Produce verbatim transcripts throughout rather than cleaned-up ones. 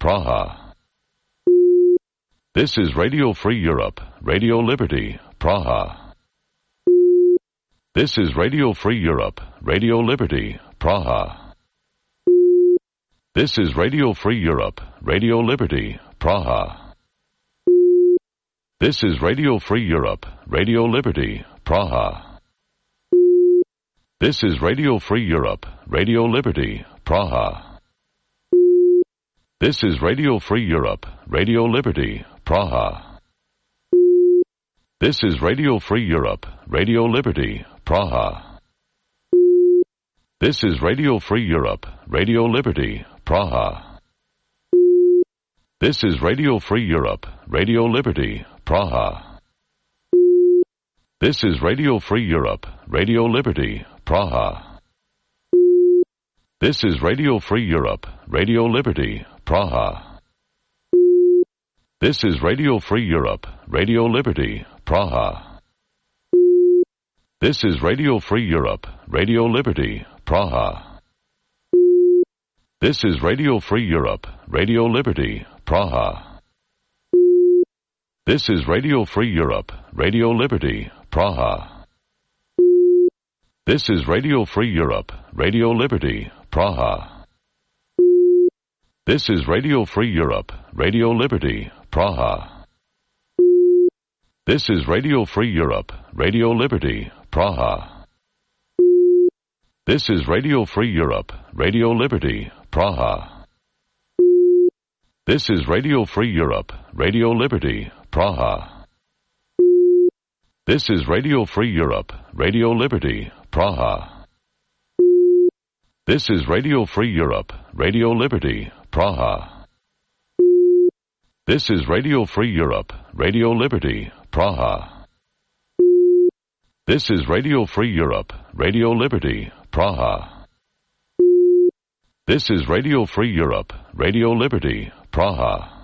Praha. This is Radio Free Europe, Radio Liberty, Praha. This is Radio Free Europe, Radio Liberty, Praha. This is Radio Free Europe, Radio Liberty, Praha. This is Radio Free Europe, Radio Liberty, Praha. This is Radio Free Europe, Radio Liberty, Praha. This is Radio Free Europe, Radio Liberty, Praha. This is Radio Free Europe, Radio Liberty, Praha. This is Radio Free Europe, Radio Liberty, Praha. This is Radio Free Europe, Radio Liberty, Praha. This is Radio Free Europe, Radio Liberty, Praha. This is Radio Free Europe, Radio Liberty, Praha. This is Radio Free Europe, Radio Liberty, Praha. This is Radio Free Europe, Radio Liberty, Praha. This is Radio Free Europe, Radio Liberty, Praha. This is Radio Free Europe, Radio Liberty, Praha. This is Radio Free Europe, Radio Liberty, Praha. This is Radio Free Europe, Radio Liberty, Praha. This is Radio Free Europe, Radio Liberty, Praha. This is Radio Free Europe, Radio Liberty, Praha. This is Radio Free Europe, Radio Liberty, Praha. This is Radio Free Europe, Radio Liberty, Praha. This is Radio Free Europe, Radio Liberty, Praha. This is Radio Free Europe, Radio Liberty, Praha. This is Radio Free Europe, Radio Liberty, Praha. This is Radio Free Europe, Radio Liberty, Praha.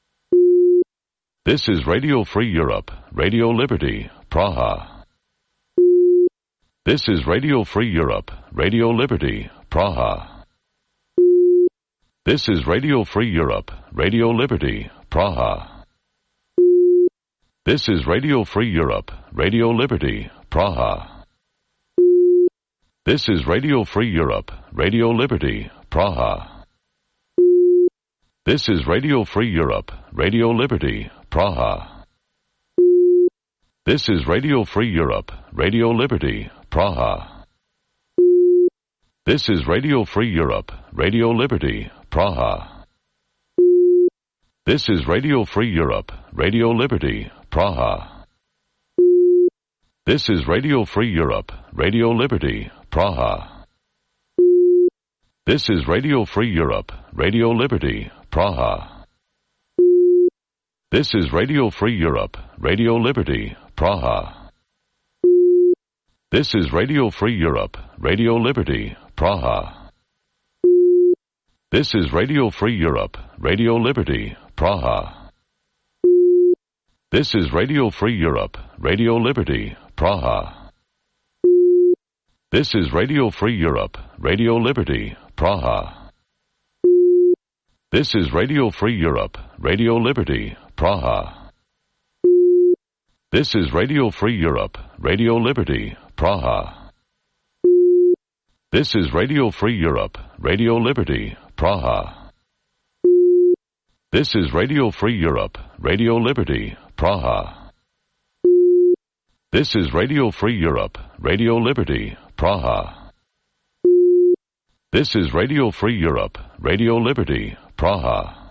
This is Radio Free Europe, Radio Liberty, Praha. This is Radio Free Europe, Radio Liberty, Praha. This is Radio Free Europe, Radio Liberty, Praha. This is Radio Free Europe, Radio Liberty, Praha. This is Radio Free Europe, Radio Liberty, Praha. This is Radio Free Europe, Radio Liberty, Praha. This is Radio Free Europe, Radio Liberty, Praha. This is Radio Free Europe, Radio Liberty, Praha. This is Radio Free Europe, Radio Liberty, Praha. This is Radio Free Europe, Radio Liberty, Praha. This is Radio Free Europe, Radio Liberty, Praha. This is Radio Free Europe, Radio Liberty, Praha. This is Radio Free Europe, Radio Liberty, Praha. This is Radio Free Europe, Radio Liberty, Praha. This is Radio Free Europe, Radio Liberty, Praha. This is Radio Free Europe, Radio Liberty, Praha. This is Radio Free Europe, Radio Liberty, Praha. This is Radio Free Europe, Radio Liberty, Praha. This is Radio Free Europe, Radio Liberty, Praha. This is Radio Free Europe, Radio Liberty, Praha. This is Radio Free Europe, Radio Liberty, Praha. This is Radio Free Europe, Radio Liberty, Praha.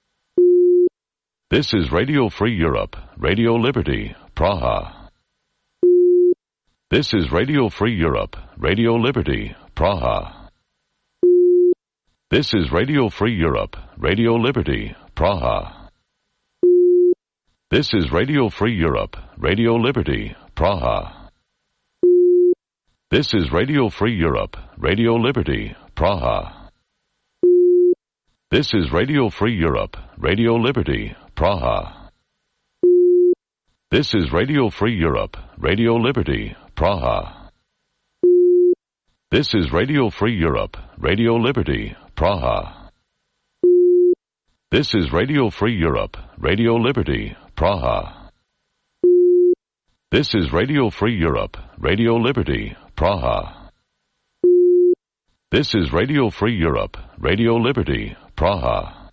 This is Radio Free Europe, Radio Liberty, Praha. This is Radio Free Europe, Radio Liberty, Praha. This is Radio Free Europe, Radio Liberty, Praha. This is Radio Free Europe, Radio Liberty, Praha. This is Radio Free Europe, Radio Liberty, Praha. This is Radio Free Europe, Radio Liberty, Praha. This is Radio Free Europe, Radio Liberty, Praha. This is Radio Free Europe, Radio Liberty, Praha. This is Radio Free Europe, Radio Liberty, Praha. This is Radio Free Europe, Radio Liberty, Praha. This is Radio Free Europe, Radio Liberty, Praha.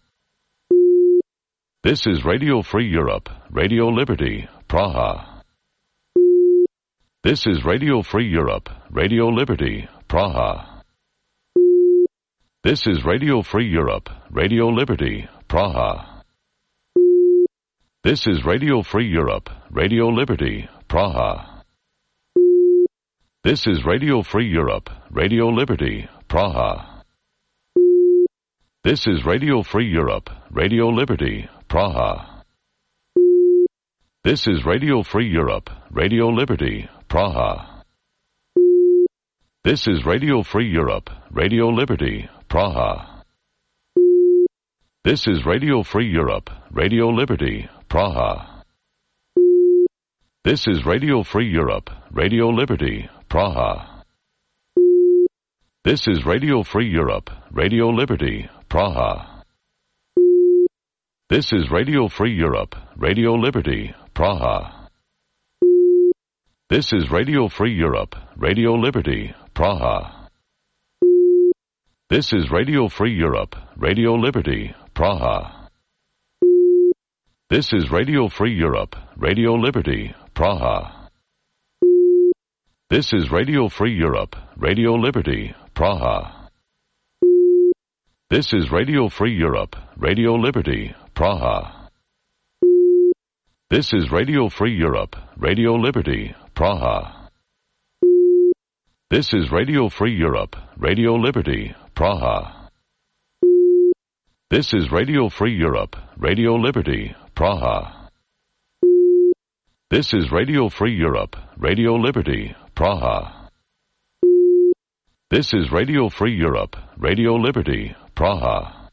This is Radio Free Europe, Radio Liberty, Praha. This is Radio Free Europe, Radio Liberty, Praha. This is Radio Free Europe, Radio Liberty, Praha. This is Radio Free Europe, Radio Liberty, Praha. This is Radio Free Europe, Radio Liberty, Praha. This is Radio Free Europe, Radio Liberty, Praha. This is Radio Free Europe, Radio Liberty, Praha. This is Radio Free Europe, Radio Liberty, Praha. This is Radio Free Europe, Radio Liberty, Praha. This is Radio Free Europe, Radio Liberty, Praha. This is Radio Free Europe, Radio Liberty, Praha. This is Radio Free Europe, Radio Liberty, Praha. This is Radio Free Europe, Radio Liberty, Praha. This is Radio Free Europe, Radio Liberty, Praha. This is Radio Free Europe, Radio Liberty, Praha. This is Radio Free Europe, Radio Liberty, Praha. This is Radio Free Europe, Radio Liberty, Praha. This is Radio Free Europe, Radio Liberty, Praha. This is Radio Free Europe, Radio Liberty, Praha. This is Radio Free Europe, Radio Liberty, Praha. This is Radio Free Europe, Radio Liberty, Praha. This is Radio Free Europe, Radio Liberty, Praha.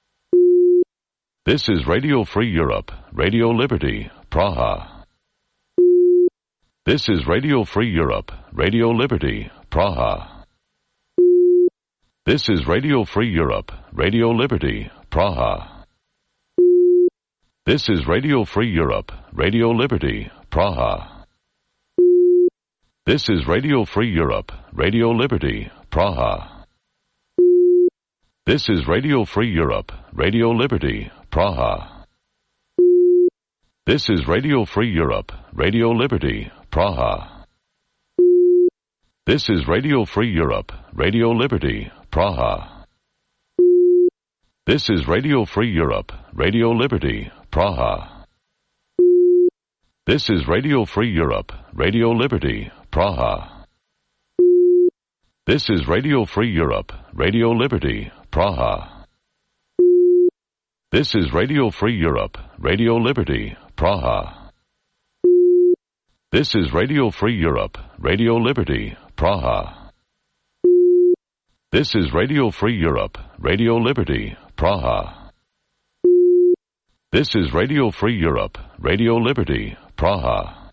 This is Radio Free Europe, Radio Liberty, Praha. This is Radio Free Europe, Radio Liberty, Praha. This is Radio Free Europe, Radio Liberty, Praha. This is Radio Free Europe, Radio Liberty, Praha. This is Radio Free Europe, Radio Liberty, Praha. This is Radio Free Europe, Radio Liberty, Praha. This is Radio Free Europe, Radio Liberty, Praha. This is Radio Free Europe, Radio Liberty, Praha. This is Radio Free Europe, Radio Liberty, Praha. This is Radio Free Europe, Radio Liberty, Praha. This is Radio Free Europe, Radio Liberty, Praha. This is Radio Free Europe, Radio Liberty, Praha. This is Radio Free Europe, Radio Liberty, Praha. This is Radio Free Europe, Radio Liberty, Praha. This is Radio Free Europe, Radio Liberty, Praha.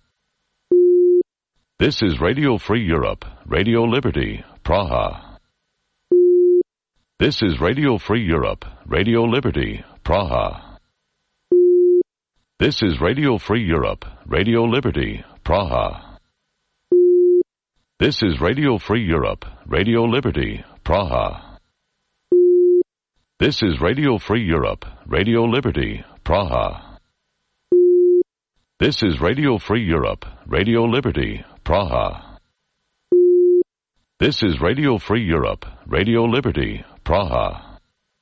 This is Radio Free Europe, Radio Liberty, Praha. This is Radio Free Europe, Radio Liberty, Praha. This is Radio Free Europe, Radio Liberty, Praha. This is Radio Free Europe, Radio Liberty, Praha. This is Radio Free Europe, Radio Liberty, Praha. This is Radio Free Europe, Radio Liberty, Praha. This is Radio Free Europe, Radio Liberty, Praha.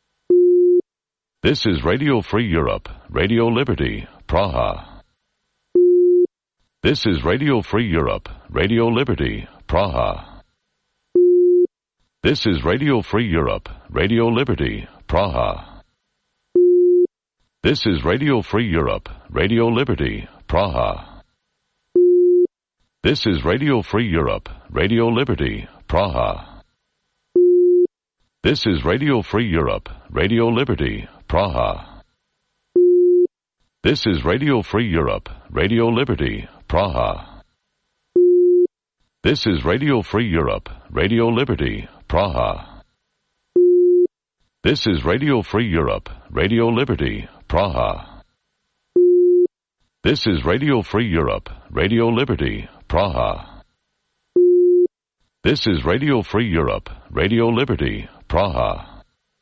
This is Radio Free Europe, Radio Liberty, Praha. This is Radio Free Europe, Radio Liberty, Praha. This is Radio Free Europe, Radio Liberty, Praha. This is Radio Free Europe, Radio Liberty, Praha. This is Radio Free Europe, Radio Liberty, Praha. This is Radio Free Europe, Radio Liberty, Praha. This is Radio Free Europe, Radio Liberty, Praha. This is Radio Free Europe, Radio Liberty, Praha. This is Radio Free Europe, Radio Liberty, Praha. This is Radio Free Europe, Radio Liberty, Praha. This is Radio Free Europe, Radio Liberty, Praha.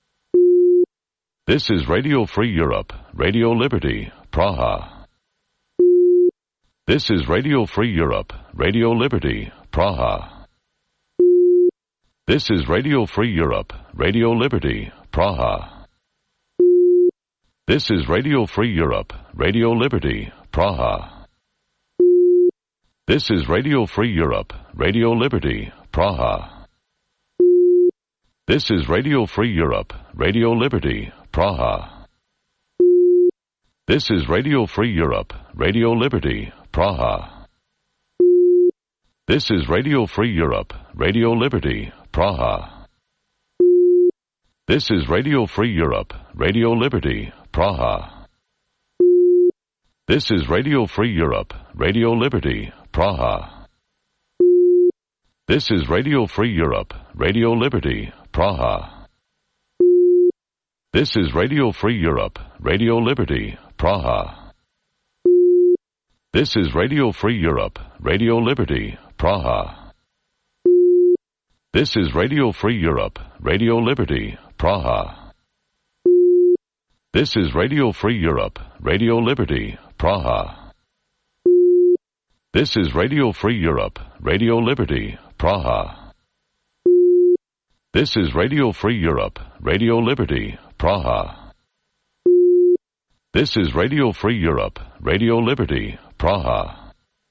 This is Radio Free Europe, Radio Liberty, Praha. This is Radio Free Europe, Radio Liberty, Praha. This is Radio Free Europe, Radio Liberty, Praha. This is Radio Free Europe, Radio Liberty, Praha. This is Radio Free Europe, Radio Liberty, Praha. This is Radio Free Europe, Radio Liberty, Praha. This is Radio Free Europe, Radio Liberty, Praha. This is Radio Free Europe, Radio Liberty, Praha. This is Radio Free Europe, Radio Liberty, Praha. This is Radio Free Europe, Radio Liberty, Praha. This is Radio Free Europe, Radio Liberty, Praha. This is Radio Free Europe, Radio Liberty, Praha. This is Radio Free Europe, Radio Liberty, Praha. This is Radio Free Europe, Radio Liberty, Praha. This is Radio Free Europe, Radio Liberty, Praha. This is Radio Free Europe, Radio Liberty, Praha. This is Radio Free Europe, Radio Liberty, Praha. This is Radio Free Europe, Radio Liberty, Praha.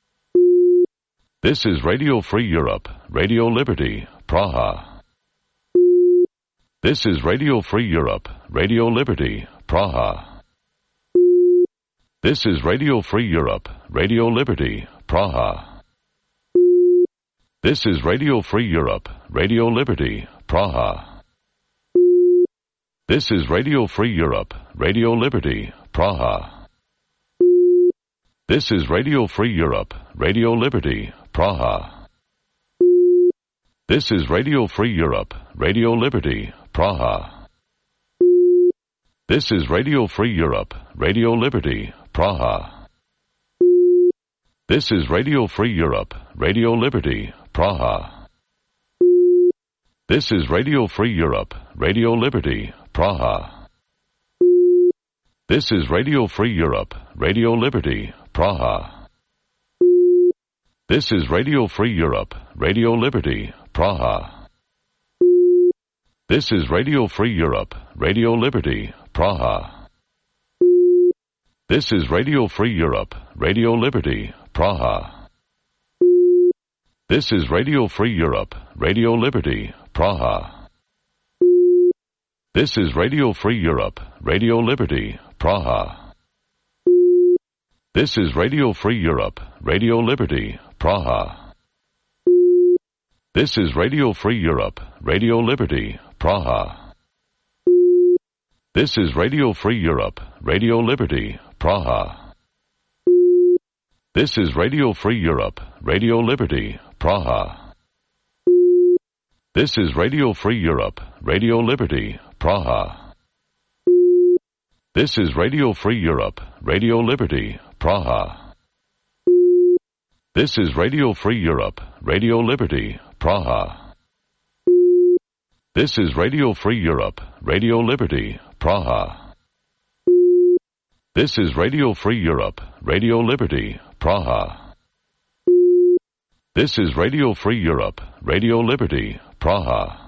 This is Radio Free Europe, Radio Liberty, Praha. This is Radio Free Europe, Radio Liberty, Praha. This is Radio Free Europe, Radio Liberty, Praha. This is Radio Free Europe, Radio Liberty, Praha. This is Radio Free Europe, Radio Liberty, Praha. This is Radio Free Europe, Radio Liberty, Praha. This is Radio Free Europe, Radio Liberty, Praha. This is Radio Free Europe, Radio Liberty, Praha. This is Radio Free Europe, Radio Liberty, Praha. This is Radio Free Europe, Radio Liberty, Praha. This is Radio Free Europe, Radio Liberty, Praha. This is Radio Free Europe, Radio Liberty, Praha. This is Radio Free Europe, Radio Liberty, Praha. This is Radio Free Europe, Radio Liberty, Praha. This is Radio Free Europe, Radio Liberty, Praha. This is Radio Free Europe, Radio Liberty, Praha. This is Radio Free Europe, Radio Liberty, Praha. This is Radio Free Europe, Radio Liberty, Praha. This is Radio Free Europe, Radio Liberty, Praha. This is Radio Free Europe, Radio Liberty, Praha. This is Radio Free Europe, Radio Liberty, Praha. This is Radio Free Europe, Radio Liberty, Praha. This is Radio Free Europe, Radio Liberty, Praha. This is Radio Free Europe, Radio Liberty, Praha. This is Radio Free Europe, Radio Liberty, Praha. This is Radio Free Europe, Radio Liberty, Praha.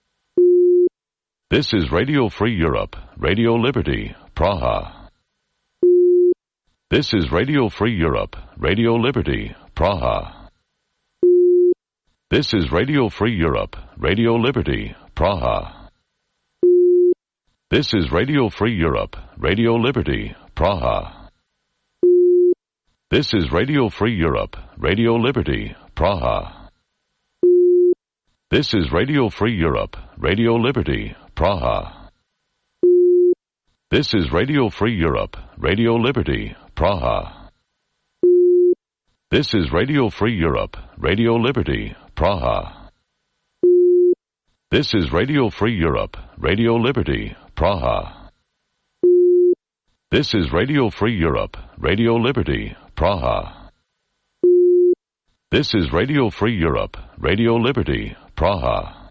This is Radio Free Europe, Radio Liberty, Praha. This is Radio Free Europe, Radio Liberty, Praha. This is Radio Free Europe, Radio Liberty, Praha. This is Radio Free Europe, Radio Liberty, Praha. This is Radio Free Europe, Radio Liberty, Praha. This is Radio Free Europe, Radio Liberty, Praha. This is Radio Free Europe, Radio Liberty, Praha. This is Radio Free Europe, Radio Liberty, Praha. This is Radio Free Europe, Radio Liberty, Praha. This is Radio Free Europe, Radio Liberty, Praha. This is Radio Free Europe, Radio Liberty, Praha.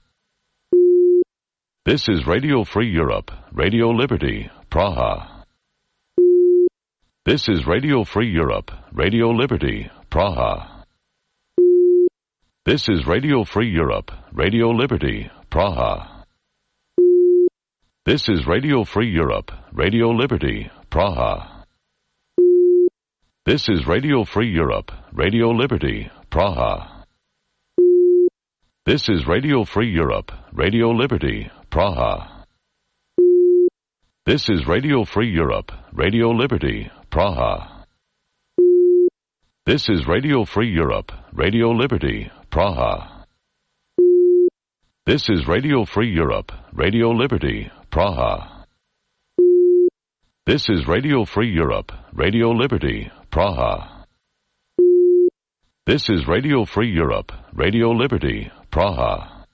This is Radio Free Europe, Radio Liberty, Praha. This is Radio Free Europe, Radio Liberty, Praha. This is Radio Free Europe, Radio Liberty, Praha. This is Radio Free Europe, Radio Liberty, Praha. This is Radio Free Europe, Radio Liberty, Praha. This is Radio Free Europe, Radio Liberty, Praha. This is Radio Free Europe, Radio Liberty, Praha. This is Radio Free Europe, Radio Liberty, Praha. This is Radio Free Europe, Radio Liberty, Praha. This is Radio Free Europe, Radio Liberty, Praha. This is Radio Free Europe, Radio Liberty, Praha.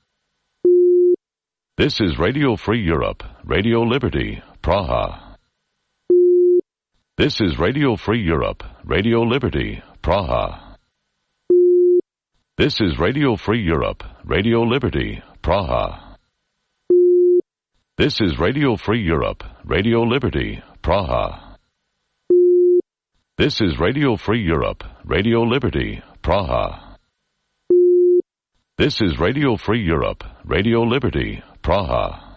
This is Radio Free Europe, Radio Liberty, Praha. This is Radio Free Europe, Radio Liberty, Praha. This is Radio Free Europe, Radio Liberty, Praha. This is Radio Free Europe, Radio Liberty, Praha. This is Radio Free Europe, Radio Liberty, Praha. This is Radio Free Europe, Radio Liberty, Praha.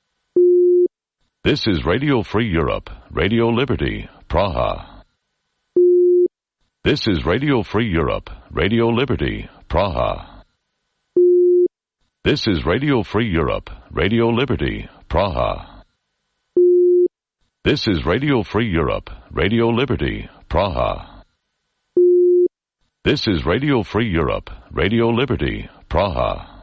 This is Radio Free Europe, Radio Liberty, Praha. This is Radio Free Europe, Radio Liberty, Praha. This is Radio Free Europe, Radio Liberty, Praha. This is Radio Free Europe, Radio Liberty, Praha. This is Radio Free Europe, Radio Liberty, Praha.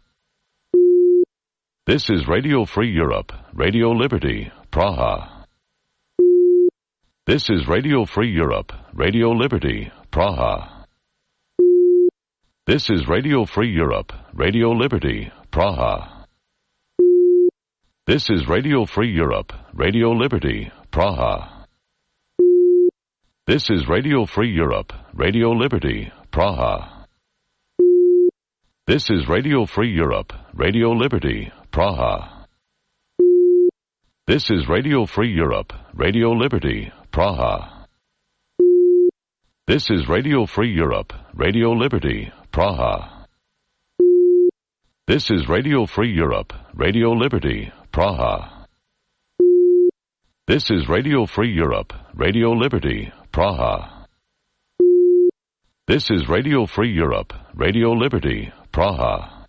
This is Radio Free Europe, Radio Liberty, Praha. This is Radio Free Europe, Radio Liberty, Praha. This is Radio Free Europe, Radio Liberty, Praha. This is Radio Free Europe, Radio Liberty, Praha. This is Radio Free Europe, Radio Liberty, Praha. This is Radio Free Europe, Radio Liberty, Praha. This is Radio Free Europe, Radio Liberty, Praha. This is Radio Free Europe, Radio Liberty, Praha. This is Radio Free Europe, Radio Liberty, Praha. This is Radio Free Europe, Radio Liberty, Praha. This is Radio Free Europe, Radio Liberty, Praha.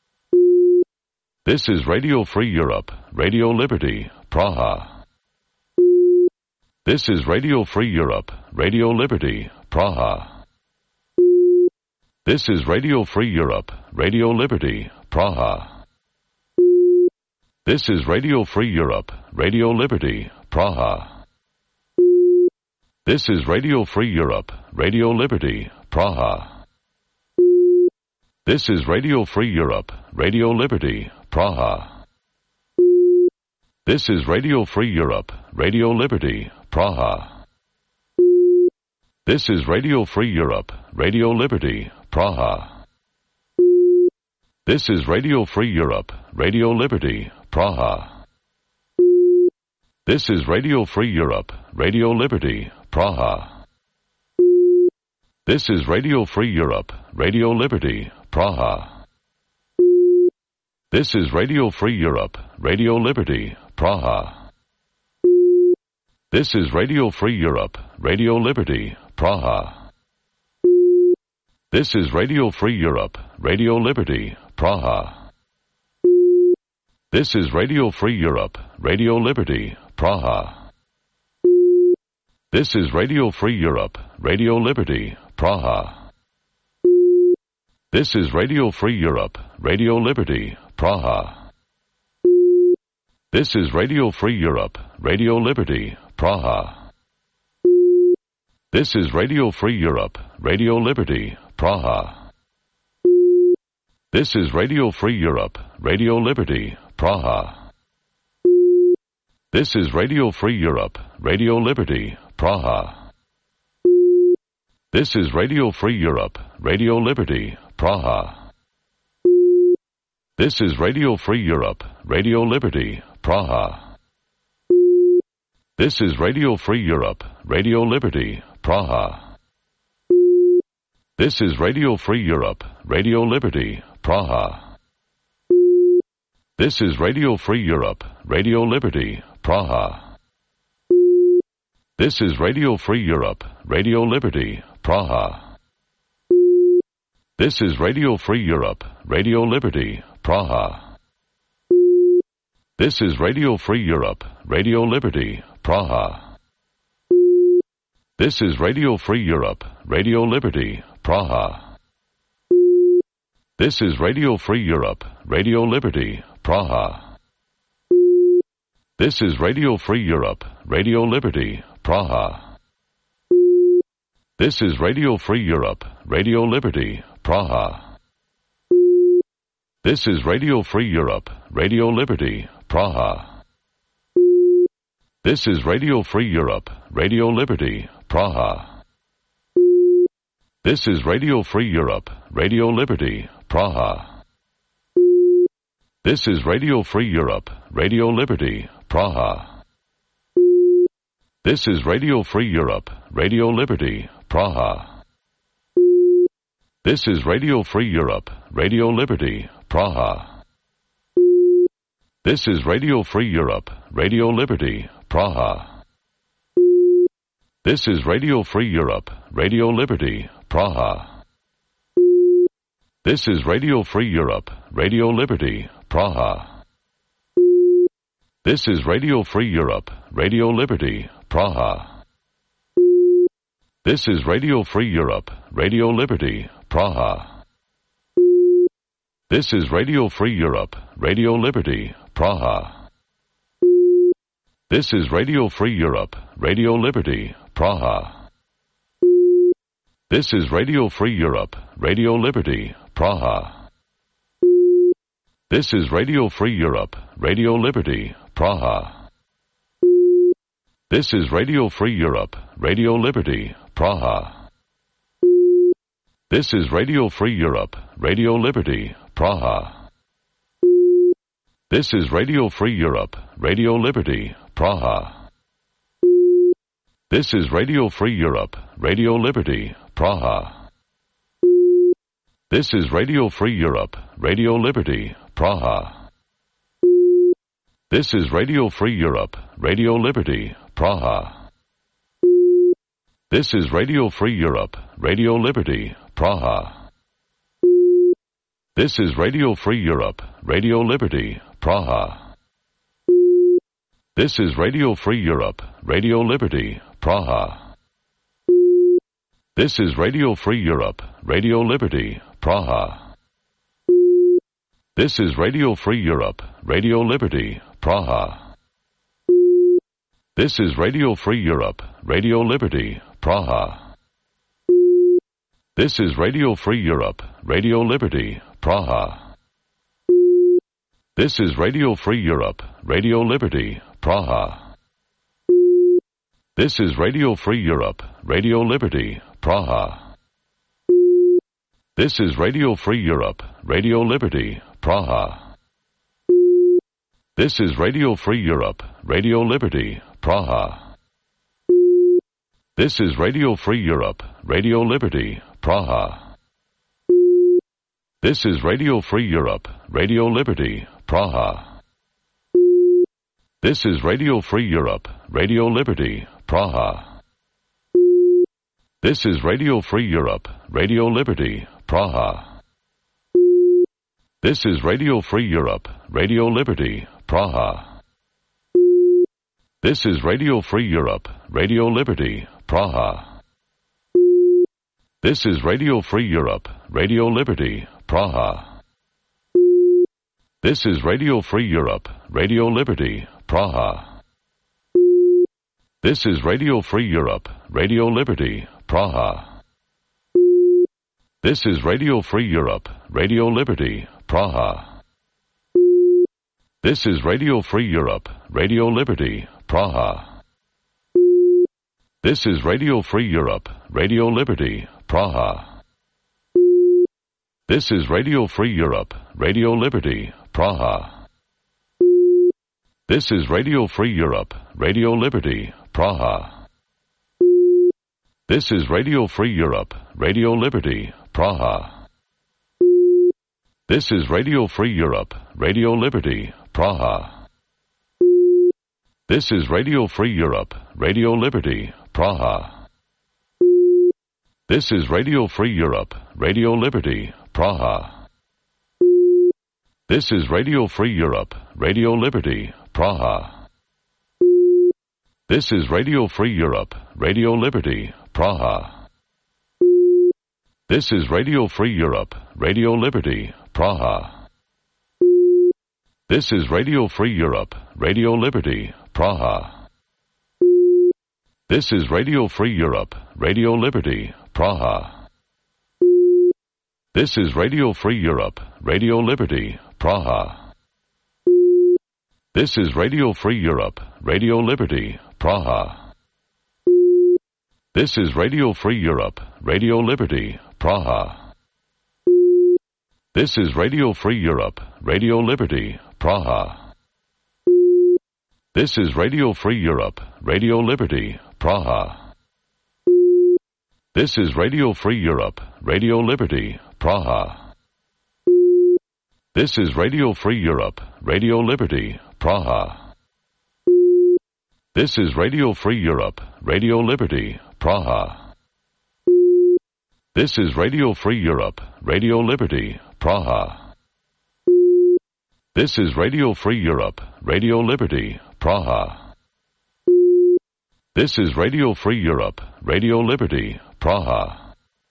This is Radio Free Europe, Radio Liberty, Praha. This is Radio Free Europe, Radio Liberty, Praha. This is Radio Free Europe, Radio Liberty, Praha. This is Radio Free Europe, Radio Liberty, Praha. This is Radio Free Europe, Radio Liberty, Praha. This is Radio Free Europe, Radio Liberty, Praha. This is Radio Free Europe, Radio Liberty, Praha. This is Radio Free Europe, Radio Liberty, Praha. This is Radio Free Europe, Radio Liberty, Praha. This is Radio Free Europe, Radio Liberty, Praha. This is Radio Free Europe, Radio Liberty, Praha. This is Radio Free Europe, Radio Liberty, Praha. This is Radio Free Europe, Radio Liberty, Praha. This is Radio Free Europe, Radio Liberty, Praha. This is Radio Free Europe, Radio Liberty, Praha. This is Radio Free Europe, Radio Liberty, Praha. This is Radio Free Europe, Radio Liberty, Praha. This is Radio Free Europe, Radio Liberty, Praha. This is Radio Free Europe, Radio Liberty, Praha. This is Radio Free Europe, Radio Liberty, Praha. This is Radio Free Europe, Radio Liberty, Praha. This is Radio Free Europe, Radio Liberty, Praha. This is Radio Free Europe, Radio Liberty, Praha. This is Radio Free Europe, Radio Liberty, Praha. This is Radio Free Europe, Radio Liberty, Praha. This is Radio Free Europe, Radio Liberty, Praha. This is Radio Free Europe, Radio Liberty, Praha. This is Radio Free Europe, Radio Liberty, Praha. This is Radio Free Europe, Radio Liberty, Praha. This is Radio Free Europe, Radio Liberty, Praha. This is Radio Free Europe, Radio Liberty, Praha. This is Radio Free Europe, Radio Liberty, Praha. This is Radio Free Europe, Radio Liberty, Praha. This is Radio Free Europe, Radio Liberty, Praha. This is Radio Free Europe, Radio Liberty, Praha. This is Radio Free Europe, Radio Liberty, Praha. This is Radio Free Europe, Radio Liberty, Praha. This is Radio Free Europe, Radio Liberty, Praha. This is Radio Free Europe, Radio Liberty, Praha. This is Radio Free Europe, Radio Liberty, Praha. This is Radio Free Europe, Radio Liberty, Praha. This is Radio Free Europe, Radio Liberty, Praha. This is Radio Free Europe, Radio Liberty, Praha. This is Radio Free Europe, Radio Liberty, Praha. This is Radio Free Europe, Radio Liberty, Praha. This is Radio Free Europe, Radio Liberty, Praha. This is Radio Free Europe, Radio Liberty, Praha. This is Radio Free Europe, Radio Liberty, Praha. This is Radio Free Europe, Radio Liberty, Praha. This is Radio Free Europe, Radio Liberty, Praha. This is Radio Free Europe, Radio Liberty, Praha. This is Radio Free Europe, Radio Liberty, Praha. This is Radio Free Europe, Radio Liberty, Praha. This is Radio Free Europe, Radio Liberty, Praha. This is Radio Free Europe, Radio Liberty, Praha. This is Radio Free Europe, Radio Liberty, Praha. This is Radio Free Europe, Radio Liberty, Praha. This is Radio Free Europe, Radio Liberty, Praha. This is Radio Free Europe, Radio Liberty, Praha. This is Radio Free Europe, Radio Liberty, Praha. This is Radio Free Europe, Radio Liberty, Praha. This is Radio Free Europe, Radio Liberty, Praha. This is Radio Free Europe, Radio Liberty, Praha. This is Radio Free Europe, Radio Liberty, Praha. This is Radio Free Europe, Radio Liberty, Praha. This is Radio Free Europe, Radio Liberty, Praha. This is Radio Free Europe, Radio Liberty, Praha. This is Radio Free Europe, Radio Liberty, Praha. This is Radio Free Europe, Radio Liberty, Praha. This is Radio Free Europe, Radio Liberty, Praha. This is Radio Free Europe, Radio Liberty, Praha. This is Radio Free Europe, Radio Liberty, Praha. This is Radio Free Europe, Radio Liberty, Praha. This is Radio Free Europe, Radio Liberty, Praha. This is Radio Free Europe, Radio Liberty, Praha. This is Radio Free Europe, Radio Liberty, Praha. This is Radio Free Europe, Radio Liberty, Praha. This is Radio Free Europe, Radio Liberty, Praha. This is Radio Free Europe, Radio Liberty, Praha. This is Radio Free Europe, Radio Liberty, Praha. This is Radio Free Europe, Radio Liberty, Praha. This is Radio Free Europe, Radio Liberty, Praha. This is Radio Free Europe, Radio Liberty, Praha. This is Radio Free Europe, Radio Liberty, Praha. This is Radio Free Europe, Radio Liberty, Praha. This is Radio Free Europe, Radio Liberty, Praha. This is Radio Free Europe, Radio Liberty, Praha. This is Radio Free Europe, Radio Liberty, Praha. This is Radio Free Europe, Radio Liberty, Praha. This is Radio Free Europe, Radio Liberty, Praha. This is Radio Free Europe, Radio Liberty, Praha. This is Radio Free Europe, Radio Liberty, Praha. This is Radio Free Europe, Radio Liberty, Praha. This is Radio Free Europe, Radio Liberty, Praha. This is Radio Free Europe, Radio Liberty, Praha. This is Radio Free Europe, Radio Liberty, Praha. This is Radio Free Europe, Radio Liberty, Praha. This is Radio Free Europe, Radio Liberty, Praha. This is Radio Free Europe, Radio Liberty, Praha.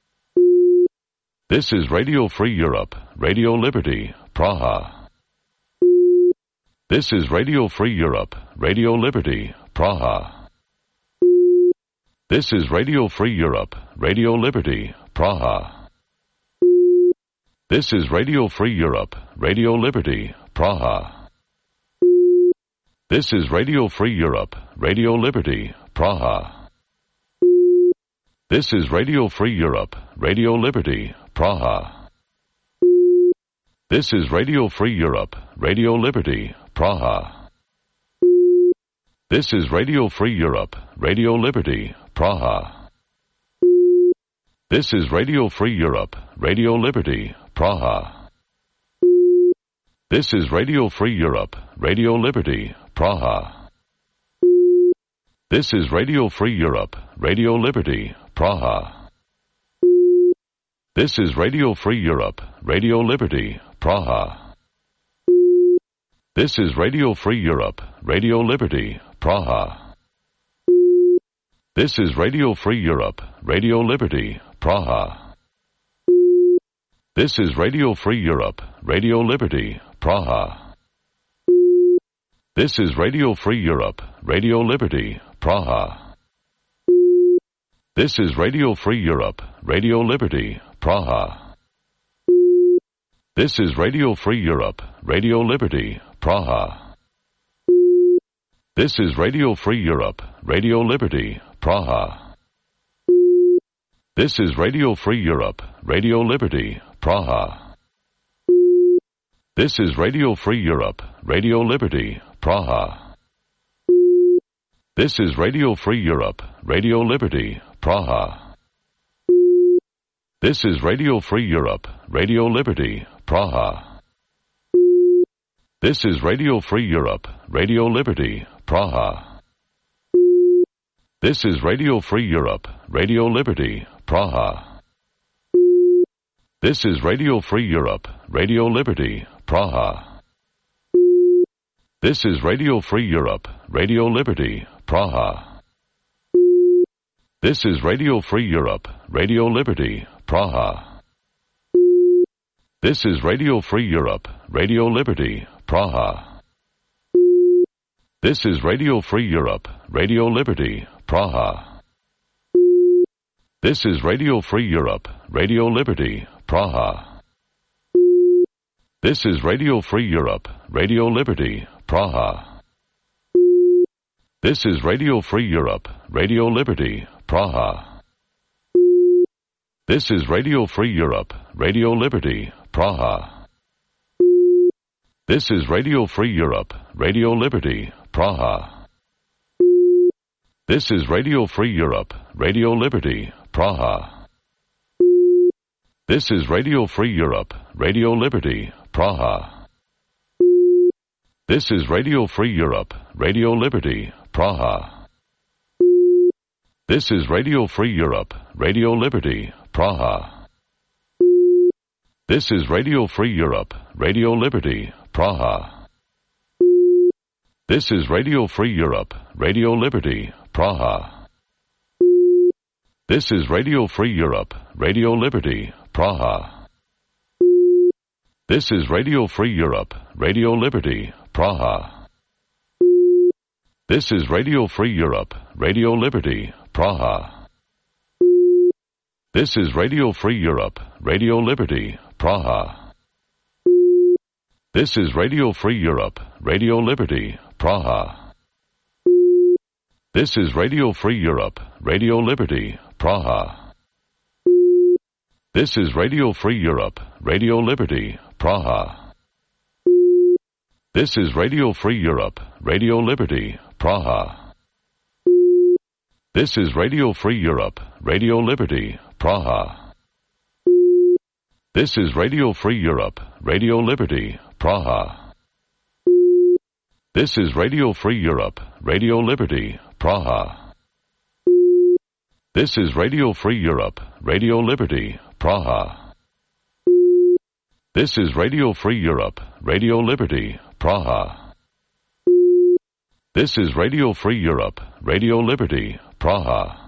This is Radio Free Europe, Radio Liberty, Praha. This is Radio Free Europe, Radio Liberty, Praha. This is Radio Free Europe, Radio Liberty, Praha. This is Radio Free Europe, Radio Liberty, Praha. This is Radio Free Europe, Radio Liberty, Praha. This is Radio Free Europe, Radio Liberty, Praha. This is Radio Free Europe, Radio Liberty, Praha. This is Radio Free Europe, Radio Liberty, Praha. This is Radio Free Europe, Radio Liberty, Praha. This is Radio Free Europe, Radio Liberty, Praha. This is Radio Free Europe, Radio Liberty, Praha. This is Radio Free Europe, Radio Liberty, Praha. This is Radio Free Europe, Radio Liberty, Praha. This is Radio Free Europe, Radio Liberty, Praha. This is Radio Free Europe, Radio Liberty, Praha. This is Radio Free Europe, Radio Liberty, Praha. This is Radio Free Europe, Radio Liberty, Praha. This is Radio Free Europe, Radio Liberty, Praha. This is Radio Free Europe, Radio Liberty, Praha. This is Radio Free Europe, Radio Liberty, Praha. This is Radio Free Europe, Radio Liberty, Praha. This is Radio Free Europe, Radio Liberty, Praha. This is Radio Free Europe, Radio Liberty, Praha. This is Radio Free Europe, Radio Liberty, Praha. This is Radio Free Europe, Radio Liberty, Praha. This is Radio Free Europe, Radio Liberty, Praha. This is Radio Free Europe, Radio Liberty, Praha. This is Radio Free Europe, Radio Liberty, Praha. This is Radio Free Europe, Radio Liberty, Praha. This is Radio Free Europe, Radio Liberty, Praha. This is Radio Free Europe, Radio Liberty, Praha. This is Radio Free Europe, Radio Liberty, Praha. This is Radio Free Europe, Radio Liberty, Praha. This is Radio Free Europe, Radio Liberty, Praha. This is Radio Free Europe, Radio Liberty, Praha. This is Radio Free Europe, Radio Liberty, Praha. This is Radio Free Europe, Radio Liberty, Praha. This is Radio Free Europe, Radio Liberty, Praha. This is Radio Free Europe, Radio Liberty, Praha. This is Radio Free Europe, Radio Liberty, Praha. This is Radio Free Europe, Radio Liberty, Praha. This is Radio Free Europe, Radio Liberty, Praha. This is Radio Free Europe, Radio Liberty, Praha. This is Radio Free Europe, Radio Liberty, Praha. This is Radio Free Europe, Radio Liberty, Praha. This is Radio Free Europe, Radio Liberty, Praha. This is Radio Free Europe, Radio Liberty, Praha. This is Radio Free Europe, Radio Liberty, Praha. This is Radio Free Europe, Radio Liberty, Praha. This is Radio Free Europe, Radio Liberty, Praha. This is Radio Free Europe, Radio Liberty, Praha. This is Radio Free Europe, Radio Liberty, Praha. This is Radio Free Europe, Radio Liberty, Praha. This is Radio Free Europe, Radio Liberty, Praha. This is Radio Free Europe, Radio Liberty, Praha.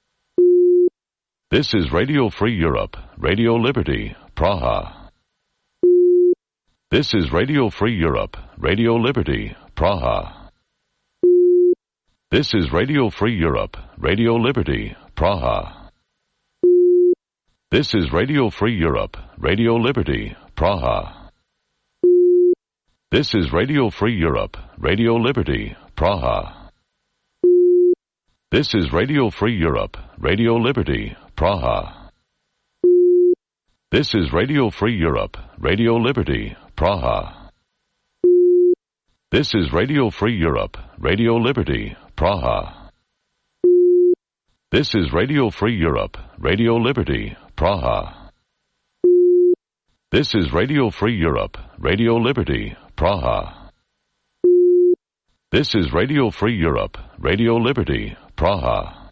This is Radio Free Europe, Radio Liberty, Praha. This is Radio Free Europe, Radio Liberty, Praha. This is Radio Free Europe, Radio Liberty, Praha. This is Radio Free Europe, Radio Liberty, Praha. This is Radio Free Europe, Radio Liberty, Praha. This is Radio Free Europe, Radio Liberty, Praha. This is Radio Free Europe, Radio Liberty, Praha. This is Radio Free Europe, Radio Liberty, Praha. This is Radio Free Europe, Radio Liberty, Praha. This is Radio Free Europe, Radio Liberty, Praha. This is Radio Free Europe, Radio Liberty, Praha.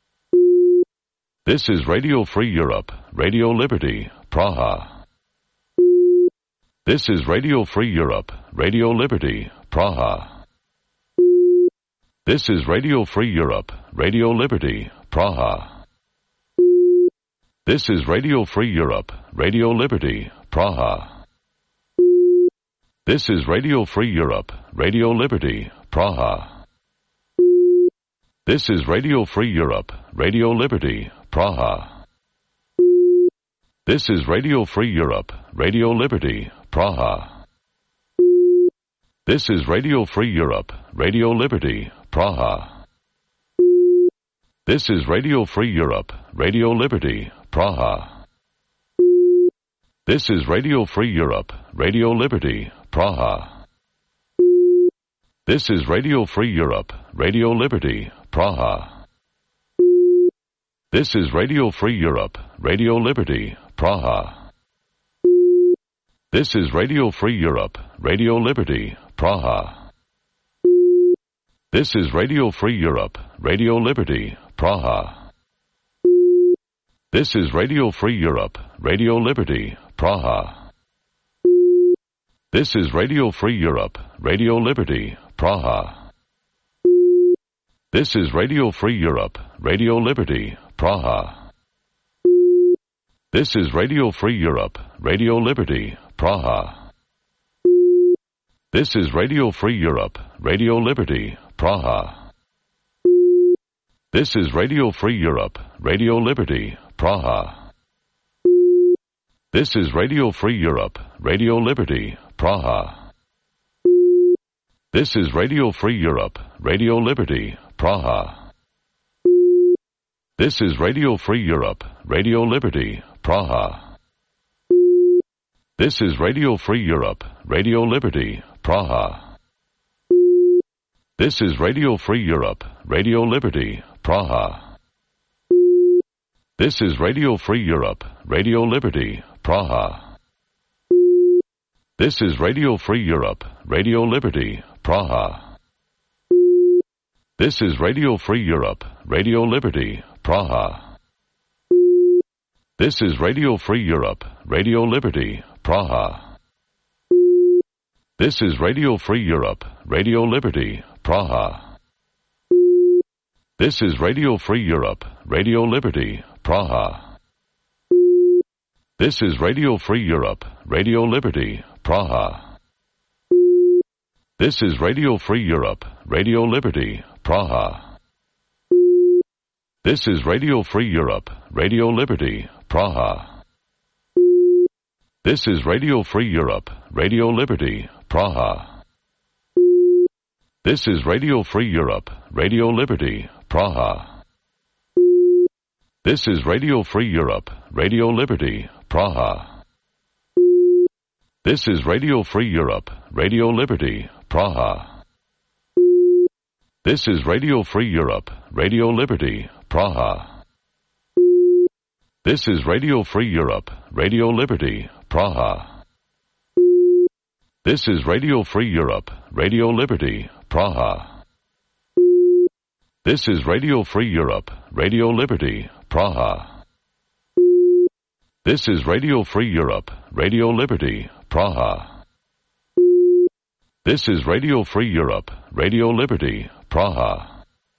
This is Radio Free Europe, Radio Liberty, Praha. This is Radio Free Europe, Radio Liberty, Praha. This is Radio Free Europe, Radio Liberty, Praha. This is Radio Free Europe, Radio Liberty, Praha. This is Radio Free Europe, Radio Liberty, Praha. This is Radio Free Europe, Radio Liberty, Praha. This is Radio Free Europe, Radio Liberty, Praha. This is Radio Free Europe, Radio Liberty, Praha. This is Radio Free Europe, Radio Liberty, Praha. This is Radio Free Europe, Radio Liberty, Praha. This is Radio Free Europe, Radio Liberty, Praha. This is Radio Free Europe, Radio Liberty, Praha. This is Radio Free Europe, Radio Liberty, Praha. This is Radio Free Europe, Radio Liberty, Praha. This is Radio Free Europe, Radio Liberty, Praha. This is Radio Free Europe, Radio Liberty, Praha. This is Radio Free Europe, Radio Liberty, Praha. This is Radio Free Europe, Radio Liberty, Praha. This is Radio Free Europe, Radio Liberty, Praha. This is Radio Free Europe, Radio Liberty, Praha. This is Radio Free Europe, Radio Liberty, Praha. This is Radio Free Europe, Radio Liberty, Praha. This is Radio Free Europe, Radio Liberty, Praha. This is Radio Free Europe, Radio Liberty, Praha. This is Radio Free Europe, Radio Liberty, Praha. This is Radio Free Europe, Radio Liberty, Praha. This is Radio Free Europe, Radio Liberty, Praha. This is Radio Free Europe, Radio Liberty, Praha. This is Radio Free Europe, Radio Liberty, Praha. This is Radio Free Europe, Radio Liberty, Praha. This is Radio Free Europe, Radio Liberty, Praha. This is Radio Free Europe, Radio Liberty, Praha. This is Radio Free Europe, Radio Liberty, Praha. This is Radio Free Europe, Radio Liberty, Praha. This is Radio Free Europe, Radio Liberty, Praha. This is Radio Free Europe, Radio Liberty, Praha. This is Radio Free Europe, Radio Liberty, Praha. This is Radio Free Europe, Radio Liberty, Praha. This is Radio Free Europe, Radio Liberty, Praha. This is Radio Free Europe, Radio Liberty, Praha. This is Radio Free Europe, Radio Liberty, Praha. This is Radio Free Europe, Radio Liberty, Praha. This is Radio Free Europe, Radio Liberty, Praha. This is Radio Free Europe, Radio Liberty, Praha.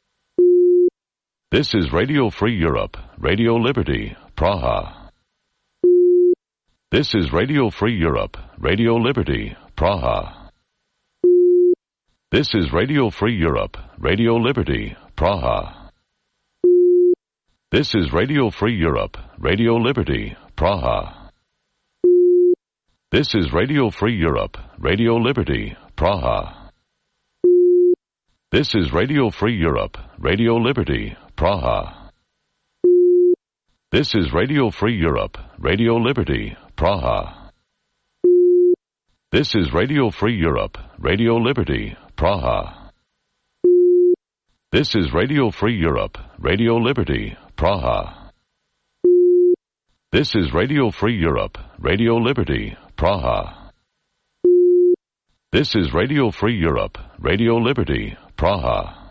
This is Radio Free Europe, Radio Liberty, Praha. This is Radio Free Europe, Radio Liberty, Praha. This is Radio Free Europe, Radio Liberty, Praha. This is Radio Free Europe, Radio Liberty, Praha. This is Radio Free Europe, Radio Liberty, Praha. This is Radio Free Europe, Radio Liberty, Praha. This is Radio Free Europe, Radio Liberty, Praha. This is Radio Free Europe, Radio Liberty, Praha. This is Radio Free Europe, Radio Liberty, Praha. This is Radio Free Europe, Radio Liberty, Praha. This is Radio Free Europe, Radio Liberty, Praha.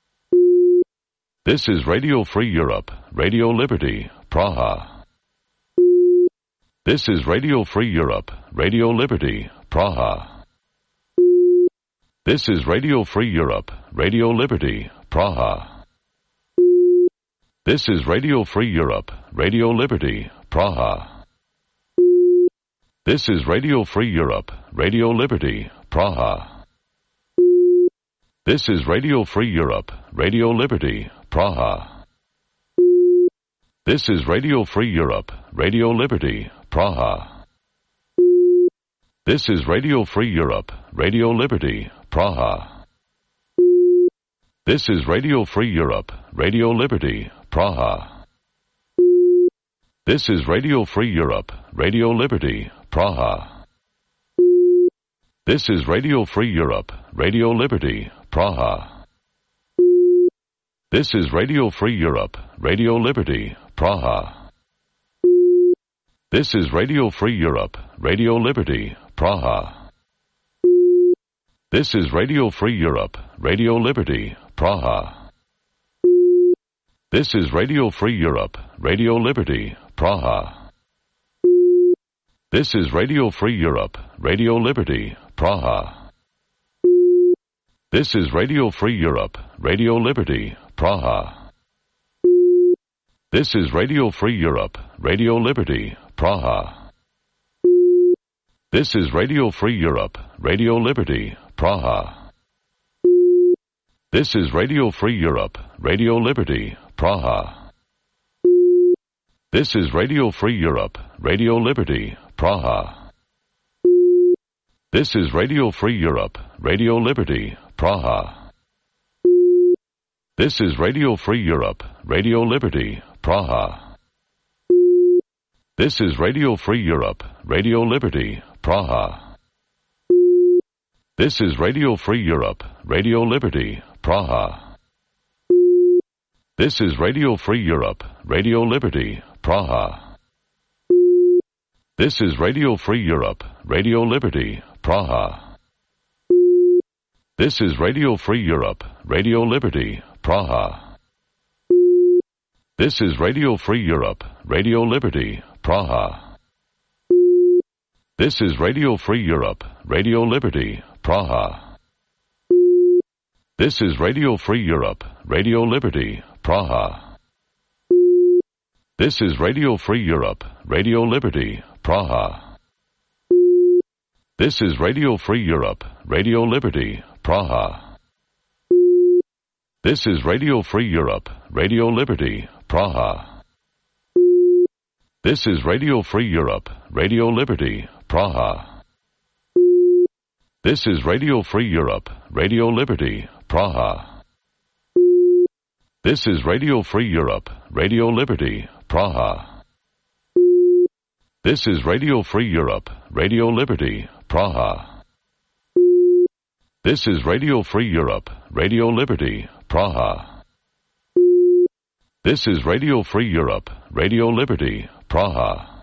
This is Radio Free Europe, Radio Liberty, Praha. This is Radio Free Europe, Radio Liberty, Praha. This is Radio Free Europe, Radio Liberty, Praha. This is Radio Free Europe, Radio Liberty, Praha. This is Radio Free Europe, Radio Liberty, Praha. This is Radio Free Europe, Radio Liberty, Praha. This is Radio Free Europe, Radio Liberty, Praha. This is Radio Free Europe, Radio Liberty, Praha. This is Radio Free Europe, Radio Liberty, Praha. This is Radio Free Europe, Radio Liberty, Praha. This is Radio Free Europe, Radio Liberty, Praha. This is Radio Free Europe, Radio Liberty, Praha. This is Radio Free Europe, Radio Liberty, Praha. This is Radio Free Europe, Radio Liberty, Praha. This is Radio Free Europe, Radio Liberty, Praha. This is Radio Free Europe, Radio Liberty, Praha. This is Radio Free Europe, Radio Liberty, Praha. This is Radio Free Europe, Radio Liberty, Praha. This is Radio Free Europe, Radio Liberty, Praha. This is Radio Free Europe, Radio Liberty, Praha. This is Radio Free Europe, Radio Liberty, Praha. This is Radio Free Europe, Radio Liberty, Praha. This is Radio Free Europe, Radio Liberty, Praha. This is Radio Free Europe, Radio Liberty, Praha. This is Radio Free Europe, Radio Liberty, Praha. This is Radio Free Europe, Radio Liberty, Praha. This is Radio Free Europe, Radio Liberty, Praha. This is Radio Free Europe, Radio Liberty, Praha. This is Radio Free Europe, Radio Liberty, Praha. This is Radio Free Europe, Radio Liberty, Praha. This is Radio Free Europe, Radio Liberty, Praha. This is Radio Free Europe, Radio Liberty, Praha. This is Radio Free Europe, Radio Liberty, Praha. This is Radio Free Europe, Radio Liberty, Praha. This is Radio Free Europe, Radio Liberty, Praha. This is Radio Free Europe, Radio Liberty, Praha. This is Radio Free Europe, Radio Liberty, Praha. This is Radio Free Europe, Radio Liberty, Praha. This is Radio Free Europe, Radio Liberty, Praha. This is Radio Free Europe, Radio Liberty, Praha.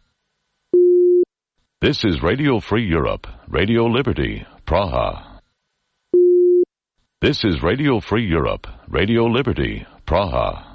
This is Radio Free Europe, Radio Liberty, Praha. This is Radio Free Europe, Radio Liberty, Praha.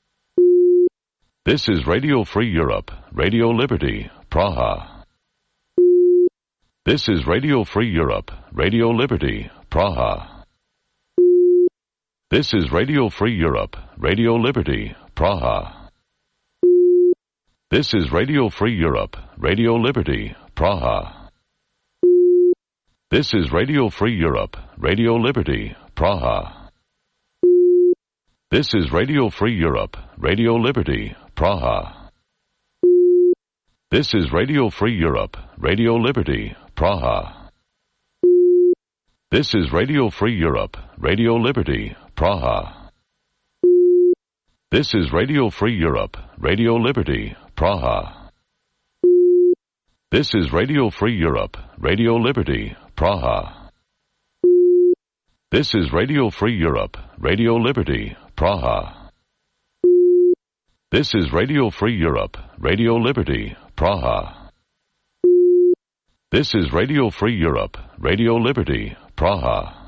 This is Radio Free Europe, Radio Liberty, Praha. This is Radio Free Europe, Radio Liberty, Praha. This is Radio Free Europe, Radio Liberty, Praha. This is Radio Free Europe, Radio Liberty, Praha. This is Radio Free Europe, Radio Liberty, Praha. This is Radio Free Europe, Radio Liberty, Praha. This is Radio Free Europe, Radio Liberty, Praha. This is Radio Free Europe, Radio Liberty, Praha. This is Radio Free Europe, Radio Liberty, Praha. This is Radio Free Europe, Radio Liberty, Praha. This is Radio Free Europe, Radio Liberty, Praha. This is Radio Free Europe, Radio Liberty, Praha. This is Radio Free Europe, Radio Liberty, Praha.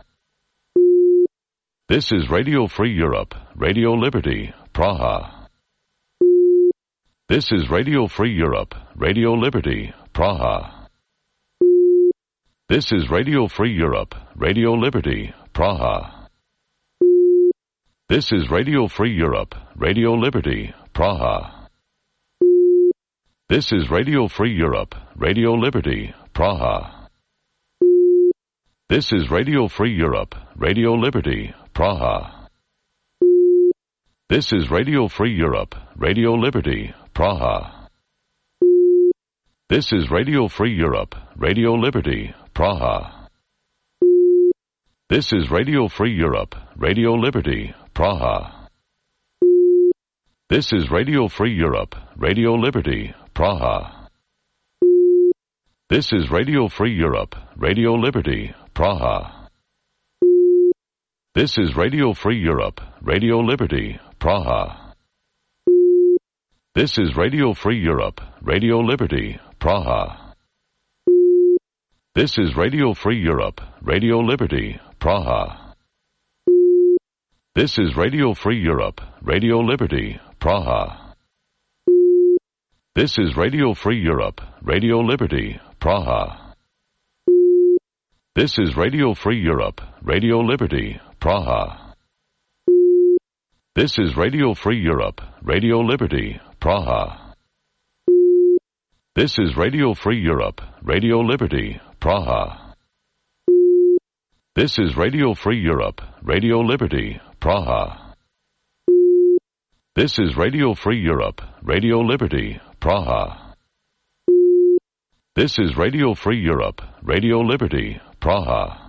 This is Radio Free Europe, Radio Liberty, Praha. This is Radio Free Europe, Radio Liberty, Praha. This is Radio Free Europe, Radio Liberty, Praha. This is Radio Free Europe, Radio Liberty, Praha. This is Radio Free Europe, Radio Liberty, Praha. This is Radio Free Europe, Radio Liberty, Praha. This is Radio Free Europe, Radio Liberty, Praha. This is Radio Free Europe, Radio Liberty, Praha. This is Radio Free Europe, Radio Liberty, Praha. This is Radio Free Europe, Radio Liberty, Praha. This is Radio Free Europe, Radio Liberty, Praha. This is Radio Free Europe, Radio Liberty, Praha. This is Radio Free Europe, Radio Liberty, Praha. This is Radio Free Europe, Radio Liberty, Praha. This is Radio Free Europe, Radio Liberty, Praha. This is Radio Free Europe, Radio Liberty, Praha. This is Radio Free Europe, Radio Liberty, Praha. This is Radio Free Europe, Radio Liberty, Praha. This is Radio Free Europe, Radio Liberty, Praha. This is Radio Free Europe, Radio Liberty, Praha. This is Radio Free Europe, Radio Liberty, Praha. This is Radio Free Europe, Radio Liberty, Praha.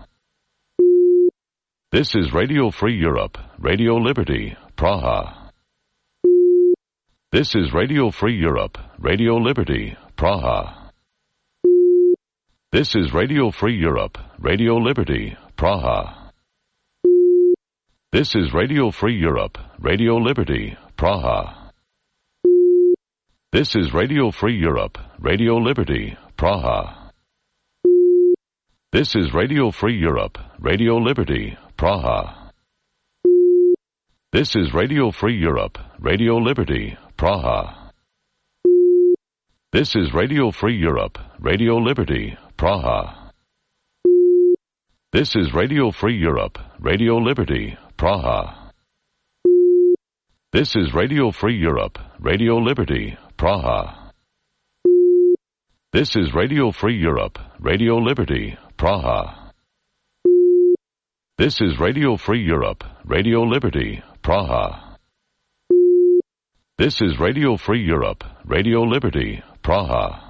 This is Radio Free Europe, Radio Liberty, Praha. This is Radio Free Europe, Radio Liberty, Praha. This is Radio Free Europe, Radio Liberty, Praha. This is Radio Free Europe, Radio Liberty, Praha. This is Radio Free Europe, Radio Liberty, Praha. This is Radio Free Europe, Radio Liberty, Praha. This is Radio Free Europe, Radio Liberty, Praha. This is Radio Free Europe, Radio Liberty, Praha. This is Radio Free Europe, Radio Liberty, Praha. This is Radio Free Europe, Radio Liberty, Praha. This is Radio Free Europe, Radio Liberty, Praha. This is Radio Free Europe, Radio Liberty, Praha. This is Radio Free Europe, Radio Liberty, Praha.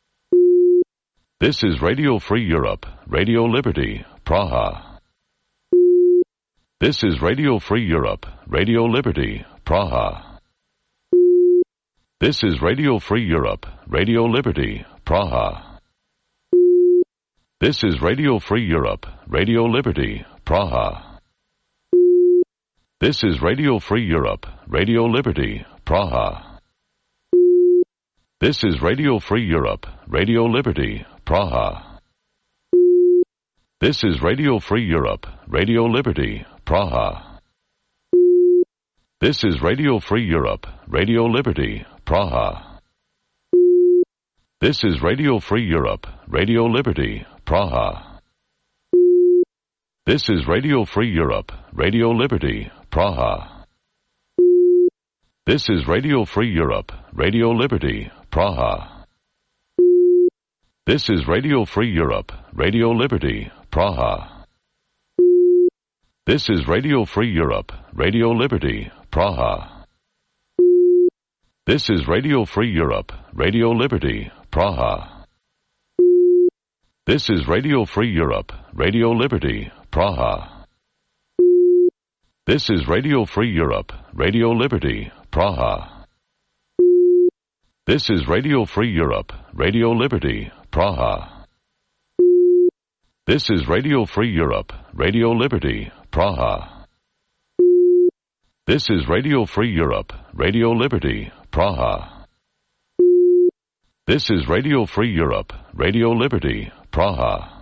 This is Radio Free Europe, Radio Liberty, Praha. This is Radio Free Europe, Radio Liberty, Praha. This is Radio Free Europe, Radio Liberty, Praha. This is Radio Free Europe, Radio Liberty, Praha. This is Radio Free Europe, Radio Liberty, Praha. This is Radio Free Europe, Radio Liberty, Praha. This is Radio Free Europe, Radio Liberty, Praha. This is Radio Free Europe, Radio Liberty, Praha. This is Radio Free Europe, Radio Liberty, Praha. This is Radio Free Europe, Radio Liberty, Praha. This is Radio Free Europe, Radio Liberty, Praha. This is Radio Free Europe, Radio Liberty, Praha. This is Radio Free Europe, Radio Liberty, Praha. This is Radio Free Europe, Radio Liberty, Praha. This is Radio Free Europe, Radio Liberty, Praha. This is Radio Free Europe, Radio Liberty, Praha. This is Radio Free Europe, Radio Liberty, Praha. This is Radio Free Europe, Radio Liberty, Praha. This is Radio Free Europe, Radio Liberty, Praha. This is Radio Free Europe, Radio Liberty, Praha.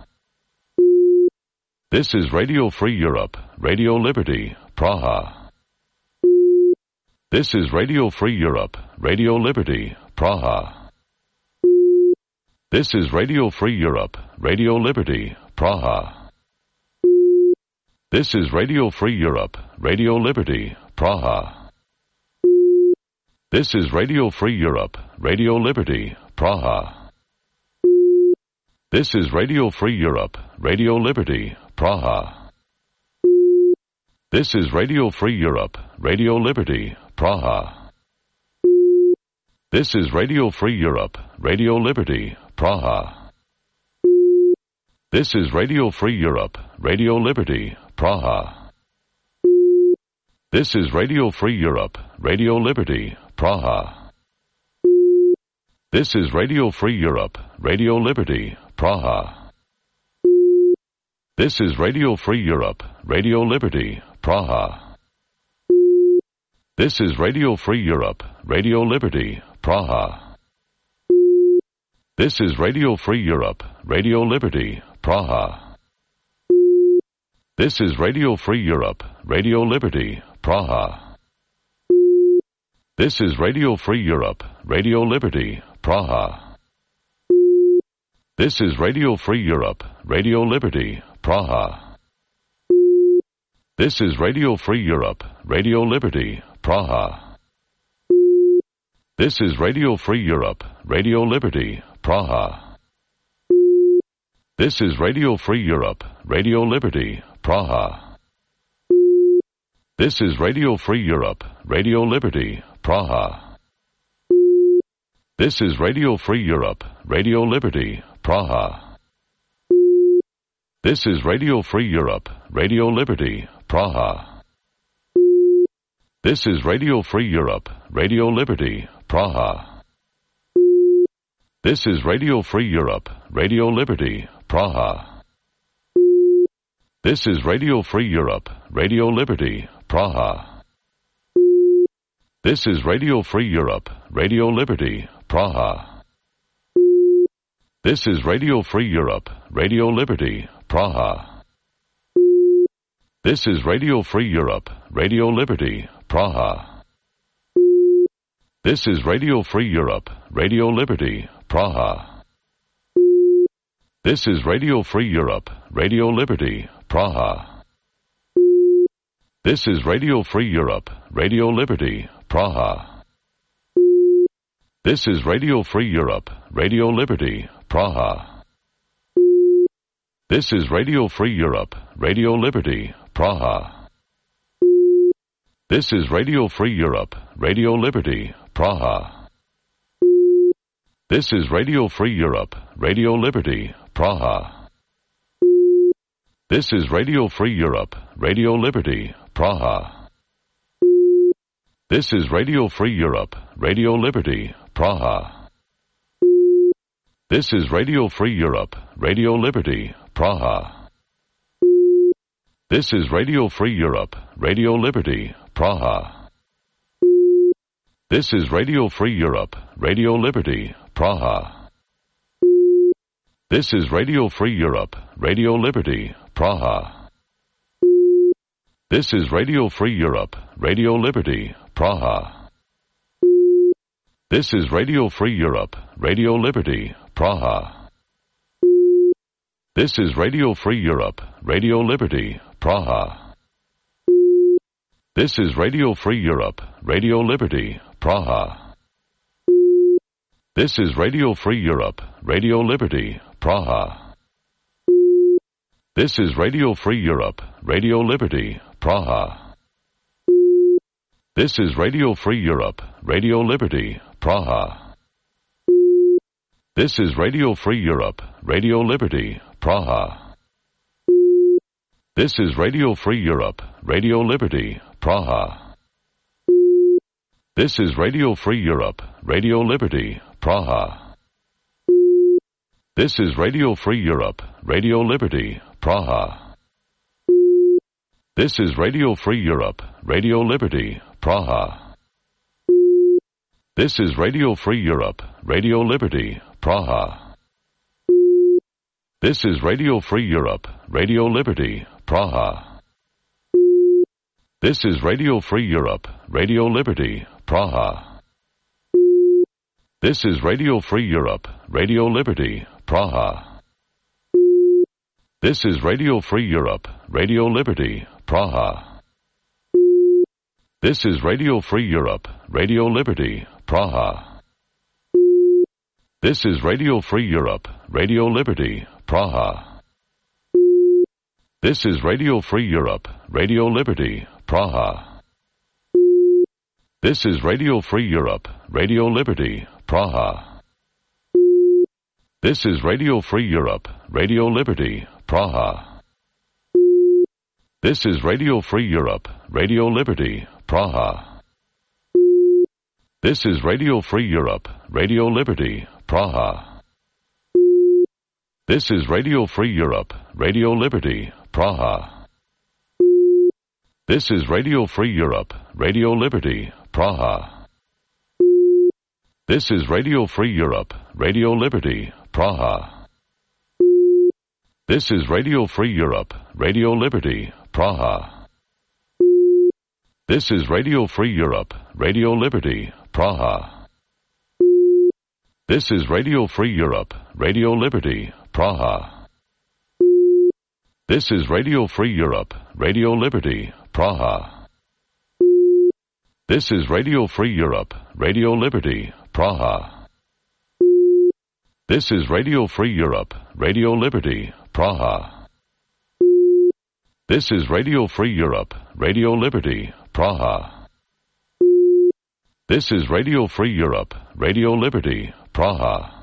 This is Radio Free Europe, Radio Liberty, Praha. This is Radio Free Europe, Radio Liberty, Praha. This is Radio Free Europe, Radio Liberty, Praha. This is Radio Free Europe, Radio Liberty, Praha. This is Radio Free Europe, Radio Liberty, Praha. This is Radio Free Europe, Radio Liberty, Praha. This is Radio Free Europe, Radio Liberty, Praha. This is Radio Free Europe, Radio Liberty, Praha. This is Radio Free Europe, Radio Liberty, Praha. This is Radio Free Europe, Radio Liberty, Praha. This is Radio Free Europe, Radio Liberty, Praha. This is Radio Free Europe, Radio Liberty, Praha. This is Radio Free Europe, Radio Liberty, Praha. This is Radio Free Europe, Radio Liberty, Praha. This is Radio Free Europe, Radio Liberty, Praha. This is Radio Free Europe, Radio Liberty, Praha. This is Radio Free Europe, Radio Liberty, Praha. This is Radio Free Europe, Radio Liberty, Praha. This is Radio Free Europe, Radio Liberty, Praha. This is Radio Free Europe, Radio Liberty, Praha. This is Radio Free Europe, Radio Liberty, Praha. This is Radio Free Europe, Radio Liberty, Praha. This is Radio Free Europe, Radio Liberty, Praha. This is Radio Free Europe, Radio Liberty, Praha. This is Radio Free Europe, Radio Liberty, Praha. This is Radio Free Europe, Radio Liberty, Praha. This is Radio Free Europe, Radio Liberty, Praha. This is Radio Free Europe, Radio Liberty, Praha. This is Radio Free Europe, Radio Liberty, Praha. This is Radio Free Europe, Radio Liberty, Praha. This is Radio Free Europe, Radio Liberty, Praha. This is Radio Free Europe, Radio Liberty, Praha. This is Radio Free Europe, Radio Liberty, Praha. This is Radio Free Europe, Radio Liberty, Praha. This is Radio Free Europe, Radio Liberty, Praha. This is Radio Free Europe, Radio Liberty, Praha. This is Radio Free Europe, Radio Liberty, Praha. This is Radio Free Europe, Radio Liberty, Praha. This is Radio Free Europe, Radio Liberty, Praha. This is Radio Free Europe, Radio Liberty, Praha. This is Radio Free Europe, Radio Liberty, Praha. This is Radio Free Europe, Radio Liberty, Praha. This is Radio Free Europe, Radio Liberty, Praha. This is Radio Free Europe, Radio Liberty, Praha. This is Radio Free Europe, Radio Liberty, Praha. This is Radio Free Europe, Radio Liberty, Praha. This is Radio Free Europe, Radio Liberty, Praha. This is Radio Free Europe, Radio Liberty, Praha. This is Radio Free Europe, Radio Liberty, Praha. This is Radio Free Europe, Radio Liberty, Praha. This is Radio Free Europe, Radio Liberty, Praha. This is Radio Free Europe, Radio Liberty, Praha. This is Radio Free Europe, Radio Liberty, Praha. This is Radio Free Europe, Radio Liberty, Praha. This is Radio Free Europe, Radio Liberty, Praha. This is Radio Free Europe, Radio Liberty, Praha. This is Radio Free Europe, Radio Liberty, Praha. This is Radio Free Europe, Radio Liberty, Praha. This is Radio Free Europe, Radio Liberty, Praha. This is Radio Free Europe, Radio Liberty, Praha. This is Radio Free Europe, Radio Liberty, Praha. This is Radio Free Europe, Radio Liberty, Praha. This is Radio Free Europe, Radio Liberty, Praha. This is Radio Free Europe, Radio Liberty, Praha. This is Radio Free Europe, Radio Liberty, Praha. This is Radio Free Europe, Radio Liberty, Praha. This is Radio Free Europe, Radio Liberty, Praha. This is Radio Free Europe, Radio Liberty, Praha. This is Radio Free Europe, Radio Liberty, Praha. This is Radio Free Europe, Radio Liberty, Praha. This is Radio Free Europe, Radio Liberty, Praha. This is Radio Free Europe, Radio Liberty, Praha. This is Radio Free Europe, Radio Liberty, Praha. This is Radio Free Europe, Radio Liberty, Praha. This is Radio Free Europe, Radio Liberty, Praha. This is Radio Free Europe, Radio Liberty, Praha. This is Radio Free Europe, Radio Liberty, Praha.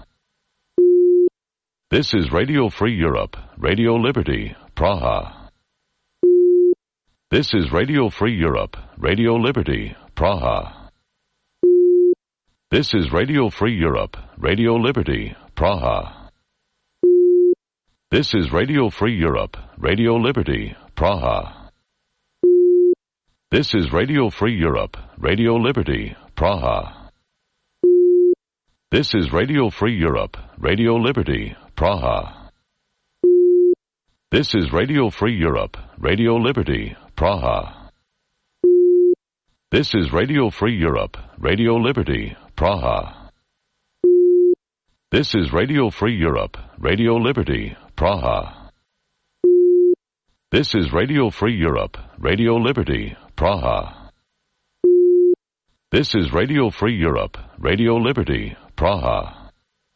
This is Radio Free Europe, Radio Liberty, Praha. This is Radio Free Europe, Radio Liberty, Praha. This is Radio Free Europe, Radio Liberty, Praha. This is Radio Free Europe, Radio Liberty, Praha. This is Radio Free Europe, Radio Liberty, Praha. This is Radio Free Europe, Radio Liberty, Praha. This is Radio Free Europe, Radio Liberty, Praha. This is Radio Free Europe, Radio Liberty, Praha. This is Radio Free Europe, Radio Liberty, Praha. This is Radio Free Europe, Radio Liberty, Praha. This is Radio Free Europe, Radio Liberty, Praha.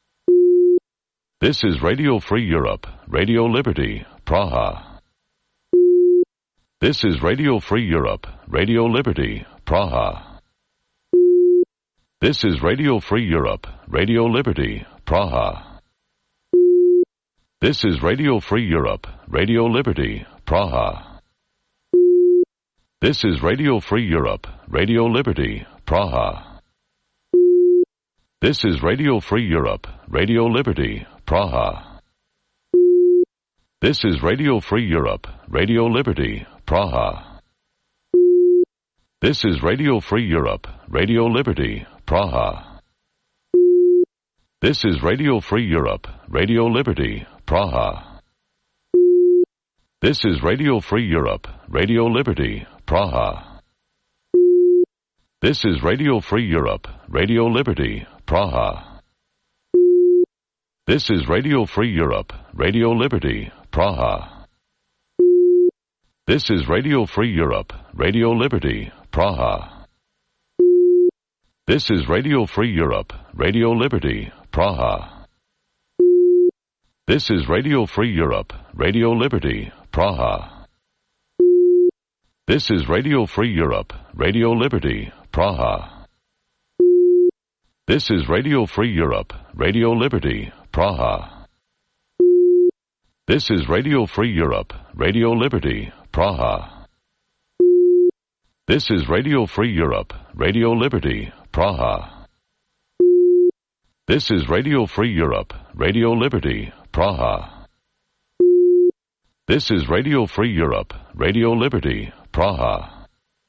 This is Radio Free Europe, Radio Liberty, Praha. This is Radio Free Europe, Radio Liberty, Praha. This is Radio Free Europe, Radio Liberty, Praha. This is Radio Free Europe, Radio Liberty, Praha. This is Radio Free Europe, Radio Liberty, Praha. This is Radio Free Europe, Radio Liberty, Praha. This is Radio Free Europe, Radio Liberty, Praha. This is Radio Free Europe, Radio Liberty, Praha. This is Radio Free Europe, Radio Liberty, Praha. This is Radio Free Europe, Radio Liberty, Praha. This is Radio Free Europe, Radio Liberty, Praha. This is Radio Free Europe, Radio Liberty, Praha. This is Radio Free Europe, Radio Liberty, Praha. This is Radio Free Europe, Radio Liberty, Praha. This is Radio Free Europe, Radio Liberty, Praha. This is Radio Free Europe, Radio Liberty, Praha. This is Radio Free Europe, Radio Liberty, Praha. This is Radio Free Europe, Radio Liberty, Praha. This is Radio Free Europe, Radio Liberty, Praha. This is Radio Free Europe, Radio Liberty, Praha. This is Radio Free Europe, Radio Liberty, Praha.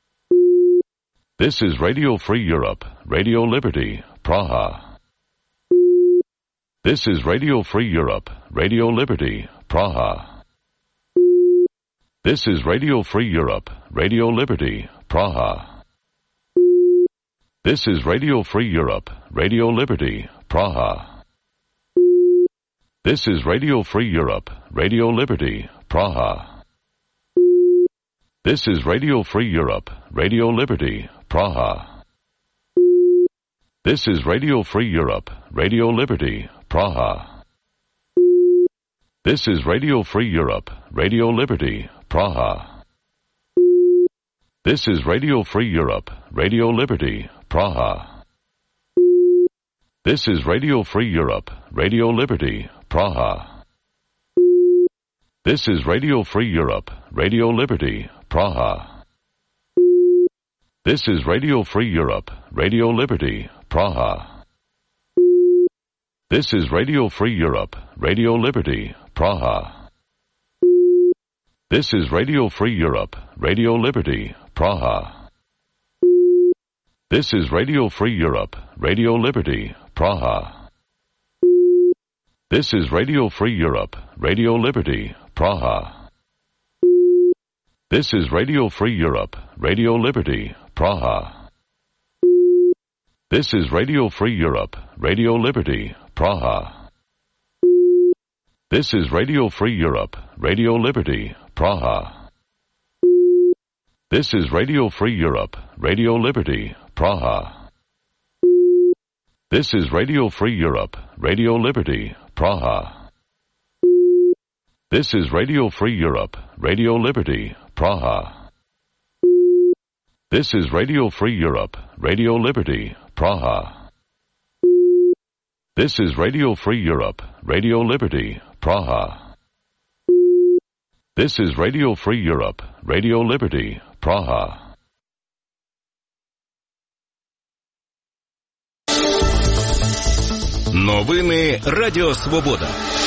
This is Radio Free Europe, Radio Liberty, Praha. This is Radio Free Europe, Radio Liberty, Praha. This is Radio Free Europe, Radio Liberty, Praha. This is Radio Free Europe, Radio Liberty, Praha. This is Radio Free Europe, Radio Liberty, Praha. This is Radio Free Europe, Radio Liberty, Praha. This is Radio Free Europe, Radio Liberty, Praha. This is Radio Free Europe, Radio Liberty, Praha. This is Radio Free Europe, Radio Liberty, Praha. This is Radio Free Europe, Radio Liberty, Praha. This is Radio Free Europe, Radio Liberty, Praha. This is Radio Free Europe, Radio Liberty, Praha. This is Radio Free Europe, Radio Liberty, Praha. This is Radio Free Europe, Radio Liberty, Praha. This is Radio Free Europe, Radio Liberty, Praha. This is Radio Free Europe, Radio Liberty, Praha. This is Radio Free Europe, Radio Liberty, Praha. This is Radio Free Europe, Radio Liberty, Praha. This is Radio Free Europe, Radio Liberty, Praha. This is Radio Free Europe, Radio Liberty, Praha. This is Radio Free Europe, Radio Liberty, Praha. This is Radio Free Europe, Radio Liberty, Praha. This is Radio Free Europe, Radio Liberty, Praha. This is Radio Free Europe, Radio Liberty, Praha. This is Radio Free Europe, Radio Liberty, Praha. Новини Радіо Свобода.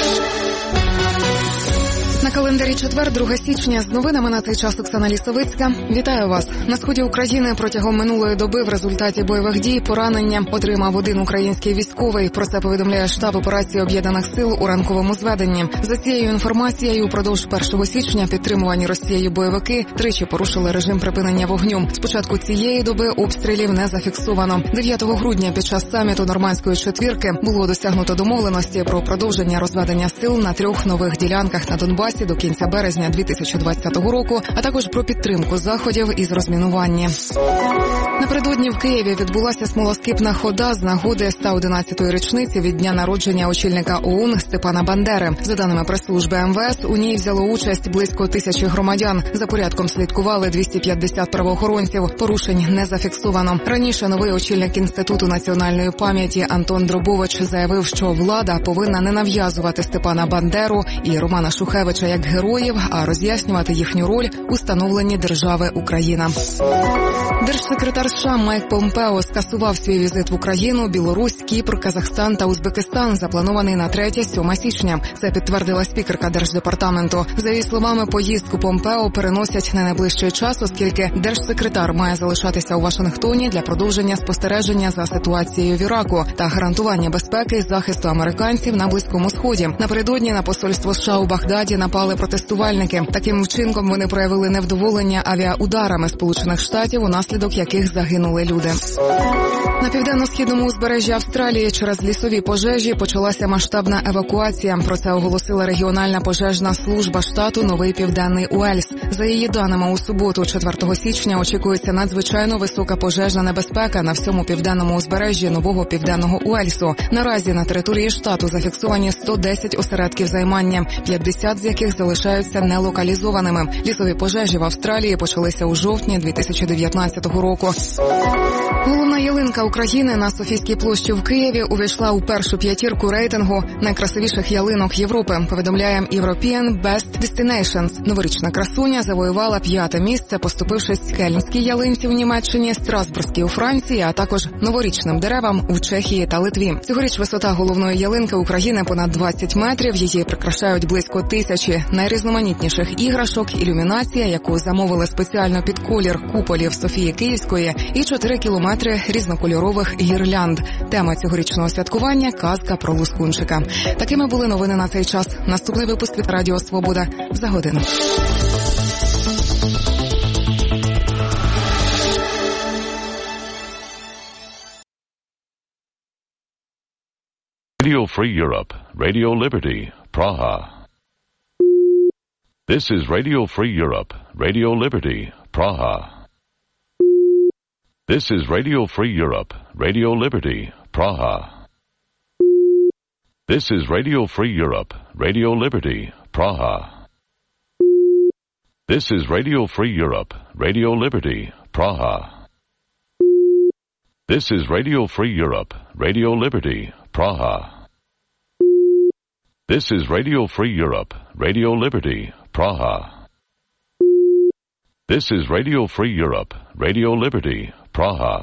На календарі четвер, друге січня, з новинами на цей час Оксана Лісовицька. Вітаю вас. На сході України протягом минулої доби в результаті бойових дій поранення отримав один український військовий. Про це повідомляє штаб операції Об'єднаних сил у ранковому зведенні. За цією інформацією, упродовж першого січня підтримувані Росією бойовики тричі порушили режим припинення вогню. З початку цієї доби обстрілів не зафіксовано. дев'ятого грудня під час саміту Нормандської четвірки було досягнуто домовленості про продовження розведення сил на трьох нових ділянках на Донбасі до кінця березня дві тисячі двадцятого року, а також про підтримку заходів із розмінування. Напередодні в Києві відбулася смолоскипна хода з нагоди ста одинадцятої річниці від дня народження очільника ОУН Степана Бандери. За даними прес-служби ем ве ес, у ній взяло участь близько тисячі громадян. За порядком слідкували двісті п'ятдесят правоохоронців. Порушень не зафіксовано. Раніше новий очільник Інституту національної пам'яті Антон Дробович заявив, що влада повинна не нав'язувати Степана Бандеру і Романа Шухевича як героїв, а роз'яснювати їхню роль у становленні держави Україна. Держсекретар США Майк Помпео скасував свій візит в Україну, Білорусь, Кіпр, Казахстан та Узбекистан, запланований на третє-сьоме січня. Це підтвердила спікерка Держдепартаменту. За її словами, поїздку Помпео переносять на найближчий час, оскільки держсекретар має залишатися у Вашингтоні для продовження спостереження за ситуацією в Іраку та гарантування безпеки і захисту американців на Близькому Сході. Напередодні на посольство США у Багдаді напали протестувальники. Таким вчинком вони проявили невдоволення авіаударами Сполучених Штатів, унаслідок яких загинули люди. На південно-східному узбережжі Австралії через лісові пожежі почалася масштабна евакуація. Про це оголосила регіональна пожежна служба штату Новий Південний Уельс. За її даними, у суботу, четвертого січня, очікується надзвичайно висока пожежна небезпека на всьому південному узбережжі Нового Південного Уельсу. Наразі на території штату зафіксовані сто десять осередків займання, п'ятдесят з яких залишаються нелокалізованими. Лісові пожежі в Австралії почалися у жовтні дві тисячі дев'ятнадцятого року. Головна ялинка України на Софійській площі в Києві увійшла у першу п'ятірку рейтингу найкрасивіших ялинок Європи, повідомляє European Best Destinations. Новорічна красуня завоювала п'яте місце, поступившись кельнській ялинці в Німеччині, Страсбурзькій у Франції, а також новорічним деревам у Чехії та Литві. Цьогоріч висота головної ялинки України понад двадцять метрів, її прикрашають близько тисячі найрізноманітніших іграшок, ілюмінація, яку замовили спеціально під колір куполів Софії Київської, і чотири кілометри різнокольорових гірлянд. Тема цьогорічного святкування – казка про Лускунчика. Такими були новини на цей час. Наступний випуск від Радіо Свобода за годину. Radio Free Europe, Radio Liberty, Praha. This is Radio Free Europe, Radio Liberty, Praha. This is Radio Free Europe, Radio Liberty, Praha. This is Radio Free Europe, Radio Liberty, Praha. This is Radio Free Europe, Radio Liberty, Praha. This is Radio Free Europe, Radio Liberty, Praha. This is Radio Free Europe, Radio Liberty, Praha. This is Radio Free Europe, Radio Liberty, Praha.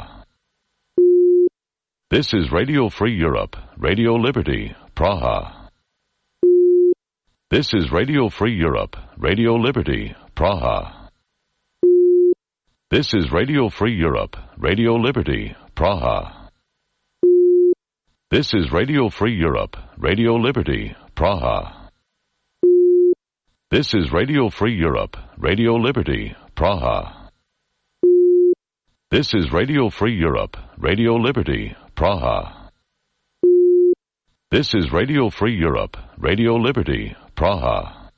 This is Radio Free Europe, Radio Liberty, Praha. This is Radio Free Europe, Radio Liberty, Praha. This is Radio Free Europe, Radio Liberty, Praha. This is Radio Free Europe, Radio Liberty, Praha. This is Radio Free Europe, Radio Liberty, Praha. This is Radio Free Europe, Radio Liberty, Praha. This is Radio Free Europe, Radio Liberty, Praha.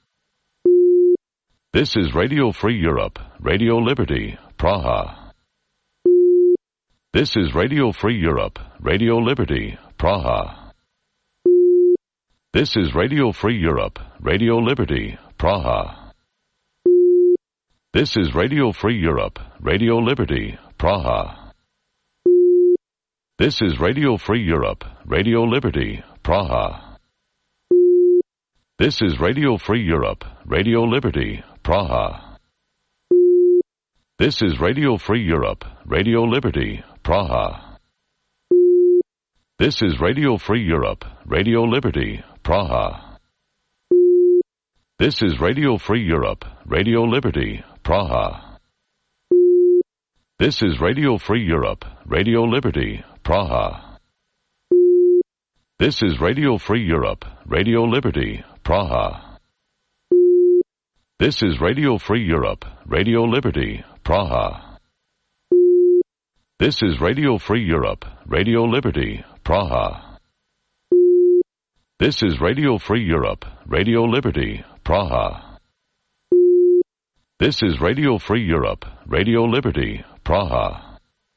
This is Radio Free Europe, Radio Liberty, Praha. This is Radio Free Europe, Radio Liberty, Praha. This is Radio Free Europe, Radio Liberty, Praha. This is Radio Free Europe, Radio Liberty, Praha. This is Radio Free Europe, Radio Liberty, Praha. This is Radio Free Europe, Radio Liberty, Praha. This is Radio Free Europe, Radio Liberty, Praha. This is Radio Free Europe, Radio Liberty, Praha. This is Radio Free Europe, Radio Liberty, Praha. This is Radio Free Europe, Radio Liberty, Praha. This is Radio Free Europe, Radio Liberty, Praha. This is Radio Free Europe, Radio Liberty, Praha. This is Radio Free Europe, Radio Liberty, Praha. This is Radio Free Europe, Radio Liberty, Praha. This is Radio Free Europe, Radio Liberty, Praha.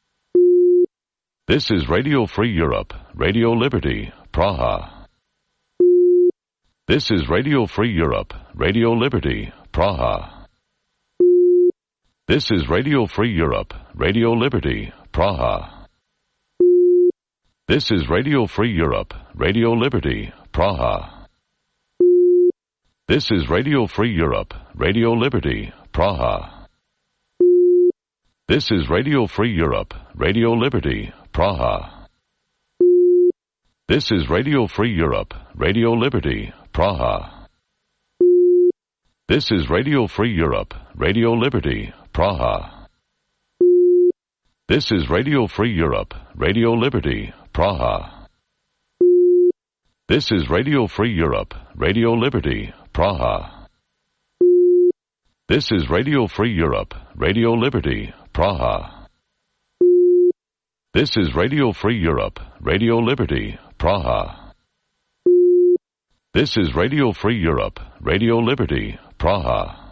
This is Radio Free Europe, Radio Liberty, Praha. This is Radio Free Europe, Radio Liberty, Praha. This is Radio Free Europe, Radio Liberty, Praha. This is Radio Free Europe, Radio Liberty, Praha. This is Radio Free Europe, Radio Liberty, Praha. This is Radio Free Europe, Radio Liberty, Praha. This is Radio Free Europe, Radio Liberty, Praha. This is Radio Free Europe, Radio Liberty, Praha. This is Radio Free Europe, Radio Liberty, Praha. This is Radio Free Europe, Radio Liberty, Praha. This is Radio Free Europe, Radio Liberty, Praha. This is Radio Free Europe, Radio Liberty, Praha. This is Radio Free Europe, Radio Liberty, Praha.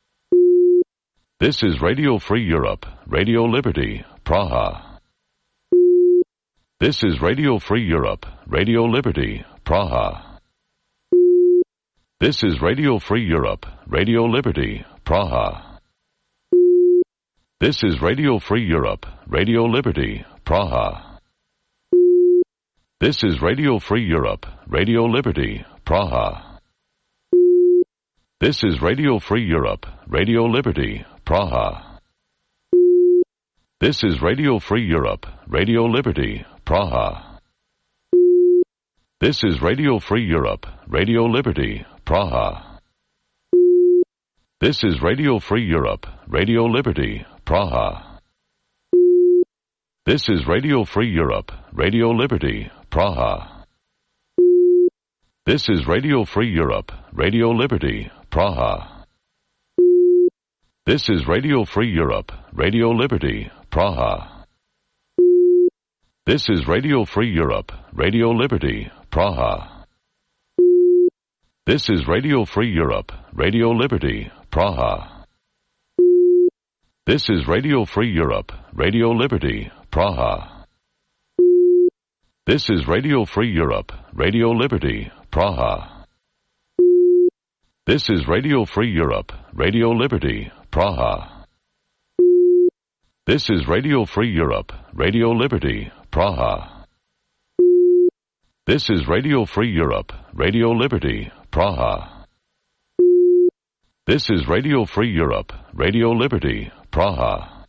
This is Radio Free Europe, Radio Liberty, Praha. This is Radio Free Europe, Radio Liberty, Praha. This is Radio Free Europe, Radio Liberty, Praha. This is Radio Free Europe, Radio Liberty, Praha. This is Radio Free Europe, Radio Liberty, Praha. This is Radio Free Europe, Radio Liberty, Praha. This is Radio Free Europe, Radio Liberty, Praha. This is Radio Free Europe, Radio Liberty, Praha. This is Radio Free Europe, Radio Liberty, Praha. This is Radio Free Europe, Radio Liberty, Praha. This is Radio Free Europe, Radio Liberty, Praha. This is Radio Free Europe, Radio Liberty, Praha. This is Radio Free Europe, Radio Liberty, Praha. This is Radio Free Europe, Radio Liberty, Praha. This is Radio Free Europe, Radio Liberty, Praha. This is Radio Free Europe, Radio Liberty, Praha. This is Radio Free Europe, Radio Liberty, Praha. This is Radio Free Europe, Radio Liberty, Praha. This is Radio Free Europe, Radio Liberty, Praha. This is Radio Free Europe, Radio Liberty, Praha.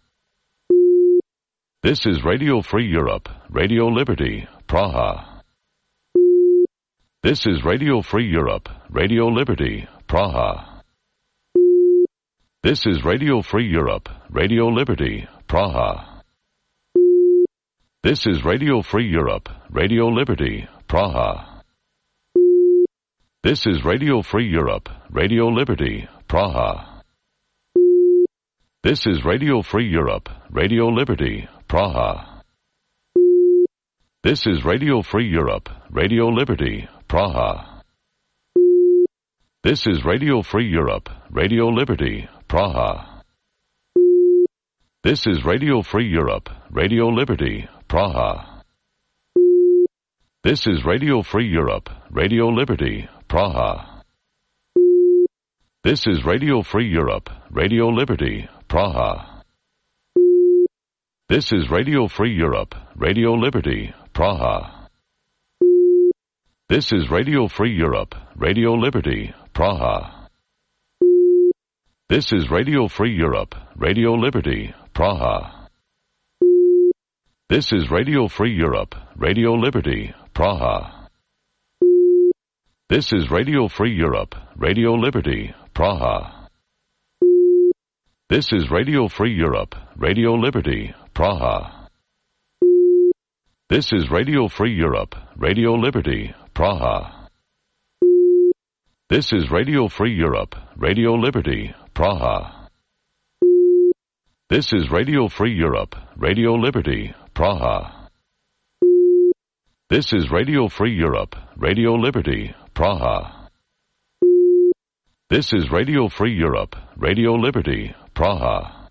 This is Radio Free Europe, Radio Liberty, Praha. This is Radio Free Europe, Radio Liberty, Praha. This is Radio Free Europe, Radio Liberty, Praha. This is Radio Free Europe, Radio Liberty, Praha. This is Radio Free Europe, Radio Liberty, Praha. This is Radio Free Europe, Radio Liberty, Praha. This is Radio Free Europe, Radio Liberty, Praha. This is Radio Free Europe, Radio Liberty, Praha. This is Radio Free Europe, Radio Liberty, Praha. This is Radio Free Europe, Radio Liberty, Praha. This is Radio Free Europe, Radio Liberty, Praha. This is Radio Free Europe, Radio Liberty, Praha. This is Radio Free Europe, Radio Liberty, Praha. This is Radio Free Europe, Radio Liberty, Praha. This is Radio Free Europe, Radio Liberty, Praha. This is Radio Free Europe, Radio Liberty, Praha. This is Radio Free Europe, Radio Liberty, Praha. This is Radio Free Europe, Radio Liberty, Praha. This is Radio Free Europe, Radio Liberty, Praha. This is Radio Free Europe, Radio Liberty, Praha. This is Radio Free Europe, Radio Liberty, Praha. This is Radio Free Europe, Radio Liberty, Praha.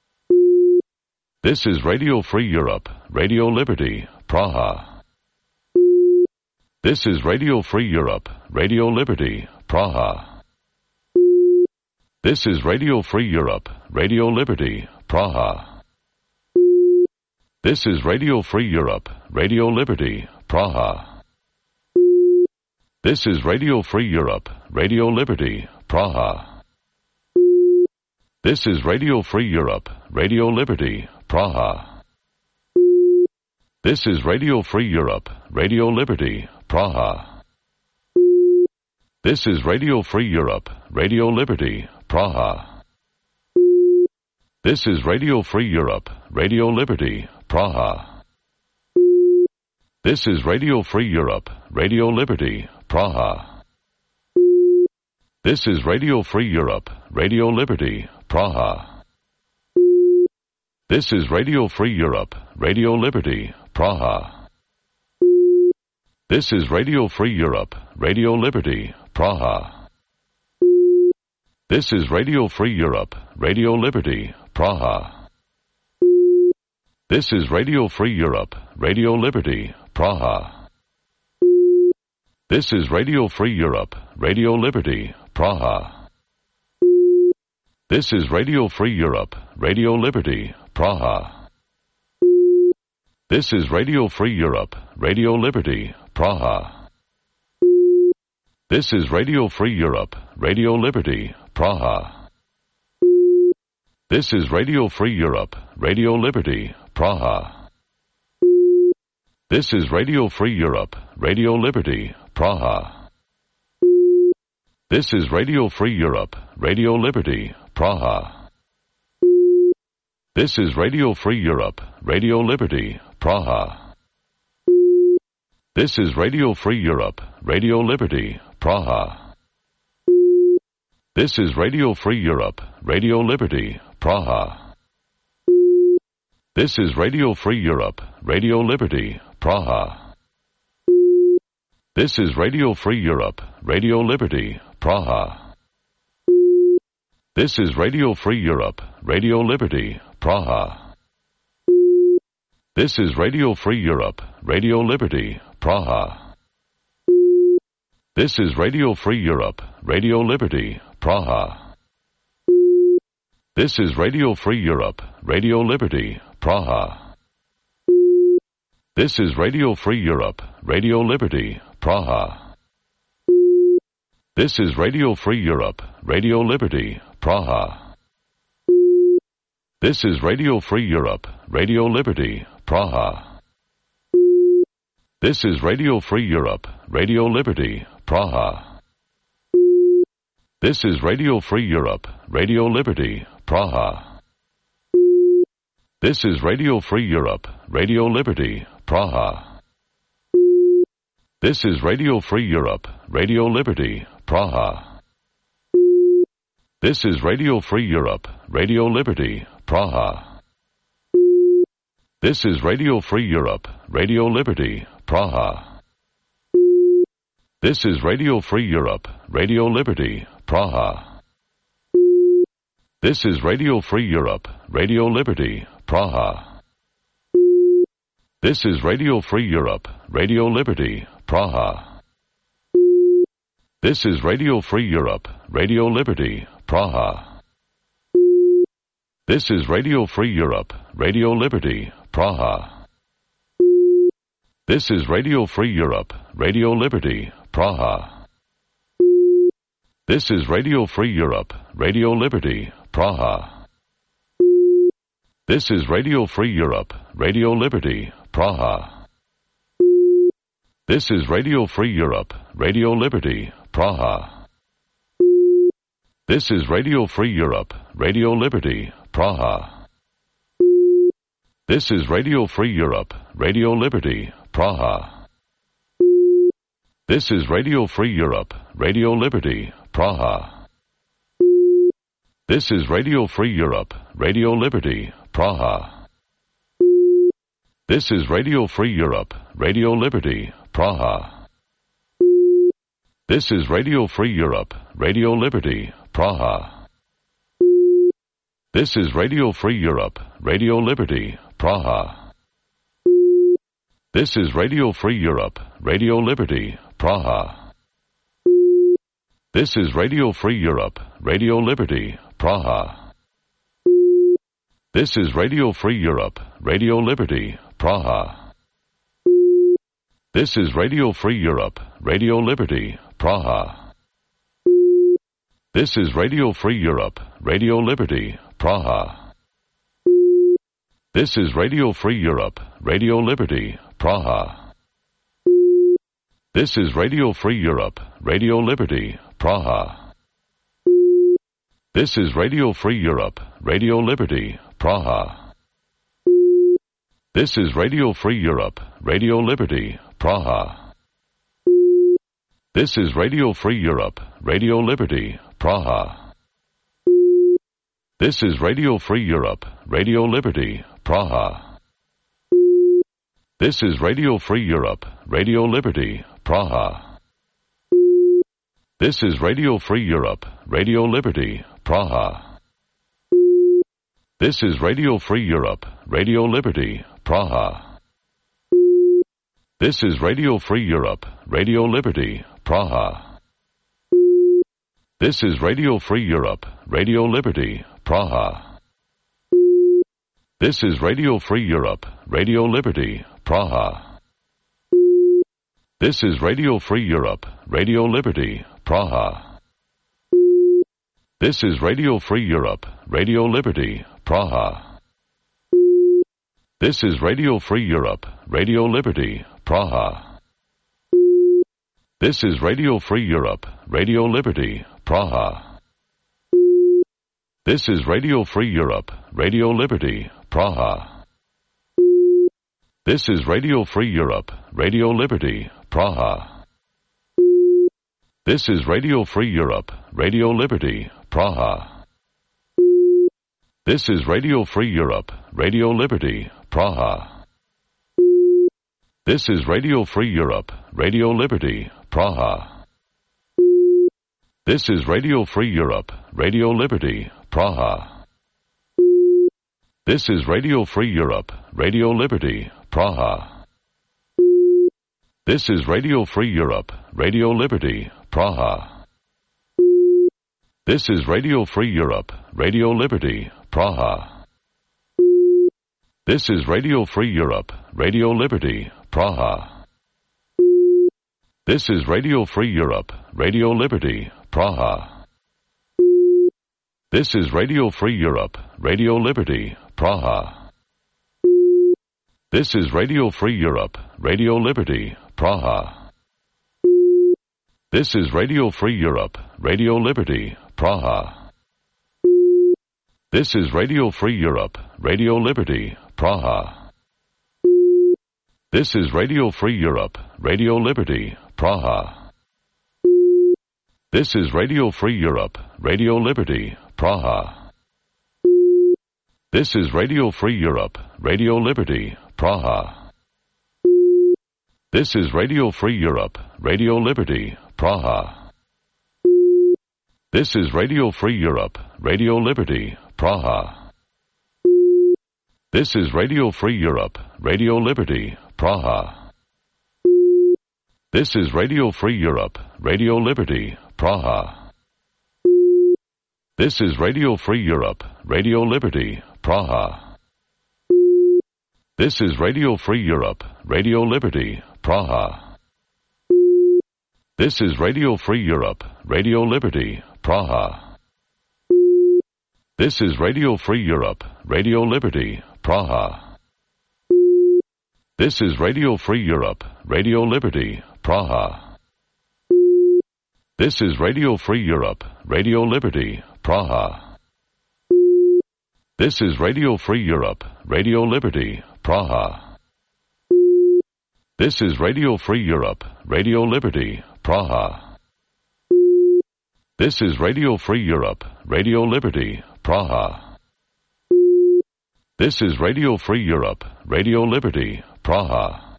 This is Radio Free Europe, Radio Liberty, Praha. This is Radio Free Europe, Radio Liberty, Praha. This is Radio Free Europe, Radio Liberty, Praha. This is Radio Free Europe, Radio Liberty, Praha. This is Radio Free Europe, Radio Liberty, Praha. This is Radio Free Europe, Radio Liberty, Praha. This is Radio Free Europe, Radio Liberty, Praha. This is Radio Free Europe, Radio Liberty, Praha. This is Radio Free Europe, Radio Liberty, Praha. This is Radio Free Europe, Radio Liberty, Praha. This is Radio Free Europe, Radio Liberty, Praha. This is Radio Free Europe, Radio Liberty, Praha. This is Radio Free Europe, Radio Liberty, Praha. This is Radio Free Europe, Radio Liberty, Praha. This is Radio Free Europe, Radio Liberty, Praha. This is Radio Free Europe, Radio Liberty, Praha. This is Radio Free Europe, Radio Liberty, Praha. This is Radio Free Europe, Radio Liberty, Praha. This is Radio Free Europe, Radio Liberty, Praha. This is Radio Free Europe, Radio Liberty, Praha. This is Radio Free Europe, Radio Liberty, Praha. This is Radio Free Europe, Radio Liberty, Praha. This is Radio Free Europe, Radio Liberty, Praha. This is Radio Free Europe, Radio Liberty, Praha. This is Radio Free Europe, Radio Liberty, Praha. This is Radio Free Europe, Radio Liberty, Praha. This is Radio Free Europe, Radio Liberty, Praha. This is Radio Free Europe, Radio Liberty, Praha. This is Radio Free Europe, Radio Liberty, Praha. This is Radio Free Europe, Radio Liberty, Praha. This is Radio Free Europe, Radio Liberty, Praha. This is Radio Free Europe, Radio Liberty, Praha. This is Radio Free Europe, Radio Liberty, Praha. This is Radio Free Europe, Radio Liberty, Praha. This is Radio Free Europe, Radio Liberty, Praha. This is Radio Free Europe, Radio Liberty, Praha. This is Radio Free Europe, Radio Liberty, Praha. This is Radio Free Europe, Radio Liberty, Praha. This is Radio Free Europe, Radio Liberty, Praha. This is Radio Free Europe, Radio Liberty, Praha. This is Radio Free Europe, Radio Liberty, Praha. This is Radio Free Europe, Radio Liberty, Praha. This is Radio Free Europe, Radio Liberty, Praha. This is Radio Free Europe, Radio Liberty, Praha. This is Radio Free Europe, Radio Liberty, Praha. This is Radio Free Europe, Radio Liberty, Praha. This is Radio Free Europe, Radio Liberty, Praha. This is Radio Free Europe, Radio Liberty, Praha. This is Radio Free Europe, Radio Liberty, Praha. This is Radio Free Europe, Radio Liberty, Praha. This is Radio Free Europe, Radio Liberty, Praha. This is Radio Free Europe, Radio Liberty, Praha. This is Radio Free Europe, Radio Liberty, Praha. This is Radio Free Europe, Radio Liberty, Praha. This is Radio Free Europe, Radio Liberty, Praha. This is Radio Free Europe, Radio Liberty, Praha. This is Radio Free Europe, Radio Liberty, Praha. This is Radio Free Europe, Radio Liberty, Praha. This is Radio Free Europe, Radio Liberty, Praha. This is Radio Free Europe, Radio Liberty, Praha. This is Radio Free Europe, Radio Liberty, Praha. This is Radio Free Europe, Radio Liberty, Praha. This is Radio Free Europe, Radio Liberty, Praha. This is Radio Free Europe, Radio Liberty, Praha. This is Radio Free Europe, Radio Liberty, Praha. This is Radio Free Europe, Radio Liberty, Praha. This is Radio Free Europe, Radio Liberty, Praha. This is Radio Free Europe, Radio Liberty, Praha. This is Radio Free Europe, Radio Liberty, Praha. This is Radio Free Europe, Radio Liberty, Praha. This is Radio Free Europe, Radio Liberty, Praha. This is Radio Free Europe, Radio Liberty, Praha. This is Radio Free Europe, Radio Liberty, Praha. This is Radio Free Europe, Radio Liberty, Praha. This is Radio Free Europe, Radio Liberty, Praha. This is Radio Free Europe, Radio Liberty, Praha. This is Radio Free Europe, Radio Liberty, Praha. This is Radio Free Europe, Radio Liberty, Praha. This is Radio Free Europe, Radio Liberty, Praha. This is Radio Free Europe, Radio Liberty, Praha. This is Radio Free Europe, Radio Liberty, Praha. This is Radio Free Europe, Radio Liberty, Praha. This is Radio Free Europe, Radio Liberty, Praha. This is Radio Free Europe, Radio Liberty, Praha. This is Radio Free Europe, Radio Liberty, Praha. This is Radio Free Europe, Radio Liberty, Praha. This is Radio Free Europe, Radio Liberty, Praha. This is Radio Free Europe, Radio Liberty, Praha. This is Radio Free Europe, Radio Liberty, Praha. This is Radio Free Europe, Radio Liberty, Praha. This is Radio Free Europe, Radio Liberty, Praha. This is Radio Free Europe, Radio Liberty, Praha. This is Radio Free Europe, Radio Liberty, Praha. This is Radio Free Europe, Radio Liberty, Praha. This is Radio Free Europe, Radio Liberty, Praha. This is Radio Free Europe, Radio Liberty, Praha. This is Radio Free Europe, Radio Liberty, Praha. This is Radio Free Europe, Radio Liberty, Praha. This is Radio Free Europe, Radio Liberty, Praha. This is Radio Free Europe, Radio Liberty, Praha. This is Radio Free Europe, Radio Liberty, Praha. This is Radio Free Europe, Radio Liberty, Praha. This is Radio Free Europe, Radio Liberty, Praha. This is Radio Free Europe, Radio Liberty, Praha. This is Radio Free Europe, Radio Liberty, Praha. This is Radio Free Europe, Radio Liberty, Praha. This is Radio Free Europe, Radio Liberty, Praha. This is Radio Free Europe, Radio Liberty, Praha. This is Radio Free Europe, Radio Liberty, Praha.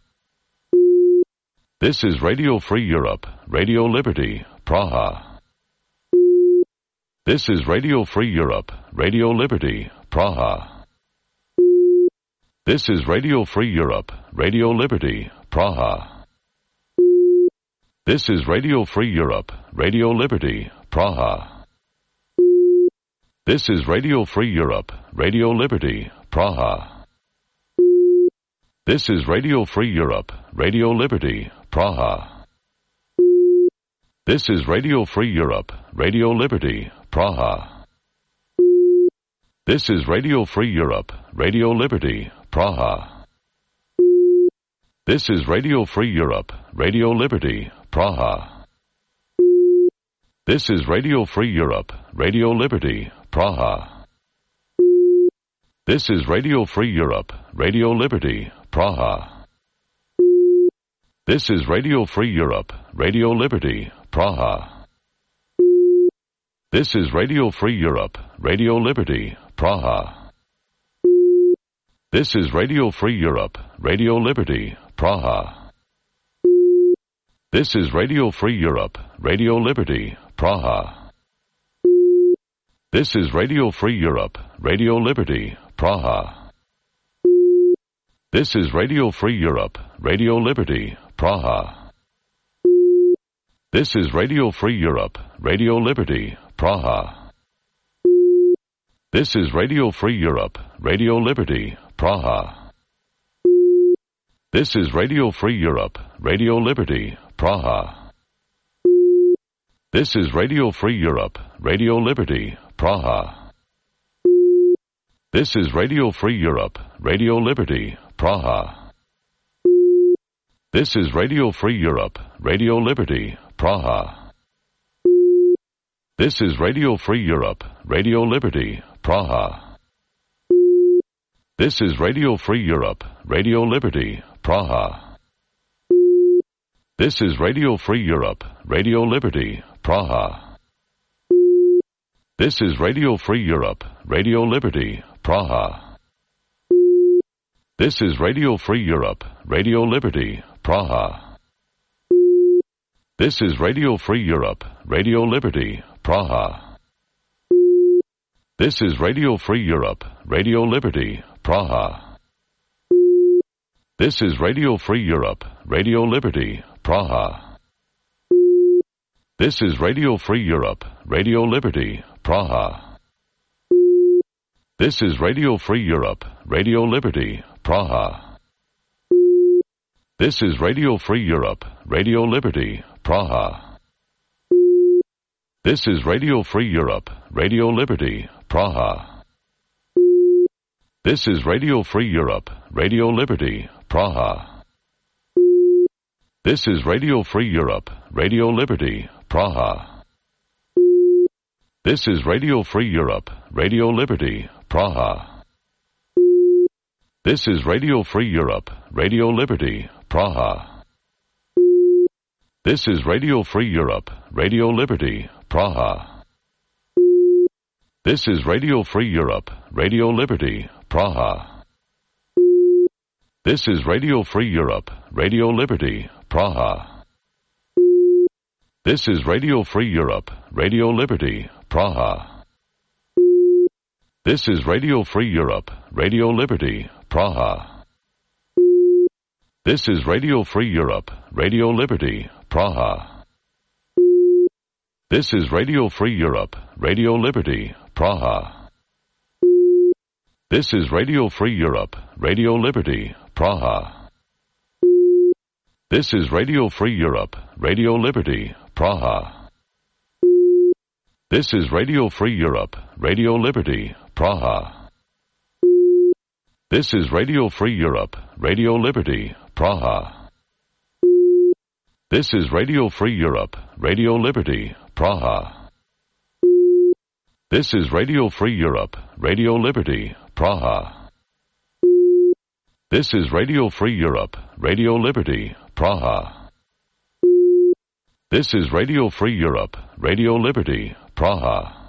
This is Radio Free Europe, Radio Liberty, Praha. This is Radio Free Europe, Radio Liberty, Praha. This is Radio Free Europe, Radio Liberty, Praha. This is Radio Free Europe, Radio Liberty, Praha. This is Radio Free Europe, Radio Liberty, Praha. This is Radio Free Europe, Radio Liberty, Praha. This is Radio Free Europe, Radio Liberty, Praha. This is Radio Free Europe, Radio Liberty, Praha. This is Radio Free Europe, Radio Liberty, Praha. This is Radio Free Europe, Radio Liberty, Praha. This is Radio Free Europe, Radio Liberty, Praha. This is Radio Free Europe, Radio Liberty, Praha. This is Radio Free Europe, Radio Liberty, Praha. This is Radio Free Europe, Radio Liberty, Praha. This is Radio Free Europe, Radio Liberty, Praha. This is Radio Free Europe, Radio Liberty, Praha. This is Radio Free Europe, Radio Liberty, Praha. This is Radio Free Europe, Radio Liberty, Praha. This is Radio Free Europe, Radio Liberty, Praha. This is Radio Free Europe, Radio Liberty, Praha. This is Radio Free Europe, Radio Liberty, Praha. This is Radio Free Europe, Radio Liberty, Praha. This is Radio Free Europe, Radio Liberty, Praha. This is Radio Free Europe, Radio Liberty, Praha. This is Radio Free Europe, Radio Liberty, Praha. This is Radio Free Europe, Radio Liberty, Praha. This is Radio Free Europe, Radio Liberty, Praha. This is Radio Free Europe, Radio Liberty, Praha. This is Radio Free Europe, Radio Liberty, Praha. This is Radio Free Europe, Radio Liberty, Praha. This is Radio Free Europe, Radio Liberty, Praha. This is Radio Free Europe, Radio Liberty, Praha. This is Radio Free Europe, Radio Liberty, Praha. This is Radio Free Europe, Radio Liberty, Praha. This is Radio Free Europe, Radio Liberty, Praha. This is Radio Free Europe, Radio Liberty, Praha. This is Radio Free Europe, Radio Liberty, Praha. This is Radio Free Europe, Radio Liberty, Praha. This is Radio Free Europe, Radio Liberty, Praha. This is Radio Free Europe, Radio Liberty, Praha. This is Radio Free Europe, Radio Liberty, Praha. This is Radio Free Europe, Radio Liberty, Praha. This is Radio Free Europe, Radio Liberty, Praha. This is Radio Free Europe, Radio Liberty, Praha. This is Radio Free Europe, Radio Liberty, Praha. This is Radio Free Europe, Radio Liberty, Praha. This is Radio Free Europe, Radio Liberty, Praha. This is Radio Free Europe, Radio Liberty, Praha. This is Radio Free Europe, Radio Liberty, Praha. This is Radio Free Europe, Radio Liberty, Praha. This is Radio Free Europe, Radio Liberty, Praha. This is Radio Free Europe, Radio Liberty, Praha. This is Radio Free Europe, Radio Liberty, Praha. This is Radio Free Europe, Radio Liberty, Praha.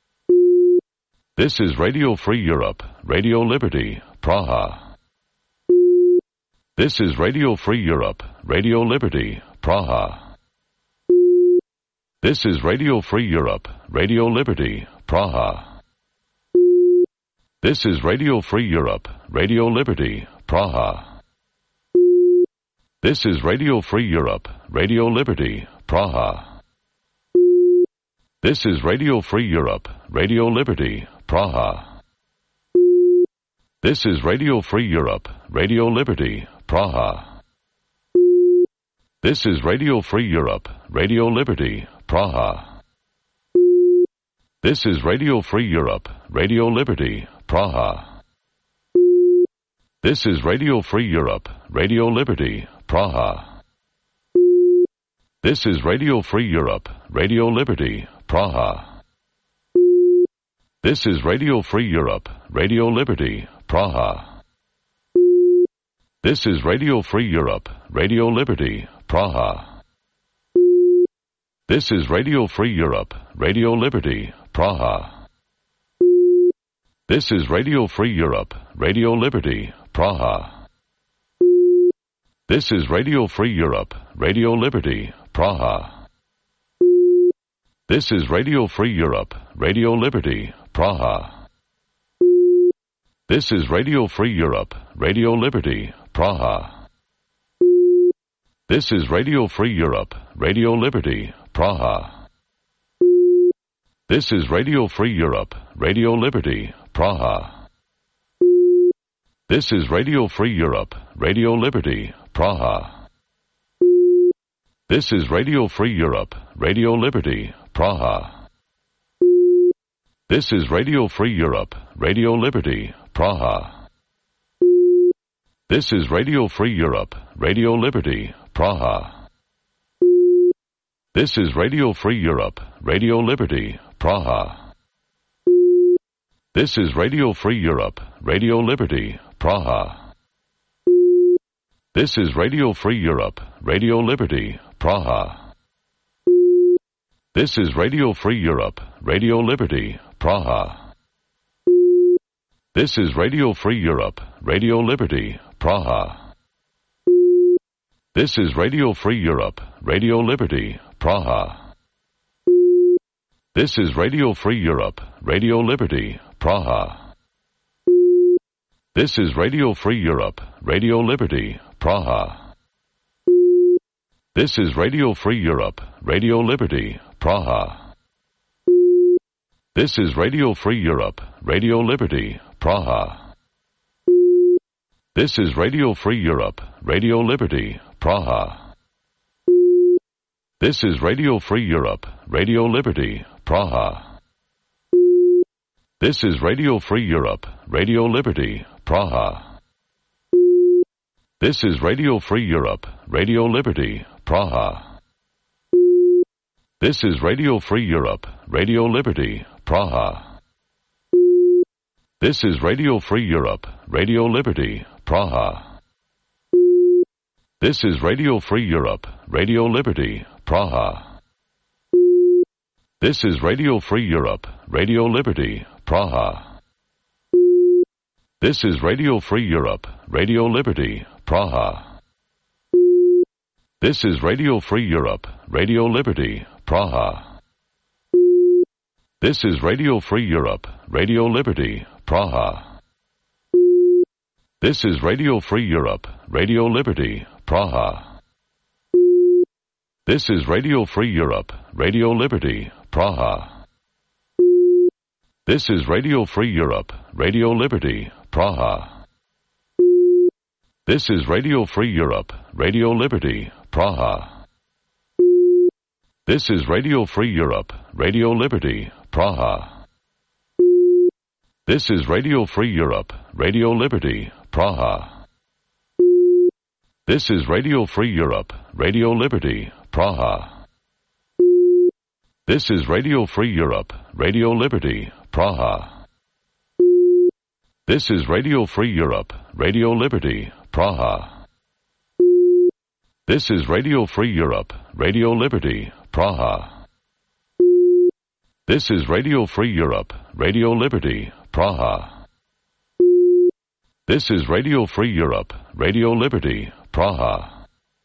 This is Radio Free Europe, Radio Liberty, Praha. This is Radio Free Europe, Radio Liberty, Praha. This is Radio Free Europe, Radio Liberty, Praha. This is Radio Free Europe, Radio Liberty, Praha. This is Radio Free Europe, Radio Liberty, Praha. This is Radio Free Europe, Radio Liberty, Praha. This is Radio Free Europe, Radio Liberty, Praha. This is Radio Free Europe, Radio Liberty, Praha. This is Radio Free Europe, Radio Liberty, Praha. This is Radio Free Europe, Radio Liberty, Praha. This is Radio Free Europe, Radio Liberty, Praha. This is Radio Free Europe, Radio Liberty, Praha. This is Radio Free Europe, Radio Liberty, Praha. This is Radio Free Europe, Radio Liberty, Praha. This is Radio Free Europe, Radio Liberty, Praha. This is Radio Free Europe, Radio Liberty, Praha. This is Radio Free Europe, Radio Liberty, Praha. This is Radio Free Europe, Radio Liberty, Praha. This is Radio Free Europe, Radio Liberty, Praha. This is Radio Free Europe, Radio Liberty, Praha. This is Radio Free Europe, Radio Liberty, Praha. This is Radio Free Europe, Radio Liberty, Praha. This is Radio Free Europe, Radio Liberty, Praha. This is Radio Free Europe, Radio Liberty, Praha. This is Radio Free Europe, Radio Liberty, Praha. This is Radio Free Europe, Radio Liberty, Praha. This is Radio Free Europe, Radio Liberty, Praha. This is Radio Free Europe, Radio Liberty, Praha. This is Radio Free Europe, Radio Liberty, Praha. This is Radio Free Europe, Radio Liberty, Praha. This is Radio Free Europe, Radio Liberty, Praha. This is Radio Free Europe, Radio Liberty, Praha. This is Radio Free Europe, Radio Liberty, Praha. This is Radio Free Europe, Radio Liberty, Praha. This is Radio Free Europe, Radio Liberty, Praha. This is Radio Free Europe, Radio Liberty, Praha. This is Radio Free Europe, Radio Liberty, Praha. This is Radio Free Europe, Radio Liberty, Praha. This is Radio Free Europe, Radio Liberty, Praha. This is Radio Free Europe, Radio Liberty, Praha. This is Radio Free Europe, Radio Liberty, Praha. This is Radio Free Europe, Radio Liberty, Praha. This is Radio Free Europe, Radio Liberty, Praha. This is Radio Free Europe, Radio Liberty, Praha. This is Radio Free Europe, Radio Liberty, Praha. This is Radio Free Europe, Radio Liberty, Praha. This is Radio Free Europe, Radio Liberty, Praha. This is Radio Free Europe, Radio Liberty, Praha. This is Radio Free Europe, Radio Liberty, Praha. This is Radio Free Europe, Radio Liberty, Praha. This is Radio Free Europe, Radio Liberty, Praha. This is Radio Free Europe, Radio Liberty, Praha. This is Radio Free Europe, Radio Liberty, Praha. This is Radio Free Europe, Radio Liberty, Praha. This is Radio Free Europe, Radio Liberty, Praha. This is Radio Free Europe, Radio Liberty, Praha. This is Radio Free Europe, Radio Liberty, Praha.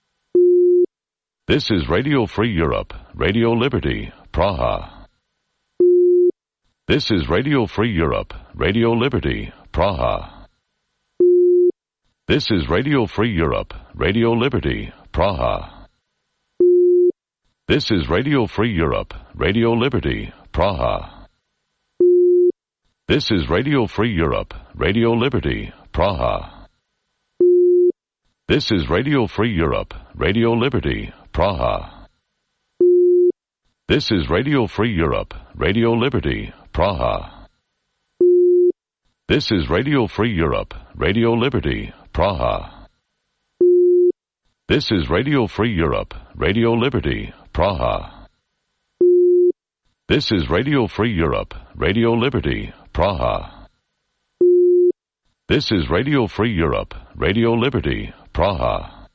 This is Radio Free Europe, Radio Liberty, Praha. This is Radio Free Europe, Radio Liberty, Praha. This is Radio Free Europe, Radio Liberty, Praha. This is Radio Free Europe, Radio Liberty, Praha. This is Radio Free Europe, Radio Liberty, Praha. This is Radio Free Europe, Radio Liberty, Praha. This is Radio Free Europe, Radio Liberty, Praha. This is Radio Free Europe, Radio Liberty, Praha. This is Radio Free Europe, Radio Liberty, Praha. This is Radio Free Europe, Radio Liberty, Praha. This is Radio Free Europe, Radio Liberty, Praha.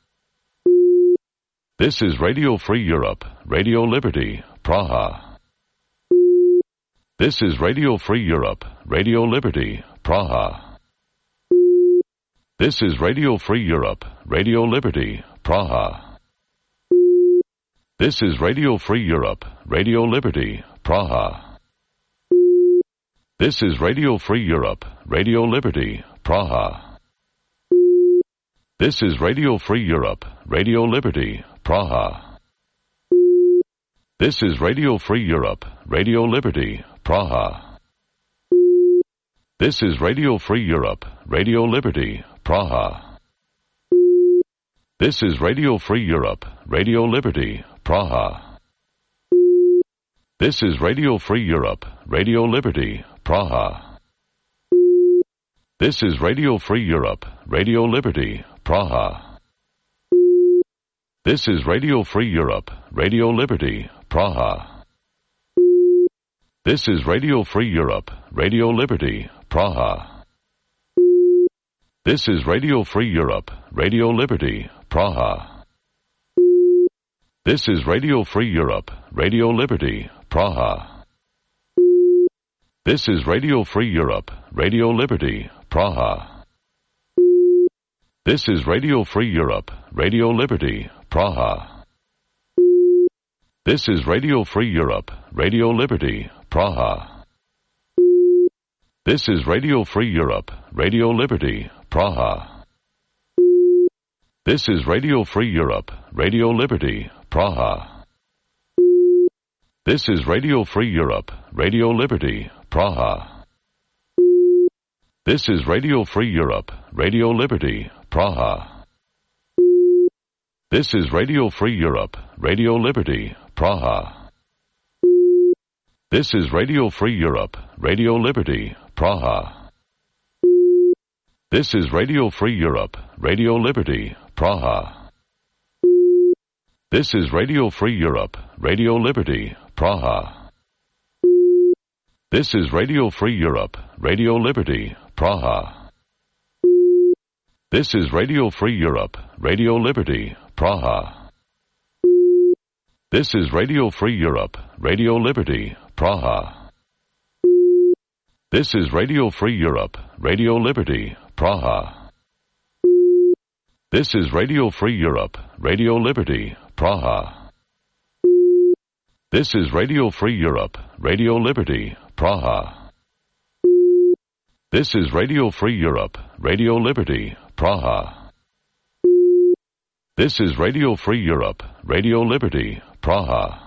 This is Radio Free Europe, Radio Liberty, Praha. This is Radio Free Europe, Radio Liberty, Praha. This is Radio Free Europe, Radio Liberty, Praha. This is Radio Free Europe, Radio Liberty, Praha. This is Radio Free Europe, Radio Liberty, Praha. This is Radio Free Europe, Radio Liberty, Praha. This is Radio Free Europe, Radio Liberty, Praha. This is Radio Free Europe, Radio Liberty, Praha. This is Radio Free Europe, Radio Liberty, Praha. This is Radio Free Europe, Radio Liberty, Praha. This is Radio Free Europe, Radio Liberty, Praha. This is Radio Free Europe, Radio Liberty, Praha. This is Radio Free Europe, Radio Liberty, Praha. This is Radio Free Europe, Radio Liberty, Praha. This is Radio Free Europe, Radio Liberty, Praha. This is Radio Free Europe, Radio Liberty, Praha. This is Radio Free Europe, Radio Liberty, Praha. This is Radio Free Europe, Radio Liberty, Praha. This is Radio Free Europe, Radio Liberty, Praha. This is Radio Free Europe, Radio Liberty, Praha. This is Radio Free Europe, Radio Liberty, Praha. This is Radio Free Europe, Radio Liberty, Praha. This is Radio Free Europe, Radio Liberty, Praha. This is Radio Free Europe, Radio Liberty, Praha. This is Radio Free Europe, Radio Liberty, Praha. This is Radio Free Europe, Radio Liberty, Praha. This is Radio Free Europe, Radio Liberty, Praha. This is Radio Free Europe, Radio Liberty, Praha. This is Radio Free Europe, Radio Liberty, Praha. This is Radio Free Europe, Radio Liberty, Praha. This is Radio Free Europe, Radio Liberty, Praha. This is Radio Free Europe, Radio Liberty, Praha. This is Radio Free Europe, Radio Liberty, Praha. This is Radio Free Europe, Radio Liberty, Praha.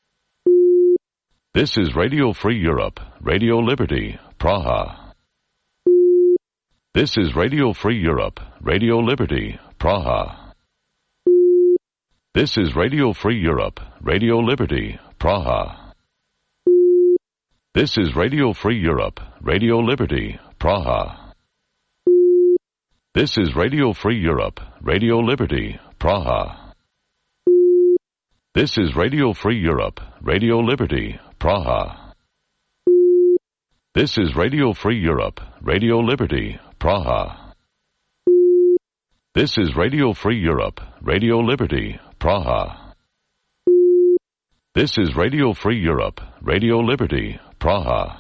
This is Radio Free Europe, Radio Liberty, Praha. This is Radio Free Europe, Radio Liberty, Praha. This is Radio Free Europe, Radio Liberty, Praha. This is Radio Free Europe, Radio Liberty, Praha. This is Radio Free Europe, Radio Liberty, Praha. This is Radio Free Europe, Radio Liberty, Praha. This is Radio Free Europe, Radio Liberty, Praha. This is Radio Free Europe, Radio Liberty, Praha. This is Radio Free Europe, Radio Liberty, Praha.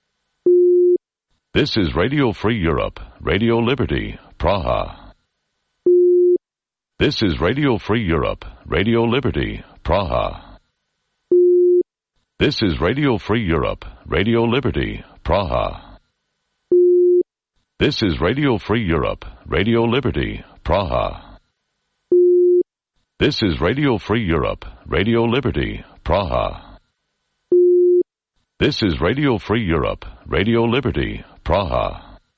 This is Radio Free Europe, Radio Liberty, Praha. This is Radio Free Europe, Radio Liberty, Praha. This is Radio Free Europe, Radio Liberty, Praha. This is Radio Free Europe, Radio Liberty, Praha. This is Radio Free Europe, Radio Liberty, Praha. This is Radio Free Europe, Radio Liberty, Praha.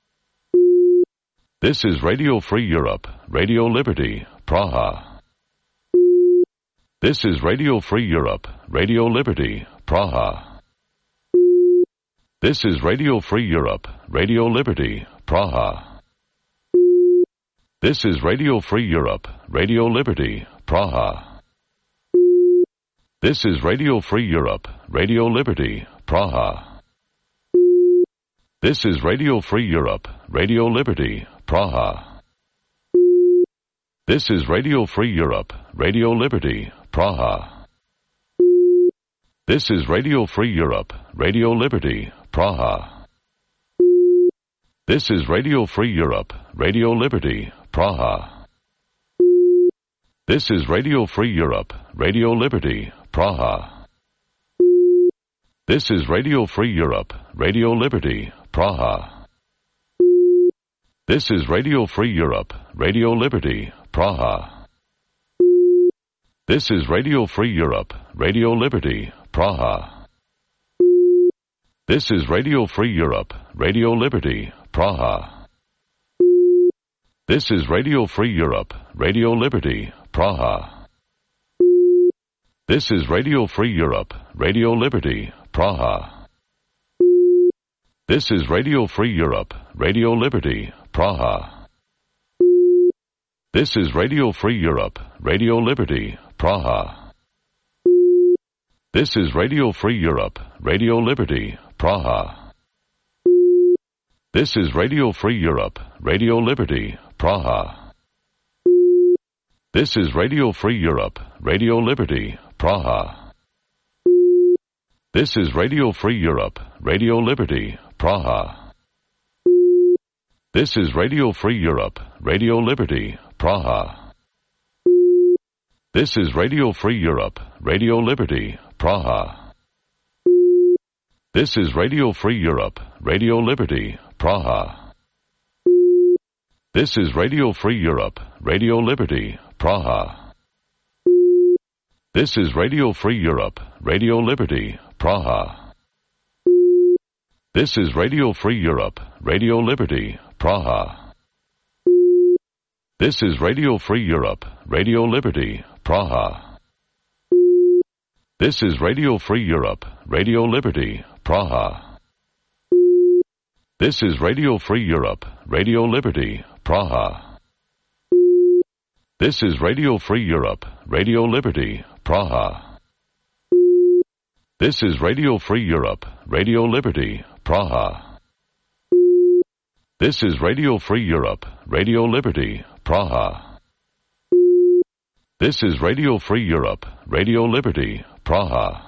This is Radio Free Europe, Radio Liberty, Praha. This is Radio Free Europe, Radio Liberty, Praha. This is Radio Free Europe, Radio Liberty, Praha. This is Radio Free Europe, Radio Liberty, Praha. This is Radio Free Europe, Radio Liberty, Praha. This is Radio Free Europe, Radio Liberty, Praha. This is Radio Free Europe, Radio Liberty, Praha. This is Radio Free Europe, Radio Liberty, Praha. This is Radio Free Europe, Radio Liberty, Praha. This is Radio Free Europe, Radio Liberty, Praha. This is Radio Free Europe, Radio Liberty, Praha. This is Radio Free Europe, Radio Liberty, Praha. This is Radio Free Europe, Radio Liberty, Praha. This is Radio Free Europe, Radio Liberty, Praha. This is Radio Free Europe, Radio Liberty, Praha. This is Radio Free Europe, Radio Liberty, Praha. This is Radio Free Europe, Radio Liberty, Praha. This is Radio Free Europe, Radio Liberty, Praha. This is Radio Free Europe, Radio Liberty, Praha. This is Radio Free Europe, Radio Liberty, Praha. This is Radio Free Europe, Radio Liberty, Praha. This is Radio Free Europe, Radio Liberty, Praha. This is Radio Free Europe, Radio Liberty, Praha. This is Radio Free Europe, Radio Liberty, Praha. This is Radio Free Europe, Radio Liberty, Praha. This is Radio Free Europe, Radio Liberty, Praha. This is Radio Free Europe, Radio Liberty, Praha. This is Radio Free Europe, Radio Liberty, Praha. This is Radio Free Europe, Radio Liberty, Praha. This is Radio Free Europe, Radio Liberty, Praha. This is Radio Free Europe, Radio Liberty, Praha. This is Radio Free Europe, Radio Liberty, Praha. This is Radio Free Europe, Radio Liberty, Praha. This is Radio Free Europe, Radio Liberty, Praha. This is Radio Free Europe, Radio Liberty, Praha.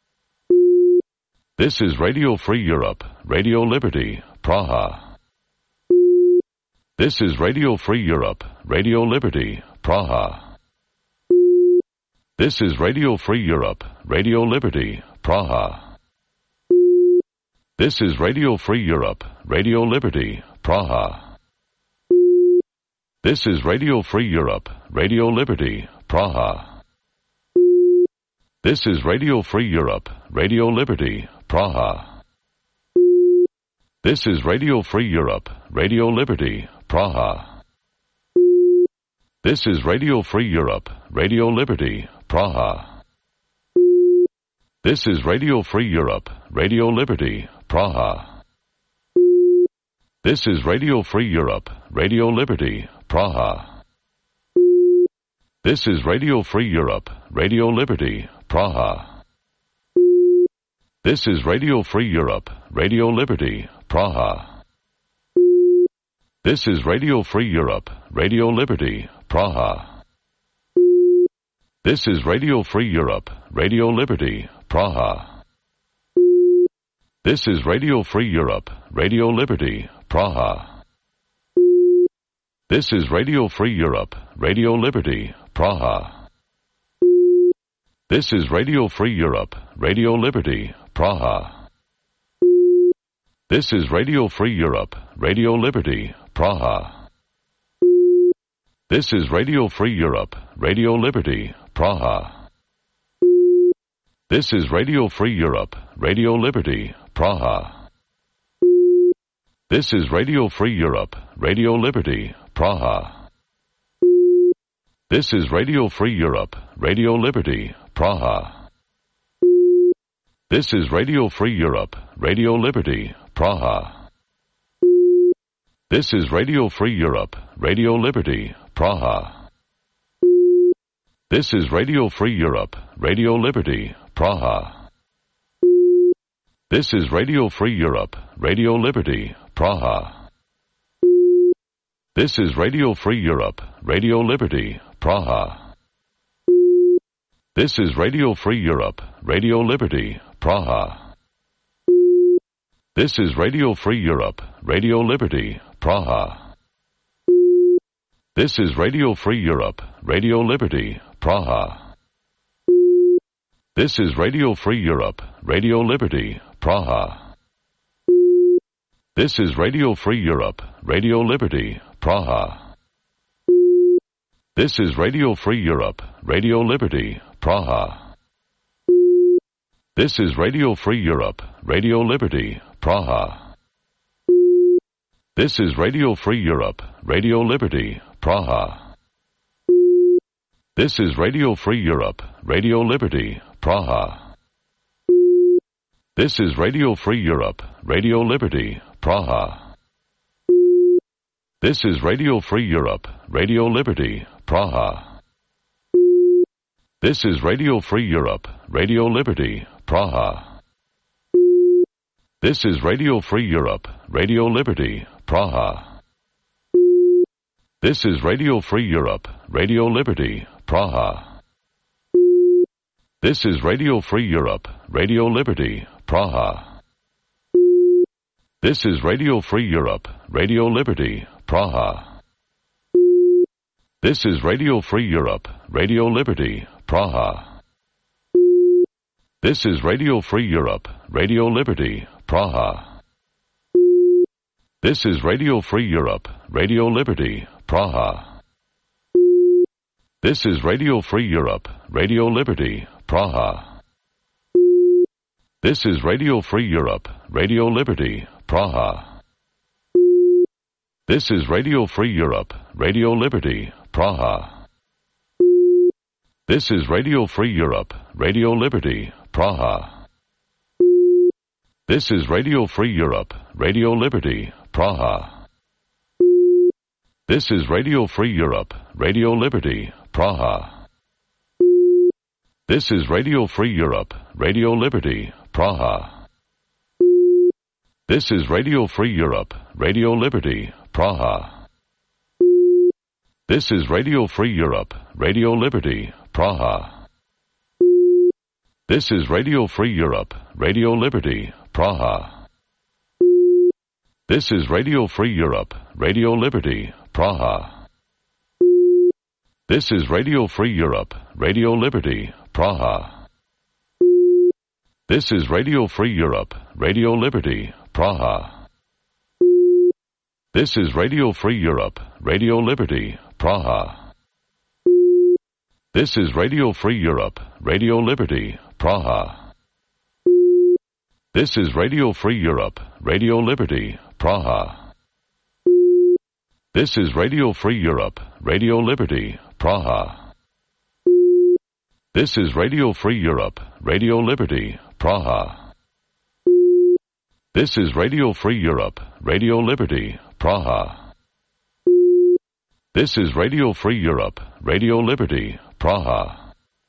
This is Radio Free Europe, Radio Liberty, Praha. This is Radio Free Europe, Radio Liberty, Praha. This is Radio Free Europe, Radio Liberty, Praha. This is Radio Free Europe, Radio Liberty, Praha. This is Radio Free Europe, Radio Liberty, Praha. This is Radio Free Europe, Radio Liberty, Praha. This is Radio Free Europe, Radio Liberty, Praha. This is Radio Free Europe, Radio Liberty, Praha. This is Radio Free Europe, Radio Liberty, Praha. This is Radio Free Europe, Radio Liberty, Praha. This is Radio Free Europe, Radio Liberty, Praha. This is Radio Free Europe, Radio Liberty, Praha. This is Radio Free Europe, Radio Liberty, Praha. This is Radio Free Europe, Radio Liberty, Praha. This is Radio Free Europe, Radio Liberty, Praha. This is Radio Free Europe, Radio Liberty, Praha. This is Radio Free Europe, Radio Liberty, Praha. This is Radio Free Europe, Radio Liberty, Praha. This is Radio Free Europe, Radio Liberty, Praha. This is Radio Free Europe, Radio Liberty, Praha. This is Radio Free Europe, Radio Liberty, Praha. This is Radio Free Europe, Radio Liberty, Praha. This is Radio Free Europe, Radio Liberty, Praha. This is Radio Free Europe, Radio Liberty, Praha. This is Radio Free Europe, Radio Liberty, Praha. This is Radio Free Europe, Radio Liberty, Praha. This is Radio Free Europe, Radio Liberty, Praha. This is Radio Free Europe, Radio Liberty, Praha. This is Radio Free Europe, Radio Liberty, Praha. This is Radio Free Europe, Radio Liberty, Praha. This is Radio Free Europe, Radio Liberty, Praha. This is Radio Free Europe, Radio Liberty, Praha. This is Radio Free Europe, Radio Liberty, Praha. This is Radio Free Europe, Radio Liberty, Praha. This is Radio Free Europe, Radio Liberty, Praha. This is Radio Free Europe, Radio Liberty, Praha. This is Radio Free Europe, Radio Liberty, Praha. This is Radio Free Europe, Radio Liberty, Praha. This is Radio Free Europe, Radio Liberty, Praha. This is Radio Free Europe, Radio Liberty, Praha. This is Radio Free Europe, Radio Liberty, Praha. This is Radio Free Europe, Radio Liberty, Praha. This is Radio Free Europe, Radio Liberty, Praha. This is Radio Free Europe, Radio Liberty, Praha. This is Radio Free Europe, Radio Liberty, Praha. This is Radio Free Europe, Radio Liberty, Praha. This is Radio Free Europe, Radio Liberty, Praha. This is Radio Free Europe, Radio Liberty, Praha. This is Radio Free Europe, Radio Liberty, Praha. This is Radio Free Europe, Radio Liberty, Praha. This is Radio Free Europe, Radio Liberty, Praha. This is Radio Free Europe, Radio Liberty, Praha. This is Radio Free Europe, Radio Liberty, Praha. This is Radio Free Europe, Radio Liberty, Praha. This is Radio Free Europe, Radio Liberty, Praha. This is Radio Free Europe, Radio Liberty, Praha. This is Radio Free Europe, Radio Liberty, Praha. This is Radio Free Europe, Radio Liberty, Praha. This is Radio Free Europe, Radio Liberty, Praha. This is Radio Free Europe, Radio Liberty, Praha. This is Radio Free Europe, Radio Liberty, Praha. This is Radio Free Europe, Radio Liberty, Praha. This is Radio Free Europe, Radio Liberty, Praha. This is Radio Free Europe, Radio Liberty, Praha. This is Radio Free Europe, Radio Liberty, Praha. This is Radio Free Europe, Radio Liberty, Praha.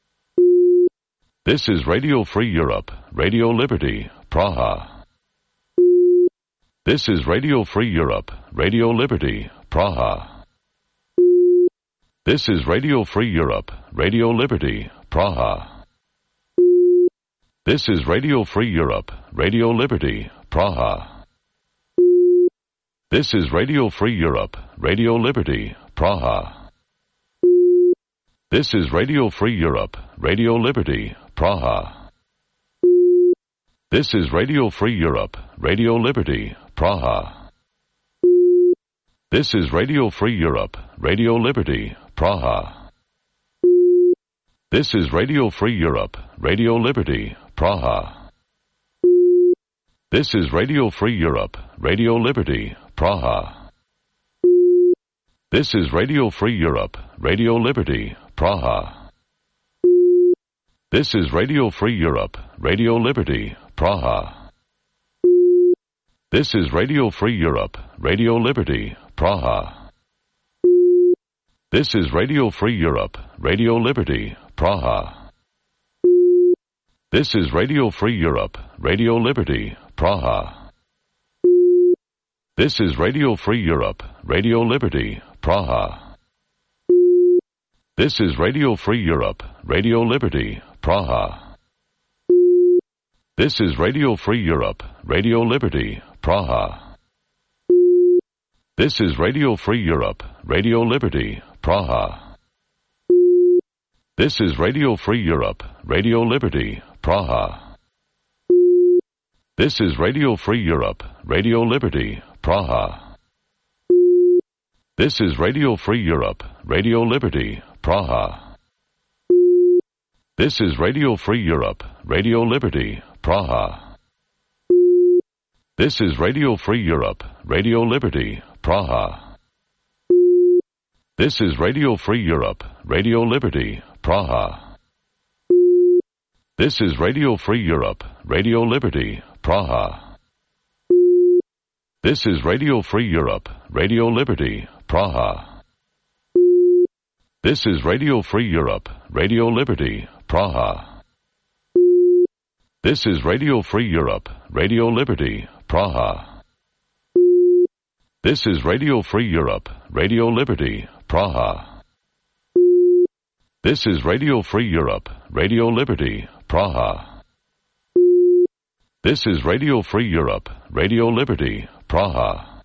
This is Radio Free Europe, Radio Liberty, Praha. This is Radio Free Europe, Radio Liberty, Praha. This is Radio Free Europe, Radio Liberty, Praha. This is Radio Free Europe, Radio Liberty, Praha. This is Radio Free Europe, Radio Liberty, Praha. This is Radio Free Europe, Radio Liberty, Praha. This is Radio Free Europe, Radio Liberty, Praha. This is Radio Free Europe, Radio Liberty, Praha. This is Radio Free Europe, Radio Liberty, Praha. This is Radio Free Europe, Radio Liberty, Praha. This is Radio Free Europe, Radio Liberty, Praha. This is Radio Free Europe, Radio Liberty, Praha. This is Radio Free Europe, Radio Liberty, Praha. This is Radio Free Europe, Radio Liberty, Praha. This is Radio Free Europe, Radio Liberty, Praha. This is Radio Free Europe, Radio Liberty, Praha. This is Radio Free Europe, Radio Liberty, Praha. This is Radio Free Europe, Radio Liberty, Praha. This is Radio Free Europe, Radio Liberty, Praha. This is Radio Free Europe, Radio Liberty, Praha. This is Radio Free Europe, Radio Liberty, Praha. This is Radio Free Europe, Radio Liberty, Praha. This is Radio Free Europe, Radio Liberty, Praha. This is Radio Free Europe, Radio Liberty, Praha. This is Radio Free Europe, Radio Liberty, Praha. This is Radio Free Europe, Radio Liberty, Praha. This is Radio Free Europe, Radio Liberty, Praha. This is Radio Free Europe, Radio Liberty, Praha. This is Radio Free Europe, Radio Liberty, Praha. This is Radio Free Europe, Radio Liberty, Praha. This is Radio Free Europe, Radio Liberty, Praha. This is Radio Free Europe, Radio Liberty, Praha.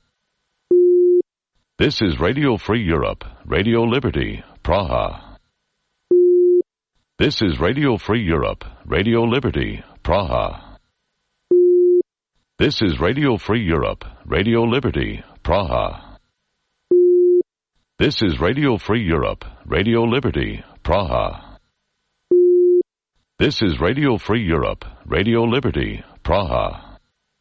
This is Radio Free Europe, Radio Liberty, Praha. This is Radio Free Europe, Radio Liberty, Praha. This is Radio Free Europe, Radio Liberty, Praha. This is Radio Free Europe, Radio Liberty, Praha. This is Radio Free Europe, Radio Liberty, Praha.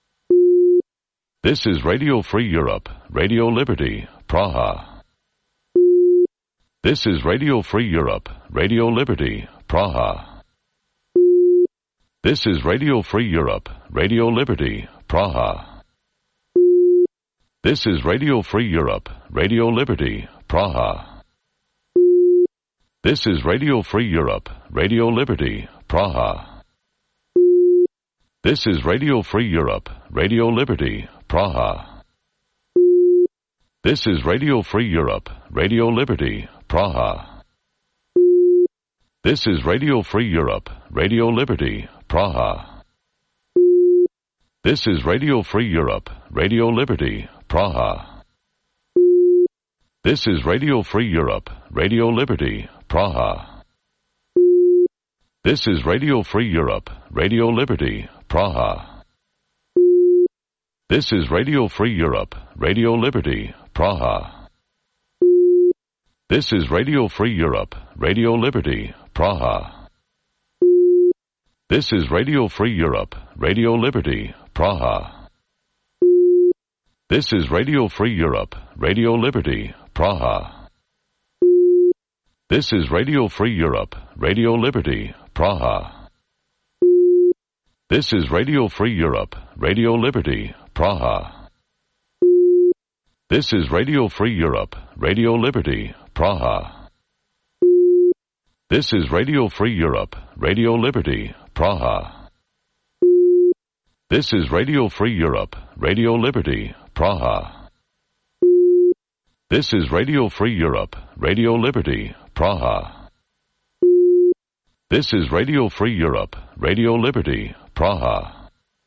This is Radio Free Europe, Radio Liberty, Praha. This is Radio Free Europe, Radio Liberty, Praha. This is Radio Free Europe, Radio Liberty, Praha. This is Radio Free Europe, Radio Liberty, Praha. This is Radio Free Europe, Radio Liberty, Praha. This is Radio Free Europe, Radio Liberty, Praha. This is Radio Free Europe, Radio Liberty, Praha. This is Radio Free Europe, Radio Liberty, Praha. This is Radio Free Europe, Radio Liberty, Praha. This is Radio Free Europe, Radio Liberty, Praha. This is Radio Free Europe, Radio Liberty, Praha. This is Radio Free Europe, Radio Liberty, Praha. This is Radio Free Europe, Radio Liberty, Praha. This is Radio Free Europe, Radio Liberty, Praha. This is Radio Free Europe, Radio Liberty, Praha. This is Radio Free Europe, Radio Liberty, Praha. This is Radio Free Europe, Radio Liberty, Praha. This is Radio Free Europe, Radio Liberty, Praha. This is Radio Free Europe, Radio Liberty, Praha. This is Radio Free Europe, Radio Liberty, Praha. This is Radio Free Europe, Radio Liberty, Praha. This is Radio Free Europe, Radio Liberty, Praha.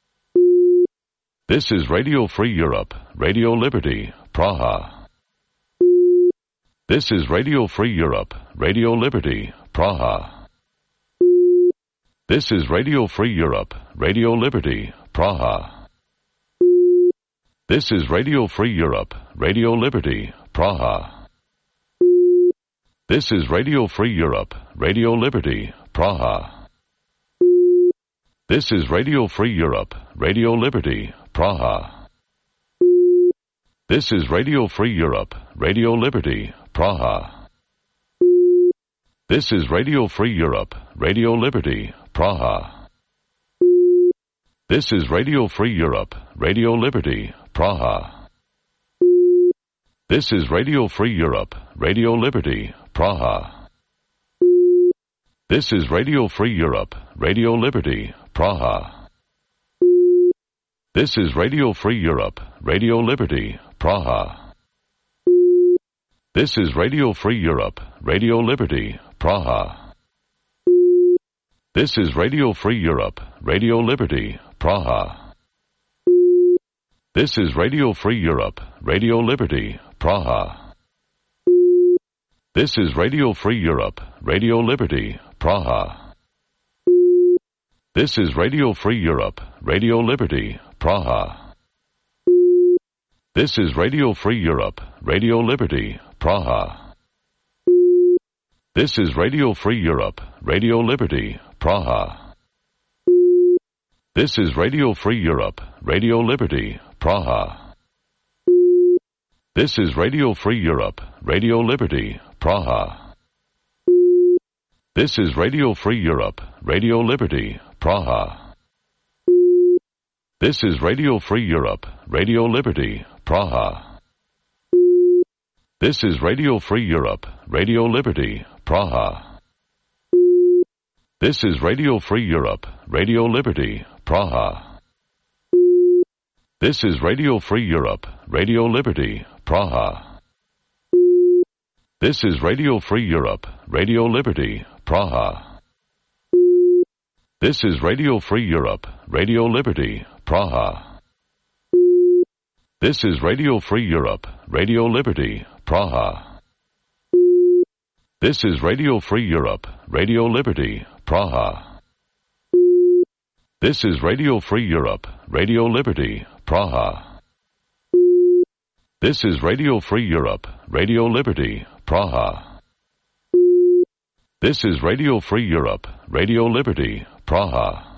This is Radio Free Europe, Radio Liberty, Praha. This is Radio Free Europe, Radio Liberty, Praha. This is Radio Free Europe, Radio Liberty, Praha. This is Radio Free Europe, Radio Liberty, Praha. This is Radio Free Europe, Radio Liberty, Praha. This is Radio Free Europe, Radio Liberty, Praha. This is Radio Free Europe, Radio Liberty, Praha. This is Radio Free Europe, Radio Liberty, Praha. This is Radio Free Europe, Radio Liberty, Praha. This is Radio Free Europe, Radio Liberty, Praha. This is Radio Free Europe, Radio Liberty, Praha. This is Radio Free Europe, Radio Liberty, Praha. This is Radio Free Europe, Radio Liberty, Praha. This is Radio Free Europe, Radio Liberty, Praha. This is Radio Free Europe, Radio Liberty, Praha. This is Radio Free Europe, Radio Liberty, Praha. This is Radio Free Europe, Radio Liberty, Praha. This is Radio Free Europe, Radio Liberty, Praha. This is Radio Free Europe, Radio Liberty, Praha. This is Radio Free Europe, Radio Liberty, Praha. This is Radio Free Europe, Radio Liberty, Praha. This is Radio Free Europe, Radio Liberty, Praha. This is Radio Free Europe, Radio Liberty, Praha. This is Radio Free Europe, Radio Liberty, Praha. This is Radio Free Europe, Radio Liberty, Praha. This is Radio Free Europe, Radio Liberty, Praha. This is Radio Free Europe, Radio Liberty, Praha. This is Radio Free Europe, Radio Liberty, Praha. This is Radio Free Europe, Radio Liberty, Praha. This is Radio Free Europe, Radio Liberty, Praha. This is Radio Free Europe, Radio Liberty, Praha. This is Radio Free Europe, Radio Liberty, Praha. This is Radio Free Europe, Radio Liberty, Praha.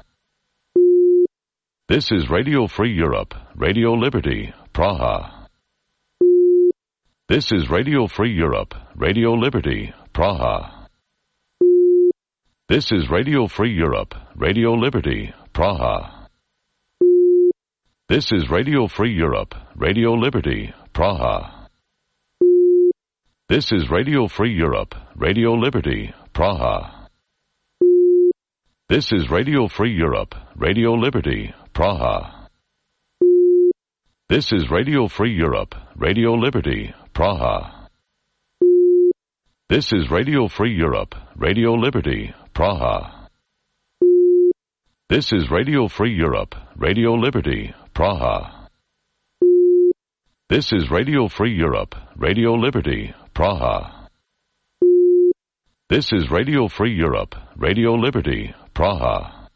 This is Radio Free Europe, Radio Liberty, Praha. This is Radio Free Europe, Radio Liberty, Praha. This is Radio Free Europe, Radio Liberty, Praha. This is Radio Free Europe, Radio Liberty, Praha. This is Radio Free Europe, Radio Liberty, Praha. This is Radio Free Europe, Radio Liberty, Praha. This is Radio Free Europe, Radio Liberty, Praha. This is Radio Free Europe, Radio Liberty, Praha. This is Radio Free Europe, Radio Liberty, Praha. This is Radio Free Europe, Radio Liberty, Praha. This is Radio Free Europe, Radio Liberty, Praha.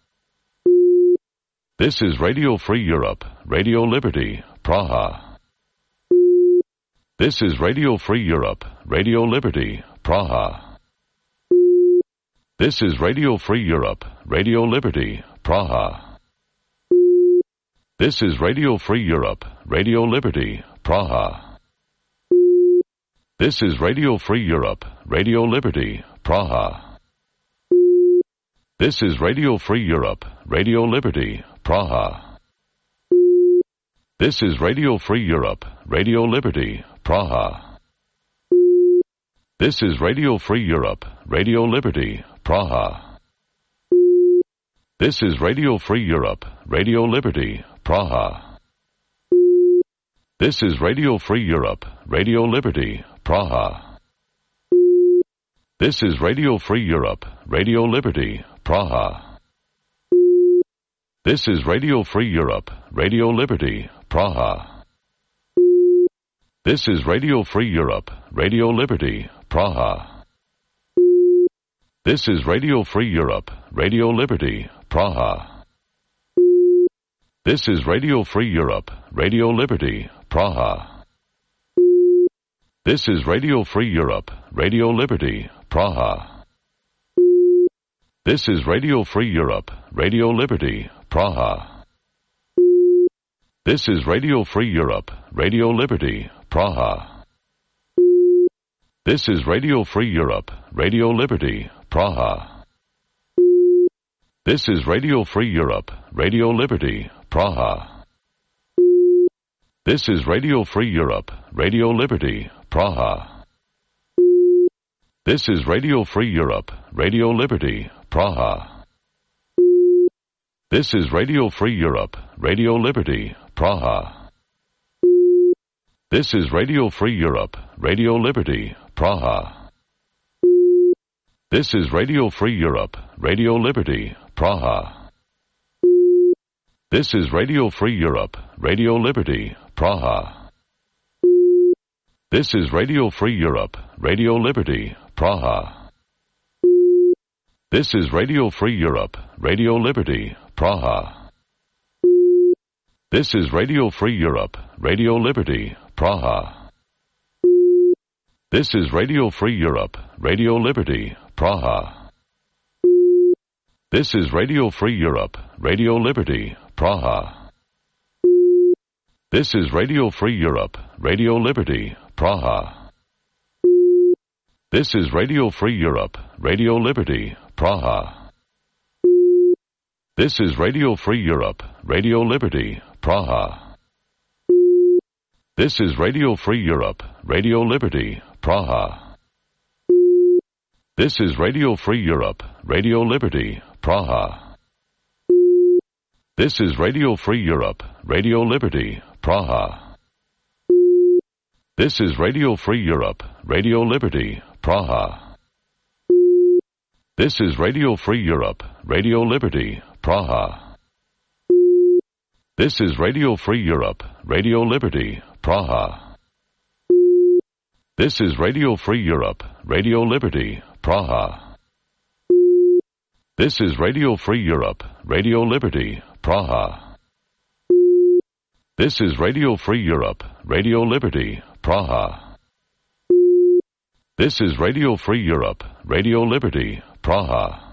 This is Radio Free Europe, Radio Liberty, Praha. This is Radio Free Europe, Radio Liberty, Praha. This is Radio Free Europe, Radio Liberty, Praha. This is Radio Free Europe, Radio Liberty, Praha. This is Radio Free Europe, Radio Liberty, Praha. This is Radio Free Europe, Radio Liberty, Praha. This is Radio Free Europe, Radio Liberty, Praha. This is Radio Free Europe, Radio Liberty, Praha. This is Radio Free Europe, Radio Liberty, Praha. This is Radio Free Europe, Radio Liberty, Praha. This is Radio Free Europe, Radio Liberty, Praha. This is Radio Free Europe, Radio Liberty, Praha. This is Radio Free Europe, Radio Liberty, Praha. This is Radio Free Europe, Radio Liberty, Praha. This is Radio Free Europe, Radio Liberty, Praha. This is Radio Free Europe, Radio Liberty, Praha. This is Radio Free Europe, Radio Liberty, Praha. This is Radio Free Europe, Radio Liberty, Praha. This is Radio Free Europe, Radio Liberty, Praha. This is Radio Free Europe, Radio Liberty, Praha. This is Radio Free Europe, Radio Liberty, Praha. This is Radio Free Europe, Radio Liberty, Praha. This is Radio Free Europe, Radio Liberty, Praha. This is Radio Free Europe, Radio Liberty, Praha. This is Radio Free Europe, Radio Liberty, Praha. This is Radio Free Europe, Radio Liberty, Praha. This is Radio Free Europe, Radio Liberty, Praha. This is Radio Free Europe, Radio Liberty, Praha. This is Radio Free Europe, Radio Liberty, Praha. This is Radio Free Europe, Radio Liberty, Praha. This is Radio Free Europe, Radio Liberty, Praha. This is Radio Free Europe, Radio Liberty, Praha. This is Radio Free Europe, Radio Liberty, Praha. This is Radio Free Europe, Radio Liberty, Praha. This is Radio Free Europe, Radio Liberty, Praha. This is Radio Free Europe, Radio Liberty, Praha. This is Radio Free Europe, Radio Liberty, Praha. This is Radio Free Europe, Radio Liberty, Praha. This is Radio Free Europe, Radio Liberty, Praha. This is Radio Free Europe, Radio Liberty, Praha. This is Radio Free Europe, Radio Liberty, Praha. This is Radio Free Europe, Radio Liberty, Praha. This is Radio Free Europe, Radio Liberty, Praha. This is Radio Free Europe, Radio Liberty, Praha.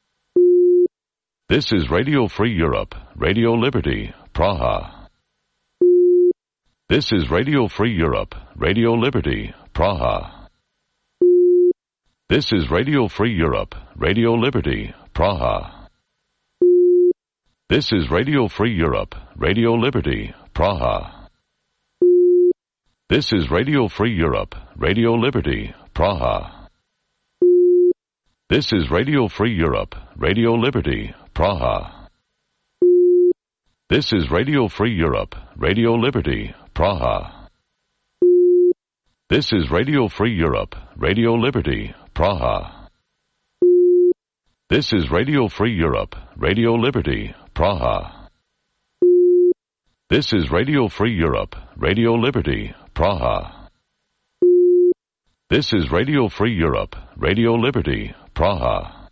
This is Radio Free Europe, Radio Liberty, Praha. This is Radio Free Europe, Radio Liberty, Praha. This is Radio Free Europe, Radio Liberty, Praha. This is Radio Free Europe, Radio Liberty, Praha. This is Radio Free Europe, Radio Liberty, Praha. This is Radio Free Europe, Radio Liberty, Praha. This is Radio Free Europe, Radio Liberty, Praha. This is Radio Free Europe, Radio Liberty, Praha. This is Radio Free Europe, Radio Liberty, Praha. This is Radio Free Europe, Radio Liberty, Praha. This is Radio Free Europe, Radio Liberty, Praha.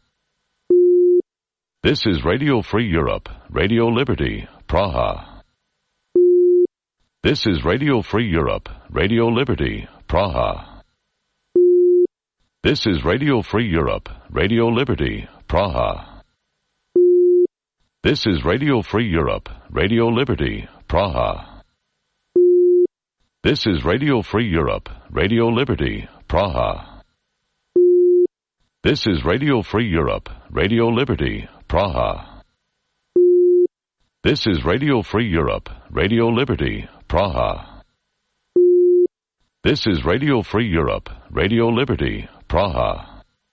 This is Radio Free Europe, Radio Liberty, Praha. This is Radio Free Europe, Radio Liberty, Praha. This is Radio Free Europe, Radio Liberty, Praha. This is Radio Free Europe, Radio Liberty, Praha. This is Radio Free Europe, Radio Liberty, Praha. This is Radio Free Europe, Radio Liberty, Praha. This is Radio Free Europe, Radio Liberty, Praha. This is Radio Free Europe, Radio Liberty, Praha.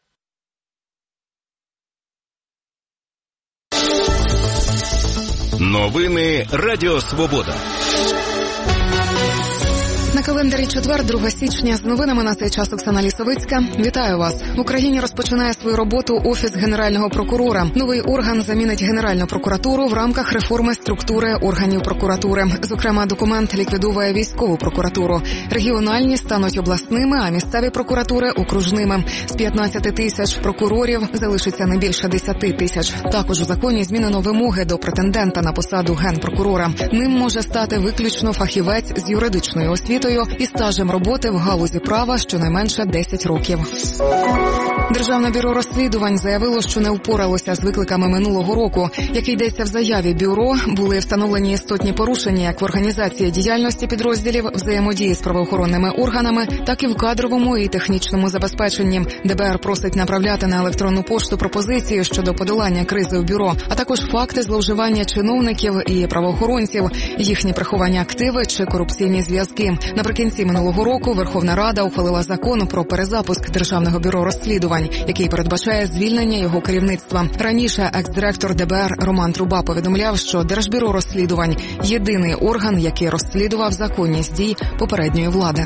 Новини Радіо Свобода. На календарі четвер, друге січня, з новинами на цей час Оксана Лісовицька. Вітаю вас. В Україні розпочинає свою роботу Офіс Генерального прокурора. Новий орган замінить Генеральну прокуратуру в рамках реформи структури органів прокуратури. Зокрема, документ ліквідовує військову прокуратуру. Регіональні стануть обласними, а місцеві прокуратури – окружними. З п'ятнадцяти тисяч прокурорів залишиться не більше десяти тисяч. Також у законі змінено вимоги до претендента на посаду генпрокурора. Ним може стати виключно фахівець з юридичною освітою і стажем роботи в галузі права щонайменше десять років. Державне бюро розслідувань заявило, що не впоралося з викликами минулого року. Як йдеться в заяві бюро, були встановлені істотні порушення як в організації діяльності підрозділів, взаємодії з правоохоронними органами, так і в кадровому і технічному забезпеченні. ДБР просить направляти на електронну пошту пропозиції щодо подолання кризи в бюро, а також факти зловживання чиновників і правоохоронців, їхні приховані активи чи корупційні зв'язки. Наприкінці минулого року Верховна Рада ухвалила закон про перезапуск Державного бюро розслідувань, який передбачає звільнення його керівництва. Раніше екс-директор ДБР Роман Труба повідомляв, що Держбюро розслідувань – єдиний орган, який розслідував законність дій попередньої влади.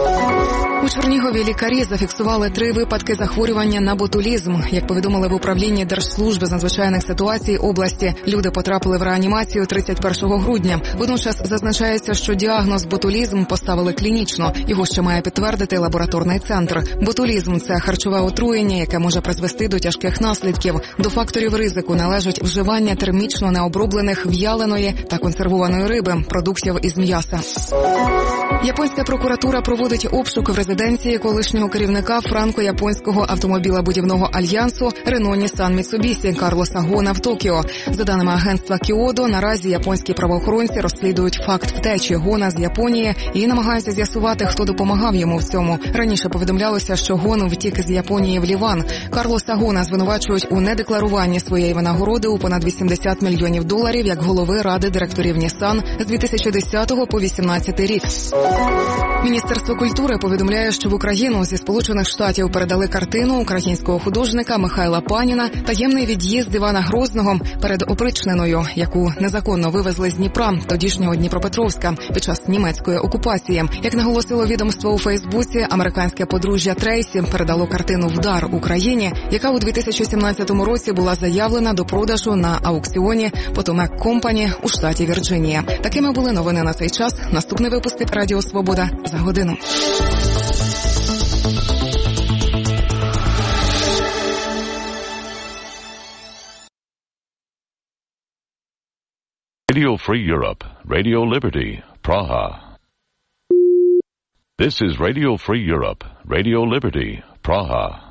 У Чернігові лікарі зафіксували три випадки захворювання на ботулізм. Як повідомили в управлінні Держслужби з надзвичайних ситуацій області, люди потрапили в реанімацію тридцять першого грудня. Водночас зазначається, що діагноз ботулізм поставили клінічно. Його ще має підтвердити лабораторний центр. Ботулізм – це харчове отруєння, яке може призвести до тяжких наслідків. До факторів ризику належать вживання термічно необроблених в'яленої та консервованої риби, продуктів із м'яса. Японська прокуратура проводить обшук в резиденції колишнього керівника франко-японського автомобілебудівного альянсу Renault Nissan Mitsubishi Карлоса Гона в Токіо. За даними агентства Кіодо, наразі японські правоохоронці розслідують факт втечі Гона з Японії і намагаються з'ясувати, хто допомагав йому в цьому. Раніше повідомлялося, що Гон втік з Японії в Ліван. Карлоса Гона звинувачують у недекларуванні своєї винагороди у понад вісімдесят мільйонів доларів як голови ради директорів Nissan з дві тисячі десятого по вісімнадцятий рік. Міністерство культури повідомляє, що в Україну зі Сполучених Штатів передали картину українського художника Михайла Паніна «Таємний від'їзд Івана Грозного» перед опричненою, яку незаконно вивезли з Дніпра, тодішнього Дніпропетровська, під час німецької окупації. Як наголосило відомство у Фейсбуці, американське подружжя Трейсі передало картину в дар Україні, яка у дві тисячі сімнадцятому році була заявлена до продажу на аукціоні Potomac Company у штаті Вірджинія. Такими були новини на цей час. Наступний випуск від Радіо Свобода за годину. Radio Free Europe, Radio Liberty, Praha. This is Radio Free Europe, Radio Liberty, Praha.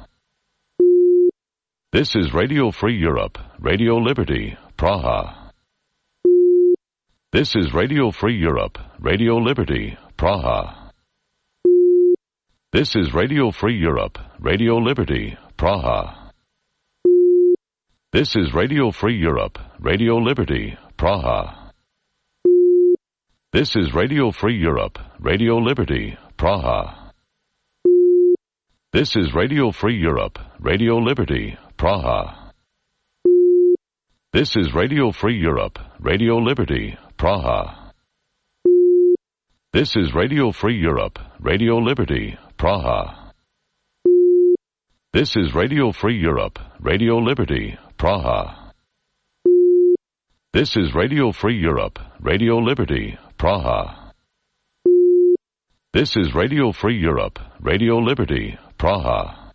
This is Radio Free Europe, Radio Liberty, Praha. This is Radio Free Europe, Radio Liberty, Praha. This is Radio Free Europe, Radio Liberty, Praha. This is Radio Free Europe, Radio Liberty, Praha. This is Radio Free Europe, Radio Liberty, Praha. This is Radio Free Europe, Radio Liberty, Praha. This is Radio Free Europe, Radio Liberty, Praha. This is Radio Free Europe, Radio Liberty, Praha. This is Radio Free Europe, Radio Liberty, Praha. This is Radio Free Europe, Radio Liberty, Praha. This is Radio Free Europe, Radio Liberty, Praha.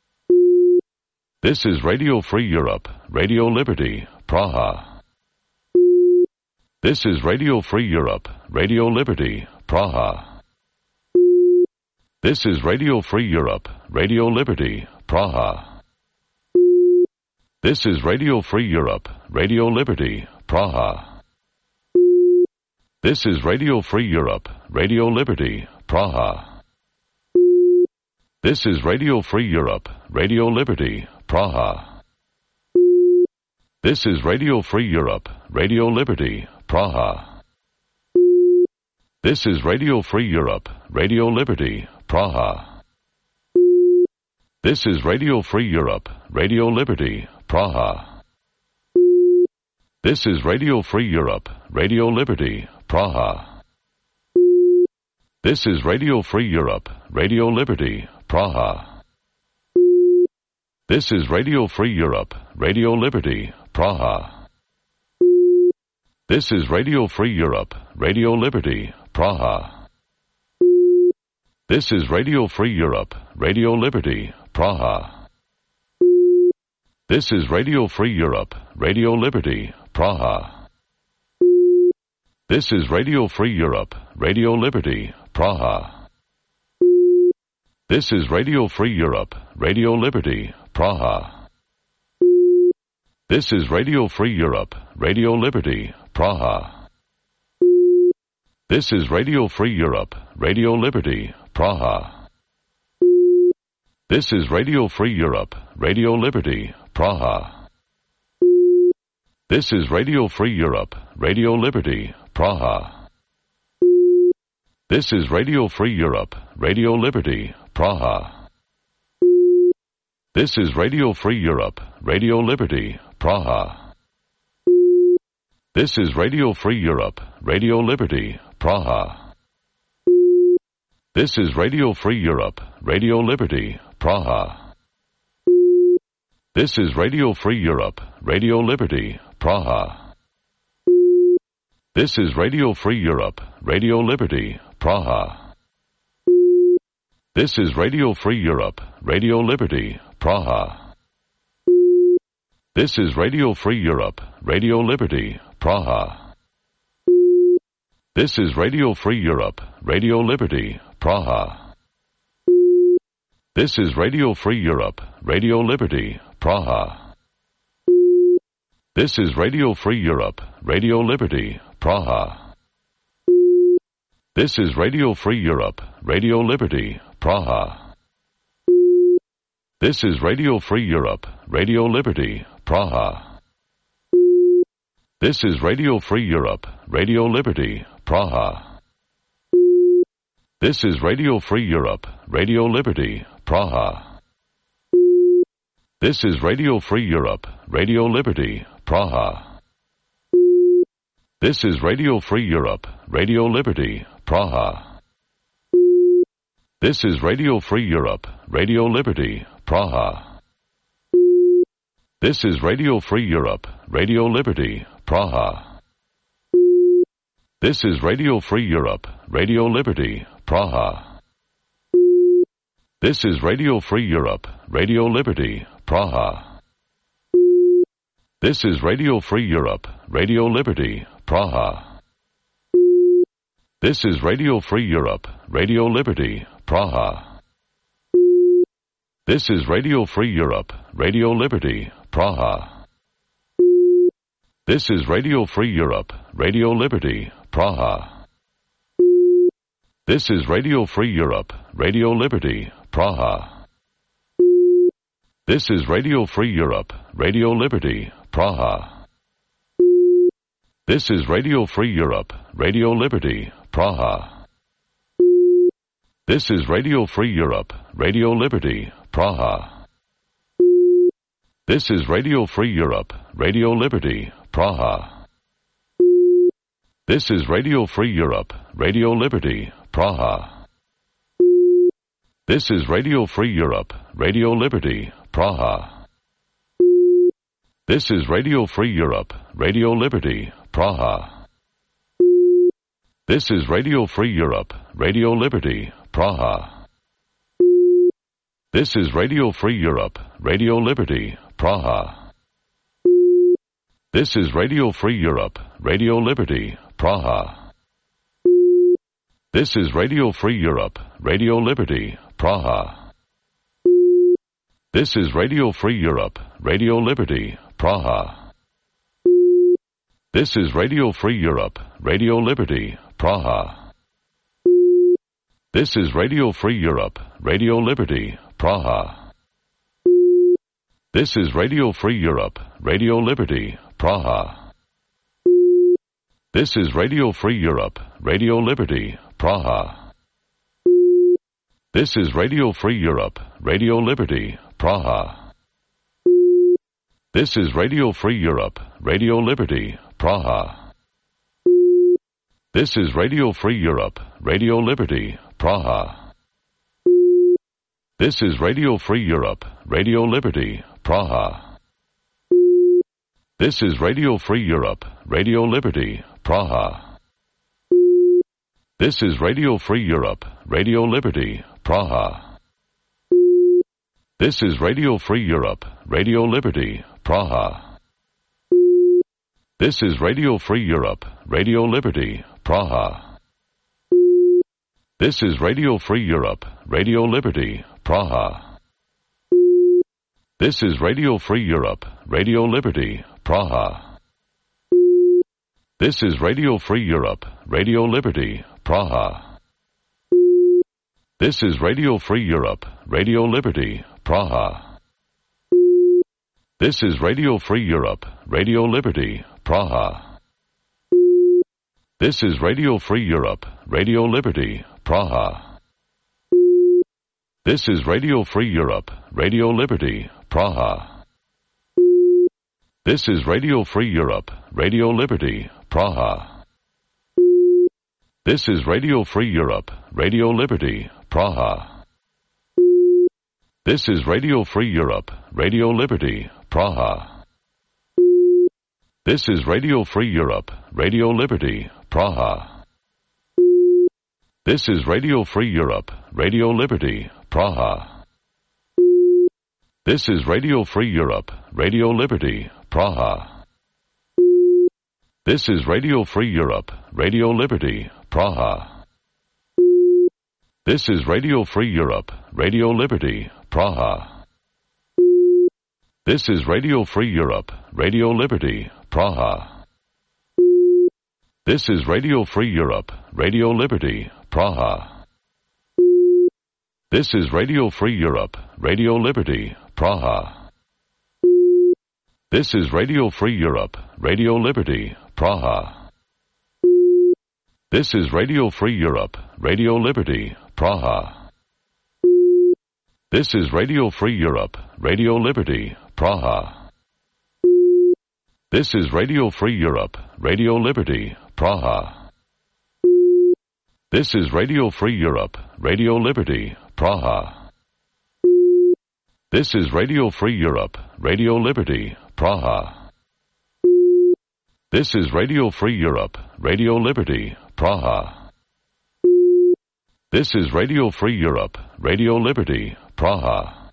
This is Radio Free Europe, Radio Liberty, Praha. This is Radio Free Europe, Radio Liberty, Praha. This is Radio Free Europe, Radio Liberty, Praha. This is Radio Free Europe, Radio Liberty, Praha. This is Radio Free Europe, Radio Liberty, Praha. This is Radio Free Europe, Radio Liberty, Praha. This is Radio Free Europe, Radio Liberty, Praha. This is Radio Free Europe, Radio Liberty, Praha. This is Radio Free Europe, Radio Liberty, Praha. This is Radio Free Europe, Radio Liberty, Praha. This is Radio Free Europe, Radio Liberty, Praha. This is Radio Free Europe, Radio Liberty, Praha. This is Radio Free Europe, Radio Liberty, Praha. This is Radio Free Europe, Radio Liberty, Praha. This is Radio Free Europe, Radio Liberty, Praha. This is Radio Free Europe, Radio Liberty, Praha. This is Radio Free Europe, Radio Liberty, Praha. This is Radio Free Europe, Radio Liberty, Praha. This is Radio Free Europe, Radio Liberty, Praha. This is Radio Free Europe, Radio Liberty, Praha. This is Radio Free Europe, Radio Liberty, Praha. This is Radio Free Europe, Radio Liberty, Praha. This is Radio Free Europe, Radio Liberty, Praha. This is Radio Free Europe, Radio Liberty, Praha. This is Radio Free Europe, Radio Liberty, Praha. This is Radio Free Europe, Radio Liberty, Praha. This is Radio Free Europe, Radio Liberty, Praha. This is Radio Free Europe, Radio Liberty, Praha. This is Radio Free Europe, Radio Liberty, Praha. This is Radio Free Europe, Radio Liberty, Praha. This is Radio Free Europe, Radio Liberty, Praha. This is Radio Free Europe, Radio Liberty, Praha. This is Radio Free Europe, Radio Liberty, Praha. This is Radio Free Europe, Radio Liberty, Praha. This is Radio Free Europe, Radio Liberty, Praha. This is Radio Free Europe, Radio Liberty, Praha. This is Radio Free Europe, Radio Liberty, Praha. This is Radio Free Europe, Radio Liberty, Praha. This is Radio Free Europe, Radio Liberty, Praha. This is Radio Free Europe, Radio Liberty, Praha. This is Radio Free Europe, Radio Liberty, Praha. This is Radio Free Europe, Radio Liberty, Praha. This is Radio Free Europe, Radio Liberty, Praha. This is Radio Free Europe, Radio Liberty, Praha. This is Radio Free Europe, Radio Liberty, Praha. This is Radio Free Europe, Radio Liberty, Praha. This is Radio Free Europe, Radio Liberty, Praha. This is Radio Free Europe, Radio Liberty, Praha. This is Radio Free Europe, Radio Liberty, Praha. This is Radio Free Europe, Radio Liberty, Praha. This is Radio Free Europe, Radio Liberty, Praha. This is Radio Free Europe, Radio Liberty, Praha. This is Radio Free Europe, Radio Liberty, Praha. This is Radio Free Europe, Radio Liberty, Praha. This is Radio Free Europe, Radio Liberty, Praha. This is Radio Free Europe, Radio Liberty, Praha. This is Radio Free Europe, Radio Liberty, Praha. This is Radio Free Europe, Radio Liberty, Praha. This is Radio Free Europe, Radio Liberty, Praha. This is Radio Free Europe, Radio Liberty, Praha. This is Radio Free Europe, Radio Liberty, Praha. This is Radio Free Europe, Radio Liberty, Praha. This is Radio Free Europe, Radio Liberty, Praha. This is Radio Free Europe, Radio Liberty, Praha. This is Radio Free Europe, Radio Liberty, Praha. This is Radio Free Europe, Radio Liberty, Praha. This is Radio Free Europe, Radio Liberty, Praha. This is Radio Free Europe, Radio Liberty, Praha. This is Radio Free Europe, Radio Liberty, Praha. This is Radio Free Europe, Radio Liberty, Praha. This is Radio Free Europe, Radio Liberty, Praha. This is Radio Free Europe, Radio Liberty, Praha. This is Radio Free Europe, Radio Liberty, Praha. This is Radio Free Europe, Radio Liberty, Praha. This is Radio Free Europe, Radio Liberty, Praha. This is Radio Free Europe, Radio Liberty, Praha. This is Radio Free Europe, Radio Liberty, Praha. This is Radio Free Europe, Radio Liberty, Praha. This is Radio Free Europe, Radio Liberty, Praha. This is Radio Free Europe, Radio Liberty, Praha. This is Radio Free Europe, Radio Liberty, Praha. This is Radio Free Europe, Radio Liberty, Praha. This is Radio Free Europe, Radio Liberty, Praha. This is Radio Free Europe, Radio Liberty, Praha. This is Radio Free Europe, Radio Liberty, Praha. This is Radio Free Europe, Radio Liberty, Praha. This is Radio Free Europe, Radio Liberty, Praha. This is Radio Free Europe, Radio Liberty, Praha. This is Radio Free Europe, Radio Liberty, Praha. This is Radio Free Europe, Radio Liberty, Praha. This is Radio Free Europe, Radio Liberty, Praha. This is Radio Free Europe, Radio Liberty, Praha. This is Radio Free Europe, Radio Liberty, Praha. This is Radio Free Europe, Radio Liberty, Praha. This is Radio Free Europe, Radio Liberty, Praha. This is Radio Free Europe, Radio Liberty, Praha. This is Radio Free Europe, Radio Liberty, Praha.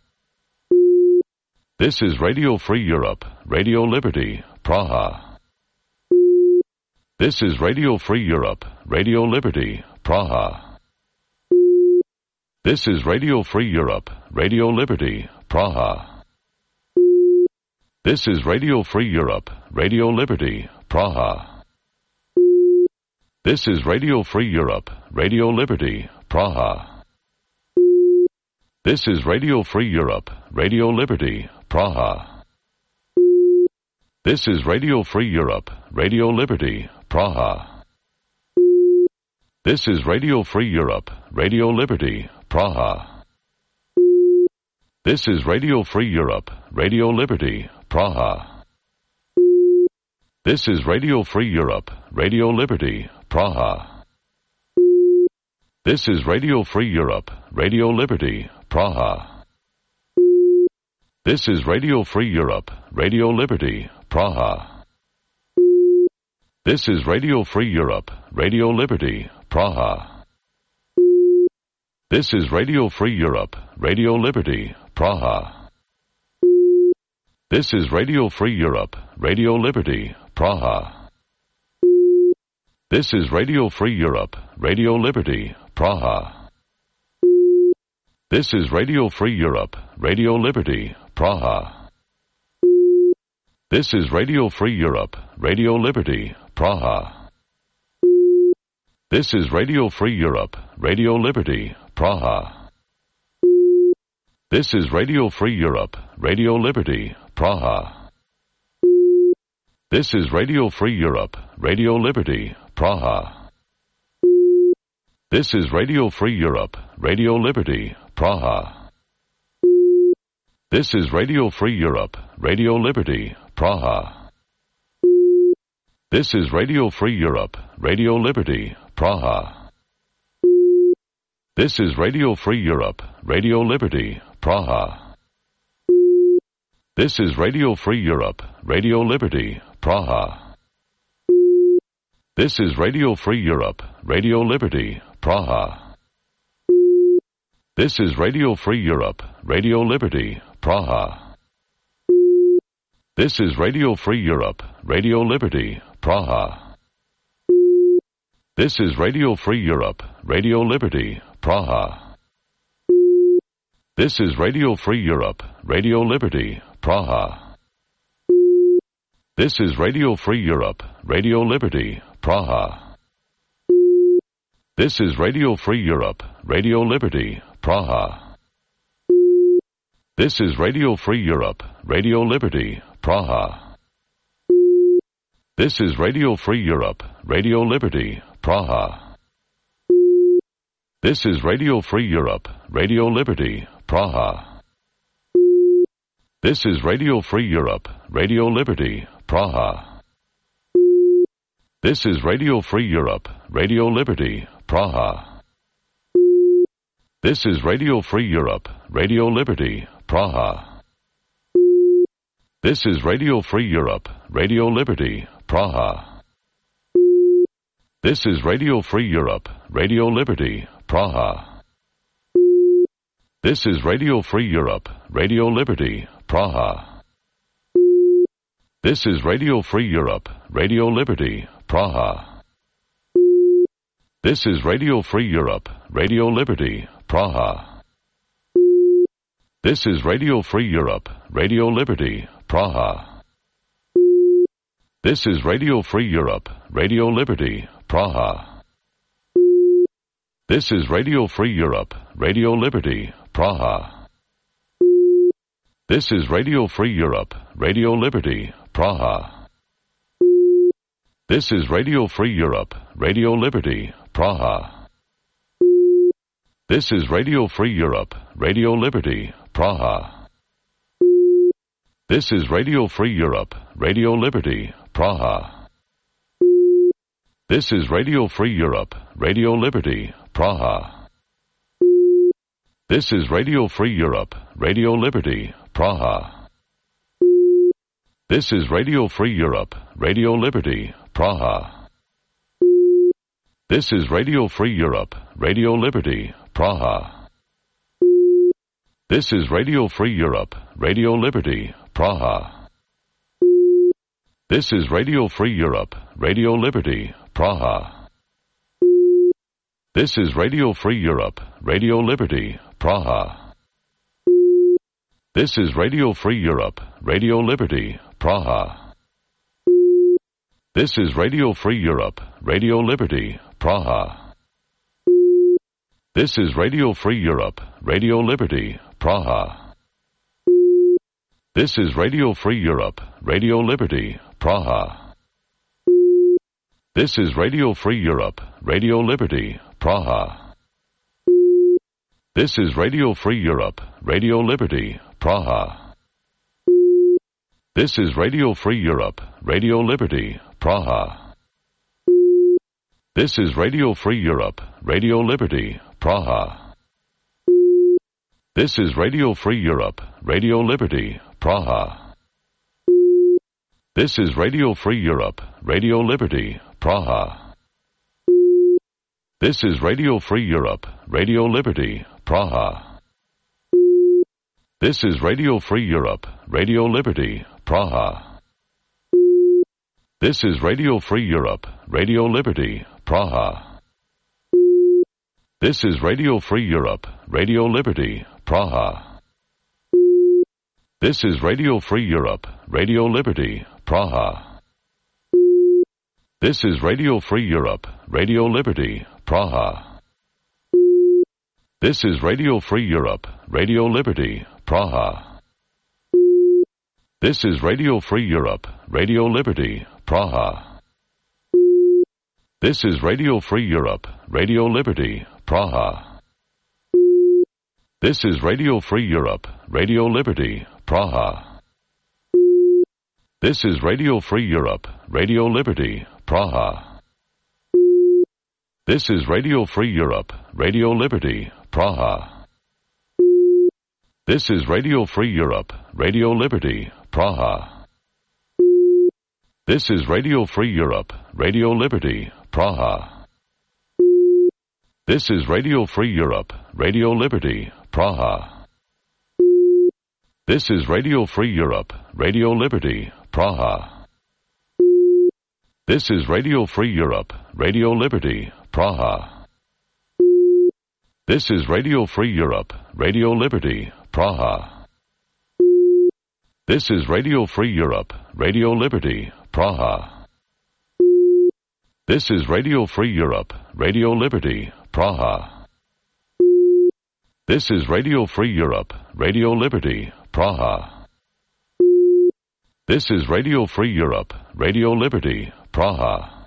This is Radio Free Europe, Radio Liberty, Praha. This is Radio Free Europe, Radio Liberty, Praha. This is Radio Free Europe, Radio Liberty, Praha. This is Radio Free Europe, Radio Liberty, Praha. This is Radio Free Europe, Radio Liberty, Praha. This is Radio Free Europe, Radio Liberty, Praha. This is Radio Free Europe, Radio Liberty, Praha. This is Radio Free Europe, Radio Liberty, Praha. This is Radio Free Europe, Radio Liberty, Praha. This is Radio Free Europe, Radio Liberty, Praha. This is Radio Free Europe, Radio Liberty, Praha. This is Radio Free Europe, Radio Liberty, Praha. This is Radio Free Europe, Radio Liberty, Praha. This is Radio Free Europe, Radio Liberty, Praha. This is Radio Free Europe, Radio Liberty, Praha. This is Radio Free Europe, Radio Liberty, Praha. This is Radio Free Europe, Radio Liberty, Praha. This is Radio Free Europe, Radio Liberty, Praha. This is Radio Free Europe, Radio Liberty, Praha. This is Radio Free Europe, Radio Liberty, Praha. This is Radio Free Europe, Radio Liberty, Praha. This is Radio Free Europe, Radio Liberty, Praha. This is Radio Free Europe, Radio Liberty, Praha. This is Radio Free Europe, Radio Liberty, Praha. This is Radio Free Europe, Radio Liberty, Praha. This is Radio Free Europe, Radio Liberty, Praha. This is Radio Free Europe, Radio Liberty, Praha. This is Radio Free Europe, Radio Liberty, Praha. This is Radio Free Europe, Radio Liberty, Praha. This is Radio Free Europe, Radio Liberty, Praha. This is Radio Free Europe, Radio Liberty, Praha. This is Radio Free Europe, Radio Liberty, Praha. This is Radio Free Europe, Radio Liberty, Praha. This is Radio Free Europe, Radio Liberty, Praha. This is Radio Free Europe, Radio Liberty, Praha. This is Radio Free Europe, Radio Liberty, Praha. This is Radio Free Europe, Radio Liberty, Praha. This is Radio Free Europe, Radio Liberty, Praha. This is Radio Free Europe, Radio Liberty, Praha. This is Radio Free Europe, Radio Liberty, Praha. This is Radio Free Europe, Radio Liberty, Praha. This is Radio Free Europe, Radio Liberty, Praha. This is Radio Free Europe, Radio Liberty, Praha. This is Radio Free Europe, Radio Liberty, Praha. This is Radio Free Europe, Radio Liberty, Praha. This is Radio Free Europe, Radio Liberty, Praha. This is Radio Free Europe, Radio Liberty, Praha. This is Radio Free Europe, Radio Liberty, Praha. This is Radio Free Europe, Radio Liberty, Praha. This is Radio Free Europe, Radio Liberty, Praha. This is Radio Free Europe, Radio Liberty, Praha. This is Radio Free Europe, Radio Liberty, Praha. This is Radio Free Europe, Radio Liberty, Praha. This is Radio Free Europe, Radio Liberty, Praha. This is Radio Free Europe, Radio Liberty, Praha. This is Radio Free Europe, Radio Liberty, Praha. This is Radio Free Europe, Radio Liberty, Praha. This is Radio Free Europe, Radio Liberty, Praha. This is Radio Free Europe, Radio Liberty, Praha. This is Radio Free Europe, Radio Liberty, Praha. This is Radio Free Europe, Radio Liberty, Praha. This is Radio Free Europe, Radio Liberty, Praha. This is Radio Free Europe, Radio Liberty, Praha. This is Radio Free Europe, Radio Liberty, Praha. This is Radio Free Europe, Radio Liberty, Praha. This is Radio Free Europe, Radio Liberty, Praha. This is Radio Free Europe, Radio Liberty, Praha. This is Radio Free Europe, Radio Liberty, Praha. This is Radio Free Europe, Radio Liberty, Praha. This is Radio Free Europe, Radio Liberty, Praha. This is Radio Free Europe, Radio Liberty, Praha. This is Radio Free Europe, Radio Liberty, Praha. This is Radio Free Europe, Radio Liberty, Praha. This is Radio Free Europe, Radio Liberty, Praha. This is Radio Free Europe, Radio Liberty, Praha. This is Radio Free Europe, Radio Liberty, Praha. This is Radio Free Europe, Radio Liberty, Praha. This is Radio Free Europe, Radio Liberty, Praha. This is Radio Free Europe, Radio Liberty, Praha. This is Radio Free Europe, Radio Liberty, Praha. This is Radio Free Europe, Radio Liberty, Praha. This is Radio Free Europe, Radio Liberty, Praha. This is Radio Free Europe, Radio Liberty, Praha. This is Radio Free Europe, Radio Liberty, Praha. This is Radio Free Europe, Radio Liberty, Praha. This is Radio Free Europe, Radio Liberty, Praha. This is Radio Free Europe, Radio Liberty, Praha. This is Radio Free Europe, Radio Liberty, Praha. This is Radio Free Europe, Radio Liberty, Praha. This is Radio Free Europe, Radio Liberty, Praha.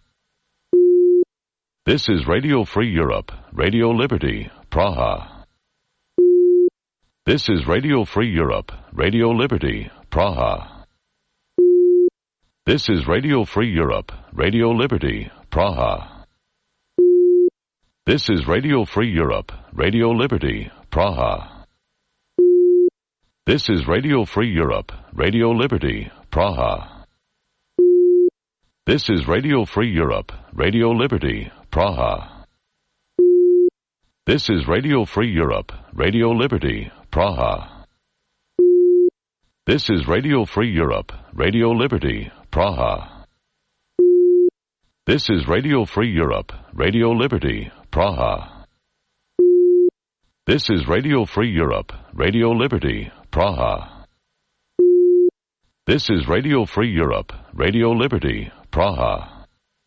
This is Radio Free Europe, Radio Liberty, Praha. This is Radio Free Europe, Radio Liberty, Praha. This is Radio Free Europe, Radio Liberty, Praha. This is Radio Free Europe, Radio Liberty, Praha. This is Radio Free Europe, Radio Liberty, Praha. This is Radio Free Europe, Radio Liberty, Praha. This is Radio Free Europe, Radio Liberty, Praha. This is Radio Free Europe, Radio Liberty, Praha. This is Radio Free Europe, Radio Liberty, Praha. This is Radio Free Europe, Radio Liberty, Praha. This is Radio Free Europe, Radio Liberty, Praha.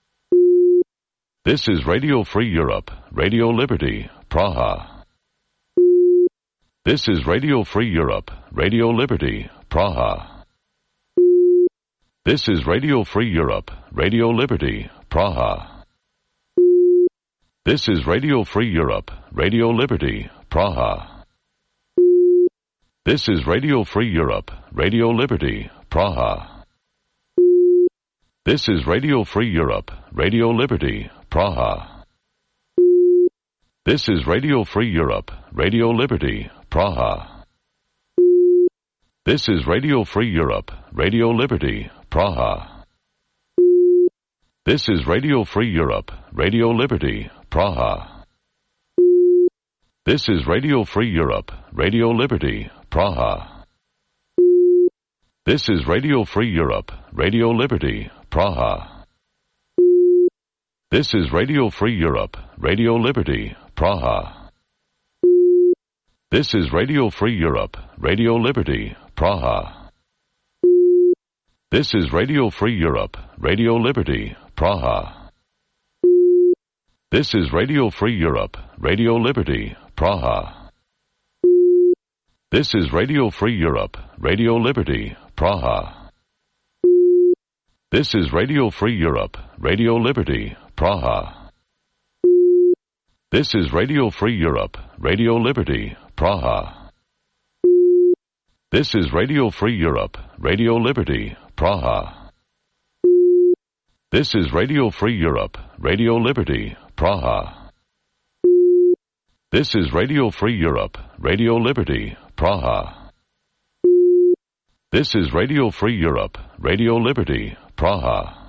This is Radio Free Europe, Radio Liberty, Praha. This is Radio Free Europe, Radio Liberty, Praha. This is Radio Free Europe, Radio Liberty, Praha. This is Radio Free Europe, Radio Liberty, Praha. This is Radio Free Europe, Radio Liberty, Praha. This is Radio Free Europe, Radio Liberty, Praha. This is Radio Free Europe, Radio Liberty, Praha. This is Radio Free Europe, Radio Liberty, Praha. This is Radio Free Europe, Radio Liberty, Praha. This is Radio Free Europe, Radio Liberty, Praha. This is Radio Free Europe, Radio Liberty, Praha. This is Radio Free Europe, Radio Liberty, Praha. This is Radio Free Europe, Radio Liberty, Praha. This is Radio Free Europe, Radio Liberty, Praha. This is Radio Free Europe, Radio Liberty, Praha. This is Radio Free Europe, Radio Liberty, Praha. This is Radio Free Europe, Radio Liberty, Praha. This is Radio Free Europe, Radio Liberty, Praha. This is Radio Free Europe, Radio Liberty, Praha. This is Radio Free Europe, Radio Liberty, Praha. This is Radio Free Europe, Radio Liberty, Praha. This is Radio Free Europe, Radio Liberty, Praha.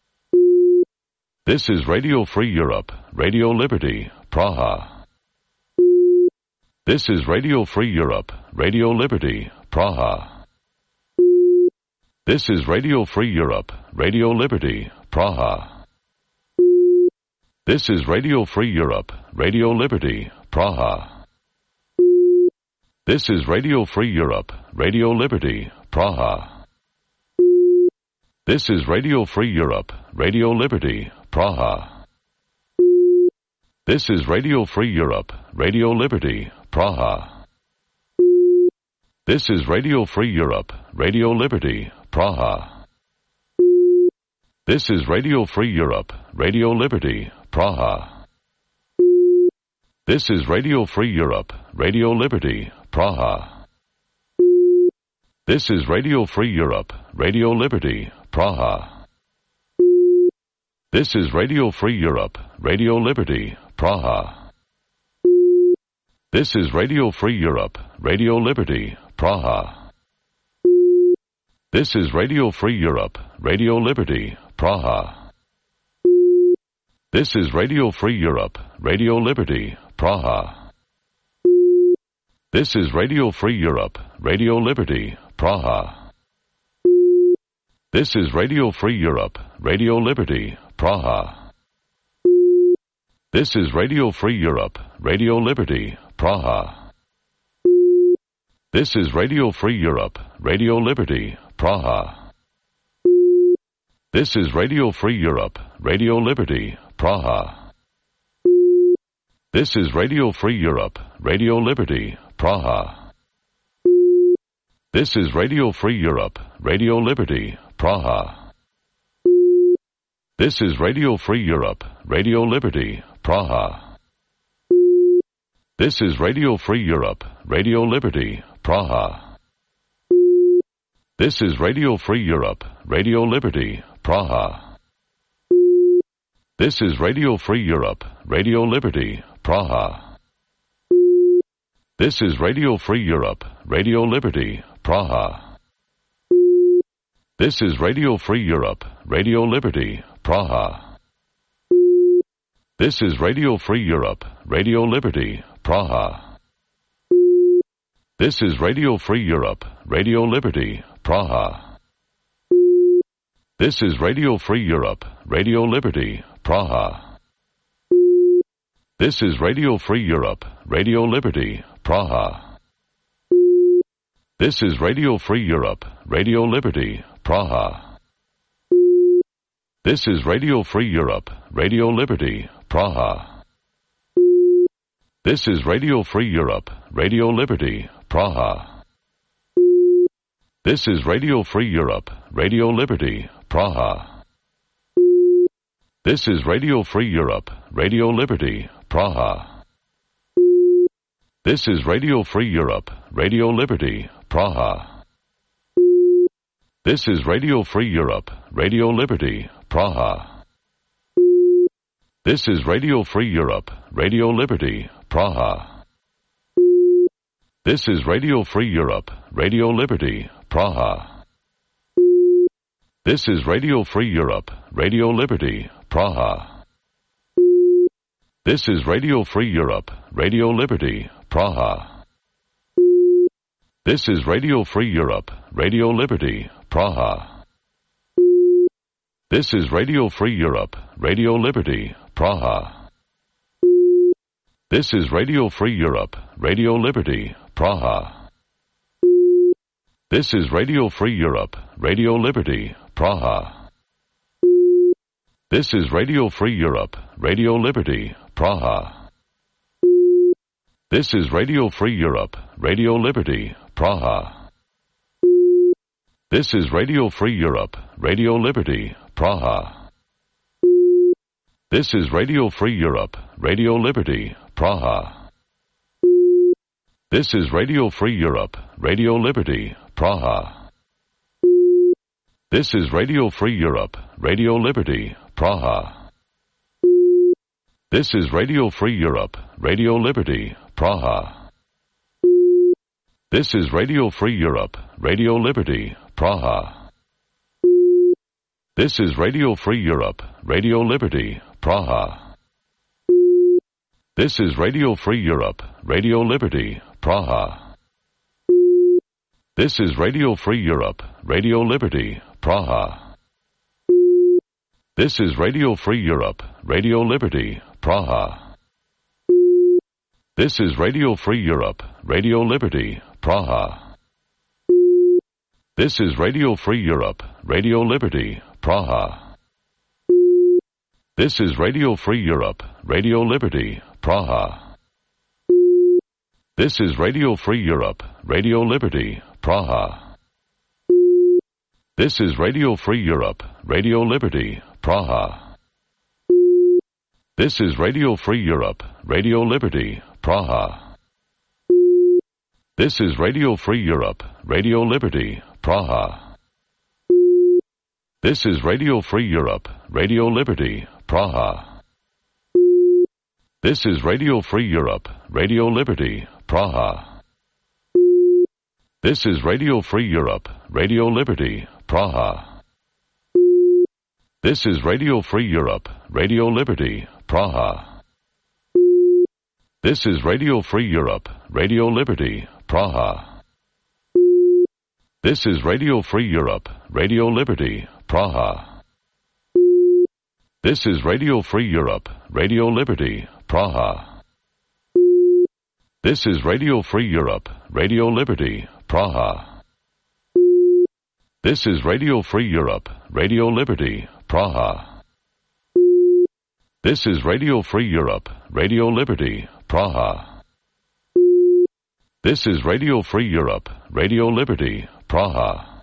This is Radio Free Europe, Radio Liberty, Praha. This is Radio Free Europe, Radio Liberty, Praha. This is Radio Free Europe, Radio Liberty, Praha. This is Radio Free Europe, Radio Liberty, Praha. This is Radio Free Europe, Radio Liberty, Praha. This is Radio Free Europe, Radio Liberty, Praha. This is Radio Free Europe, Radio Liberty, Praha. This is Radio Free Europe, Radio Liberty, Praha. This is Radio Free Europe, Radio Liberty, Praha. This is Radio Free Europe, Radio Liberty, Praha. This is Radio Free Europe, Radio Liberty, Praha. This is Radio Free Europe, Radio Liberty, Praha. This is Radio Free Europe, Radio Liberty, Praha. This is Radio Free Europe, Radio Liberty, Praha. This is Radio Free Europe, Radio Liberty, Praha. This is Radio Free Europe, Radio Liberty, Praha. This is Radio Free Europe, Radio Liberty, Praha. This is Radio Free Europe, Radio Liberty, Praha. This is Radio Free Europe, Radio Liberty, Praha. This is Radio Free Europe, Radio Liberty, Praha. This is Radio Free Europe, Radio Liberty, Praha. This is Radio Free Europe, Radio Liberty, Praha. This is Radio Free Europe, Radio Liberty, Praha. This is Radio Free Europe, Radio Liberty, Praha. This is Radio Free Europe, Radio Liberty, Praha. This is Radio Free Europe, Radio Liberty, Praha. This is Radio Free Europe, Radio Liberty, Praha. This is Radio Free Europe, Radio Liberty, Praha. This is Radio Free Europe, Radio Liberty, Praha. This is Radio Free Europe, Radio Liberty, Praha. This is Radio Free Europe, Radio Liberty, Praha. This is Radio Free Europe, Radio Liberty, Praha. This is Radio Free Europe, Radio Liberty, Praha. This is Radio Free Europe, Radio Liberty, Praha. This is Radio Free Europe, Radio Liberty, Praha. This is Radio Free Europe, Radio Liberty, Praha. This is Radio Free Europe, Radio Liberty, Praha. This is Radio Free Europe, Radio Liberty, Praha. This is Radio Free Europe, Radio Liberty, Praha. This is Radio Free Europe, Radio Liberty, Praha. This is Radio Free Europe, Radio Liberty, Praha. This is Radio Free Europe, Radio Liberty, Praha. This is Radio Free Europe, Radio Liberty, Praha. This is Radio Free Europe, Radio Liberty, Praha. This is Radio Free Europe, Radio Liberty, Praha. This is Radio Free Europe, Radio Liberty, Praha. This is Radio Free Europe, Radio Liberty, Praha. This is Radio Free Europe, Radio Liberty, Praha. This is Radio Free Europe, Radio Liberty, Praha. This is Radio Free Europe, Radio Liberty, Praha. This is Radio Free Europe, Radio Liberty, Praha. This is Radio Free Europe, Radio Liberty, Praha. This is Radio Free Europe, Radio Liberty, Praha. This is Radio Free Europe, Radio Liberty, Praha. This is Radio Free Europe, Radio Liberty, Praha. This is Radio Free Europe, Radio Liberty, Praha. This is Radio Free Europe, Radio Liberty, Praha. This is Radio Free Europe, Radio Liberty, Praha. This is Radio Free Europe, Radio Liberty, Praha. This is Radio Free Europe, Radio Liberty, Praha. This is Radio Free Europe, Radio Liberty, Praha. This is Radio Free Europe, Radio Liberty, Praha. This is Radio Free Europe, Radio Liberty, Praha. This is Radio Free Europe, Radio Liberty, Praha. This is Radio Free Europe, Radio Liberty, Praha. This is Radio Free Europe, Radio Liberty, Praha. This is Radio Free Europe, Radio Liberty, Praha. This is Radio Free Europe, Radio Liberty, Praha. This is Radio Free Europe, Radio Liberty, Praha. This is Radio Free Europe, Radio Liberty, Praha. This is Radio Free Europe, Radio Liberty, Praha. This is Radio Free Europe, Radio Liberty, Praha. This is Radio Free Europe, Radio Liberty, Praha. This is Radio Free Europe, Radio Liberty, Praha. This is Radio Free Europe, Radio Liberty, Praha. This is Radio Free Europe, Radio Liberty, Praha. This is Radio Free Europe, Radio Liberty, Praha.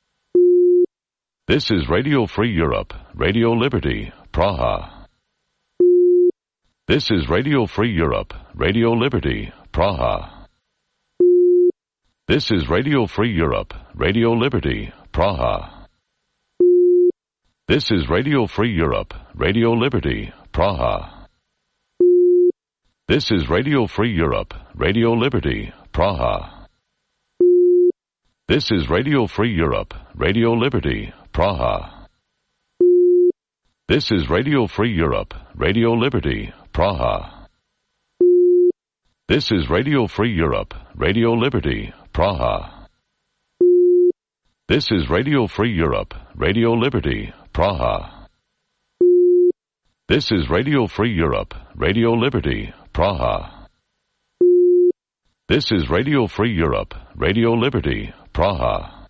This is Radio Free Europe, Radio Liberty, Praha. This is Radio Free Europe, Radio Liberty, Praha. This is Radio Free Europe, Radio Liberty, Praha. This is Radio Free Europe, Radio Liberty, Praha. This is Radio Free Europe, Radio Liberty, Praha. This is Radio Free Europe, Radio Liberty, Praha. This is Radio Free Europe, Radio Liberty, Praha. This is Radio Free Europe, Radio Liberty, Praha. This is Radio Free Europe, Radio Liberty, Praha. This is Radio Free Europe, Radio Liberty, Praha. This is Radio Free Europe, Radio Liberty, Praha.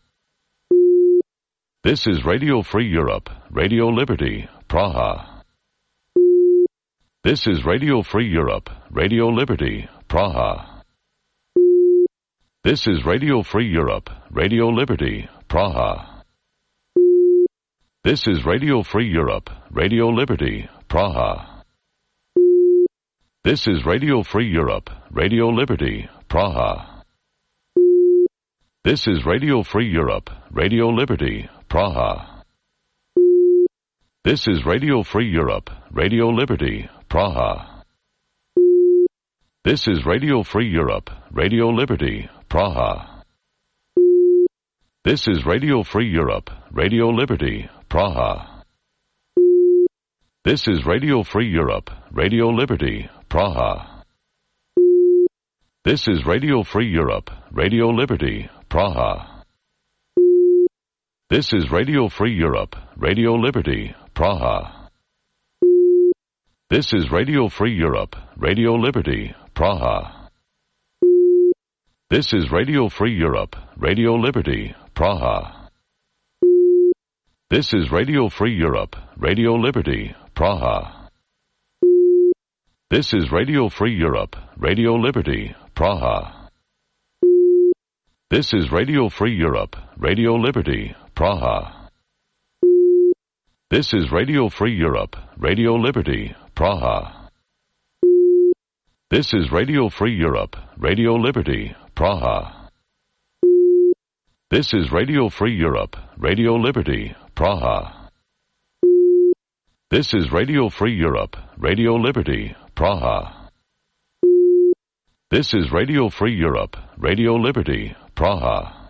This is Radio Free Europe, Radio Liberty, Praha. This is Radio Free Europe, Radio Liberty, Praha. This is Radio Free Europe, Radio Liberty, Praha. This is Radio Free Europe, Radio Liberty, Praha. This is Radio Free Europe, Radio Liberty, Praha. This is Radio Free Europe, Radio Liberty, Praha. This is Radio Free Europe, Radio Liberty, Praha. This is Radio Free Europe, Radio Liberty, Praha. This is Radio Free Europe, Radio Liberty, Praha. This is Radio Free Europe, Radio Liberty, Praha. This is Radio Free Europe, Radio Liberty, Praha. This is Radio Free Europe, Radio Liberty, Praha. This is Radio Free Europe, Radio Liberty, Praha. This is Radio Free Europe, Radio Liberty, Praha. This is Radio Free Europe, Radio Liberty, Praha. This is Radio Free Europe, Radio Liberty, Praha. This is Radio Free Europe, Radio Liberty, Praha. This is Radio Free Europe, Radio Liberty, Praha. This is Radio Free Europe, Radio Liberty, Praha. This is Radio Free Europe, Radio Liberty, Praha. This is Radio Free Europe, Radio Liberty, Praha. This is Radio Free Europe, Radio Liberty, Praha.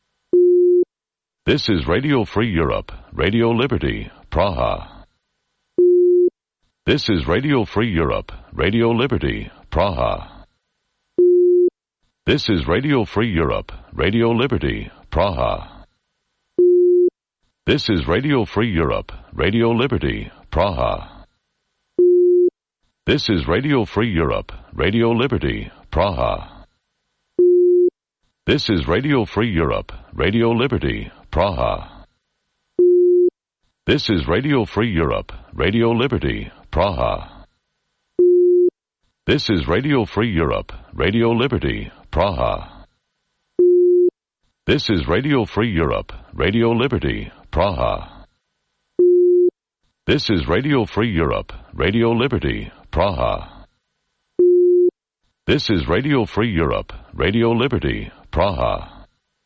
This is Radio Free Europe, Radio Liberty, Praha. This is Radio Free Europe, Radio Liberty, Praha. This is Radio Free Europe, Radio Liberty, Praha. This is Radio Free Europe, Radio Liberty, Praha. This is Radio Free Europe, Radio Liberty, Praha. This is Radio Free Europe, Radio Liberty, Praha. This is Radio Free Europe, Radio Liberty, Praha. This is Radio Free Europe, Radio Liberty, Praha. This is Radio Free Europe, Radio Liberty, Praha. This is Radio Free Europe, Radio Liberty, Praha. This is Radio Free Europe, Radio Liberty, Praha.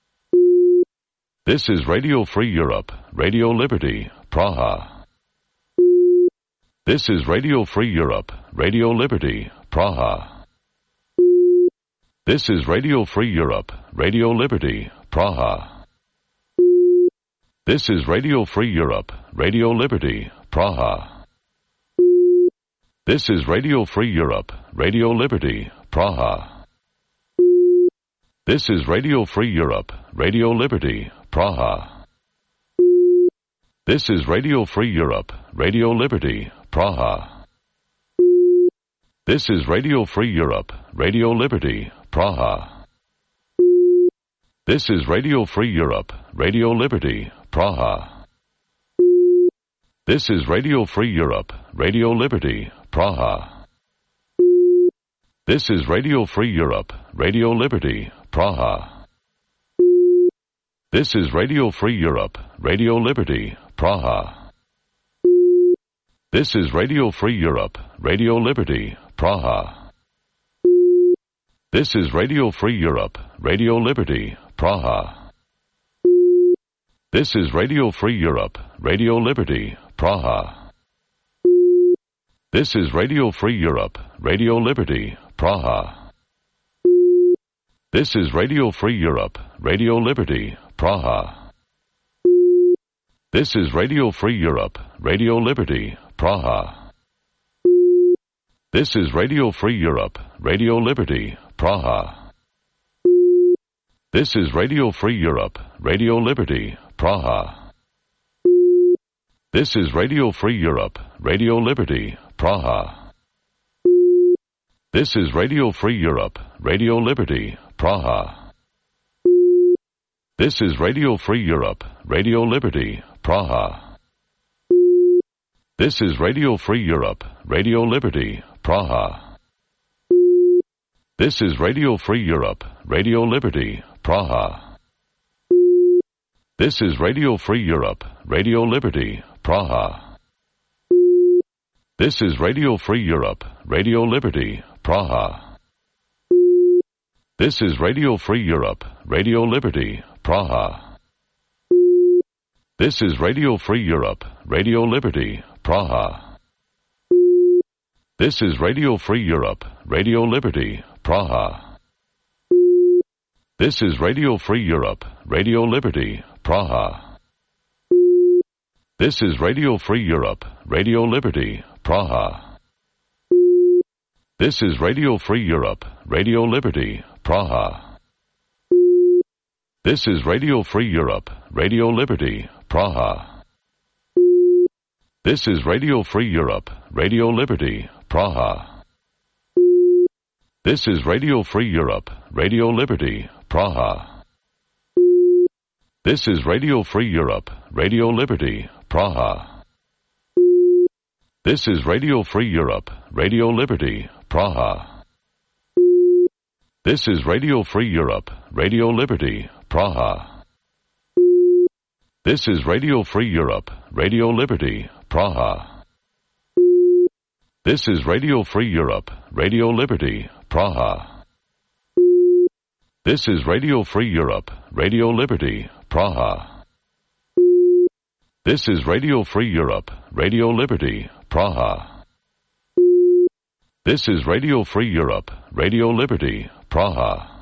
This is Radio Free Europe, Radio Liberty, Praha. This is Radio Free Europe, Radio Liberty, Praha. This is Radio Free Europe, Radio Liberty, Praha. This is Radio Free Europe, Radio Liberty, Praha. This is Radio Free Europe, Radio Liberty, Praha. This is Radio Free Europe, Radio Liberty, Praha. This is Radio Free Europe, Radio Liberty, Praha. This is Radio Free Europe, Radio Liberty, Praha. This is Radio Free Europe, Radio Liberty, Praha. This is Radio Free Europe, Radio Liberty, Praha. This is Radio Free Europe, Radio Liberty, Praha. This is Radio Free Europe, Radio Liberty, Praha. This is Radio Free Europe, Radio Liberty, Praha. This is Radio Free Europe, Radio Liberty, Praha. This is Radio Free Europe, Radio Liberty, Praha. This is Radio Free Europe, Radio Liberty, Praha. This is Radio Free Europe, Radio Liberty, Praha. This is Radio Free Europe, Radio Liberty, Praha. This is Radio Free Europe, Radio Liberty, Praha. This is Radio Free Europe, Radio Liberty, Praha. This is Radio Free Europe, Radio Liberty, Praha. This is Radio Free Europe, Radio Liberty, Praha. This is Radio Free Europe, Radio Liberty, Praha. This is Radio Free Europe, Radio Liberty, Praha. This is Radio Free Europe, Radio Liberty, Praha. This is Radio Free Europe, Radio Liberty, Praha. This is Radio Free Europe, Radio Liberty, Praha. This is Radio Free Europe, Radio Liberty, Praha. This is Radio Free Europe, Radio Liberty, Praha. This is Radio Free Europe, Radio Liberty, Praha. This is Radio Free Europe, Radio Liberty, Praha. This is Radio Free Europe, Radio Liberty, Praha. This is Radio Free Europe, Radio Liberty, Praha. This is Radio Free Europe, Radio Liberty, Praha. This is Radio Free Europe, Radio Liberty, Praha. This is Radio Free Europe, Radio Liberty, Praha. This is Radio Free Europe, Radio Liberty, Praha. This is Radio Free Europe, Radio Liberty, Praha. This is Radio Free Europe, Radio Liberty, Praha. This is Radio Free Europe, Radio Liberty, Praha. This is Radio Free Europe, Radio Liberty, Praha. This is Radio Free Europe, Radio Liberty, Praha. This is Radio Free Europe, Radio Liberty, Praha. This is Radio Free Europe, Radio Liberty, Praha.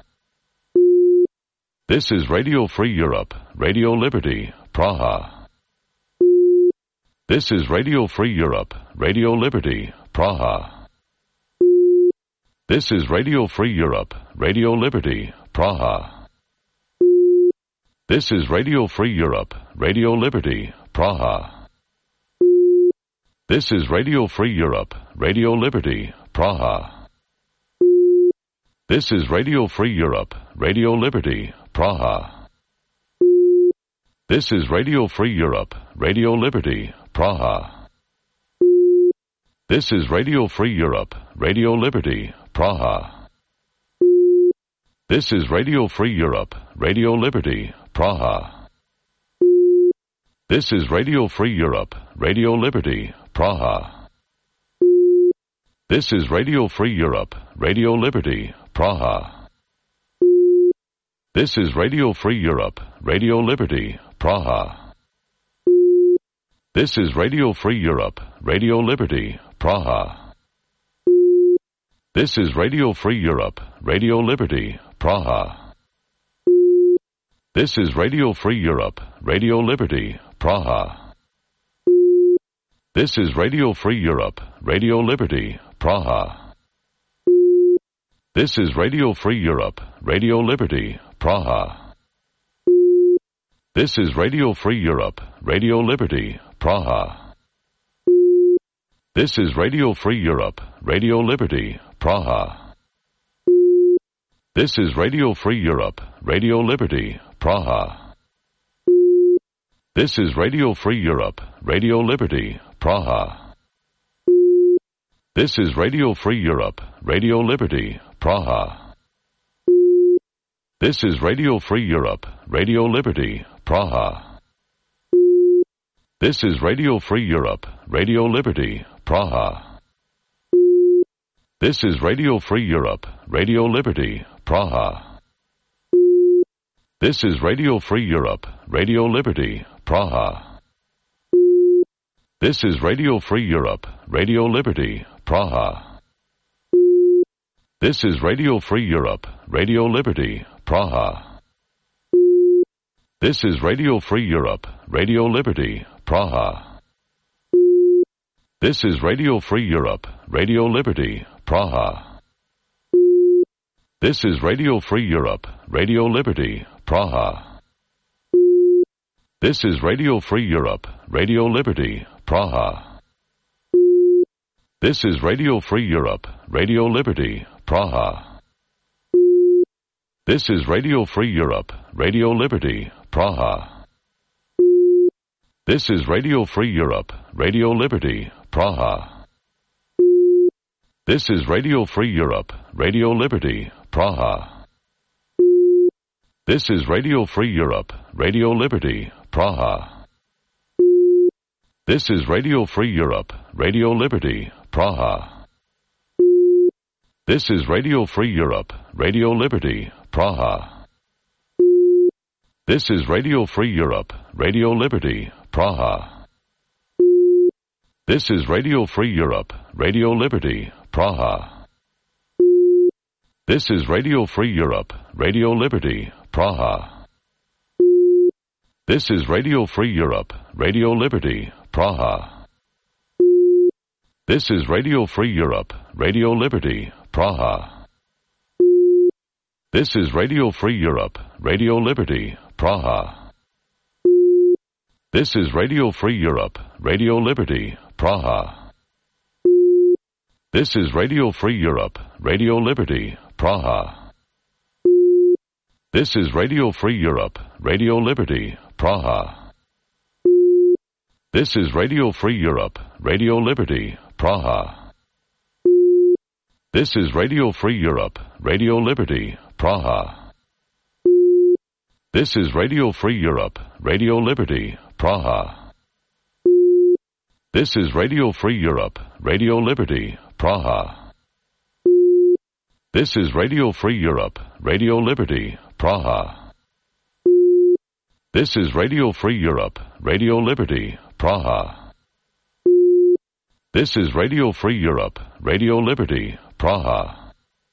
This is Radio Free Europe, Radio Liberty, Praha. This is Radio Free Europe, Radio Liberty, Praha. This is Radio Free Europe, Radio Liberty, Praha. This is Radio Free Europe, Radio Liberty, Praha. This is Radio Free Europe, Radio Liberty, Praha. This is Radio Free Europe, Radio Liberty, Praha. This is Radio Free Europe, Radio Liberty, Praha. This is Radio Free Europe, Radio Liberty, Praha. This is Radio Free Europe, Radio Liberty, Praha. This is Radio Free Europe, Radio Liberty, Praha. This is Radio Free Europe, Radio Liberty, Praha. This is Radio Free Europe, Radio Liberty, Praha. This is Radio Free Europe, Radio Liberty, Praha. This is Radio Free Europe, Radio Liberty, Praha. This is Radio Free Europe, Radio Liberty, Praha. This is Radio Free Europe, Radio Liberty, Praha. This is Radio Free Europe, Radio Liberty, Praha. This is Radio Free Europe, Radio Liberty, Praha. This is Radio Free Europe, Radio Liberty, Praha. This is Radio Free Europe, Radio Liberty, Praha. This is Radio Free Europe, Radio Liberty, Praha. This is Radio Free Europe, Radio Liberty, Praha. This is Radio Free Europe, Radio Liberty, Praha. This is Radio Free Europe, Radio Liberty, Praha. This is Radio Free Europe, Radio Liberty, Praha. This is Radio Free Europe, Radio Liberty, Praha. This is Radio Free Europe, Radio Liberty, Praha. This is Radio Free Europe, Radio Liberty, Praha. This is Radio Free Europe, Radio Liberty, Praha. This is Radio Free Europe, Radio Liberty, Praha. This is Radio Free Europe, Radio Liberty, Praha. This is Radio Free Europe, Radio Liberty, Praha. This is Radio Free Europe, Radio Liberty, Praha. This is Radio Free Europe, Radio Liberty, Praha. This is Radio Free Europe, Radio Liberty, Praha. This is Radio Free Europe, Radio Liberty, Praha. This is Radio Free Europe, Radio Liberty, Praha. This is Radio Free Europe, Radio Liberty, Praha. This is Radio Free Europe, Radio Liberty, Praha. This is Radio Free Europe, Radio Liberty, Praha. This is Radio Free Europe, Radio Liberty, Praha. This is Radio Free Europe, Radio Liberty, Praha. This is Radio Free Europe, Radio Liberty, Praha. This is Radio Free Europe, Radio Liberty, Praha. This is Radio Free Europe, Radio Liberty, Praha. This is Radio Free Europe, Radio Liberty, Praha. This is Radio Free Europe, Radio Liberty, Praha. This is Radio Free Europe, Radio Liberty, Praha. This is Radio Free Europe, Radio Liberty, Praha. This is Radio Free Europe, Radio Liberty, Praha. This is Radio Free Europe, Radio Liberty, Praha. This is Radio Free Europe, Radio Liberty, Praha. This is Radio Free Europe, Radio Liberty, Praha. This is Radio Free Europe, Radio Liberty, Praha. This is Radio Free Europe, Radio Liberty, Praha.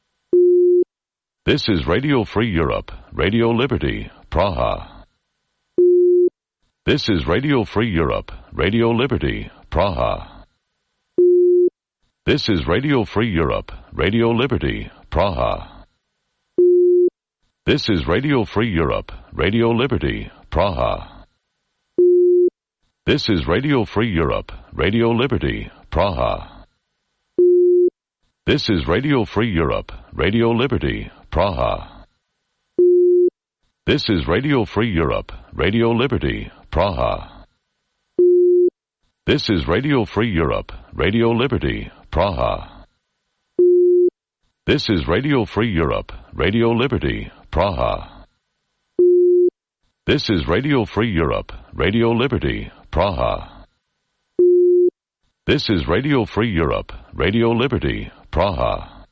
This is Radio Free Europe, Radio Liberty, Praha. This is Radio Free Europe, Radio Liberty, Praha. This is Radio Free Europe, Radio Liberty, Praha. This is Radio Free Europe, Radio Liberty, Praha. This is Radio Free Europe, Radio Liberty, Praha. This is Radio Free Europe, Radio Liberty, Praha. This is Radio Free Europe, Radio Liberty, Praha. This is Radio Free Europe, Radio Liberty, Praha. This is Radio Free Europe, Radio Liberty, Praha. This is Radio Free Europe, Radio Liberty, Praha. This is Radio Free Europe, Radio Liberty, Praha.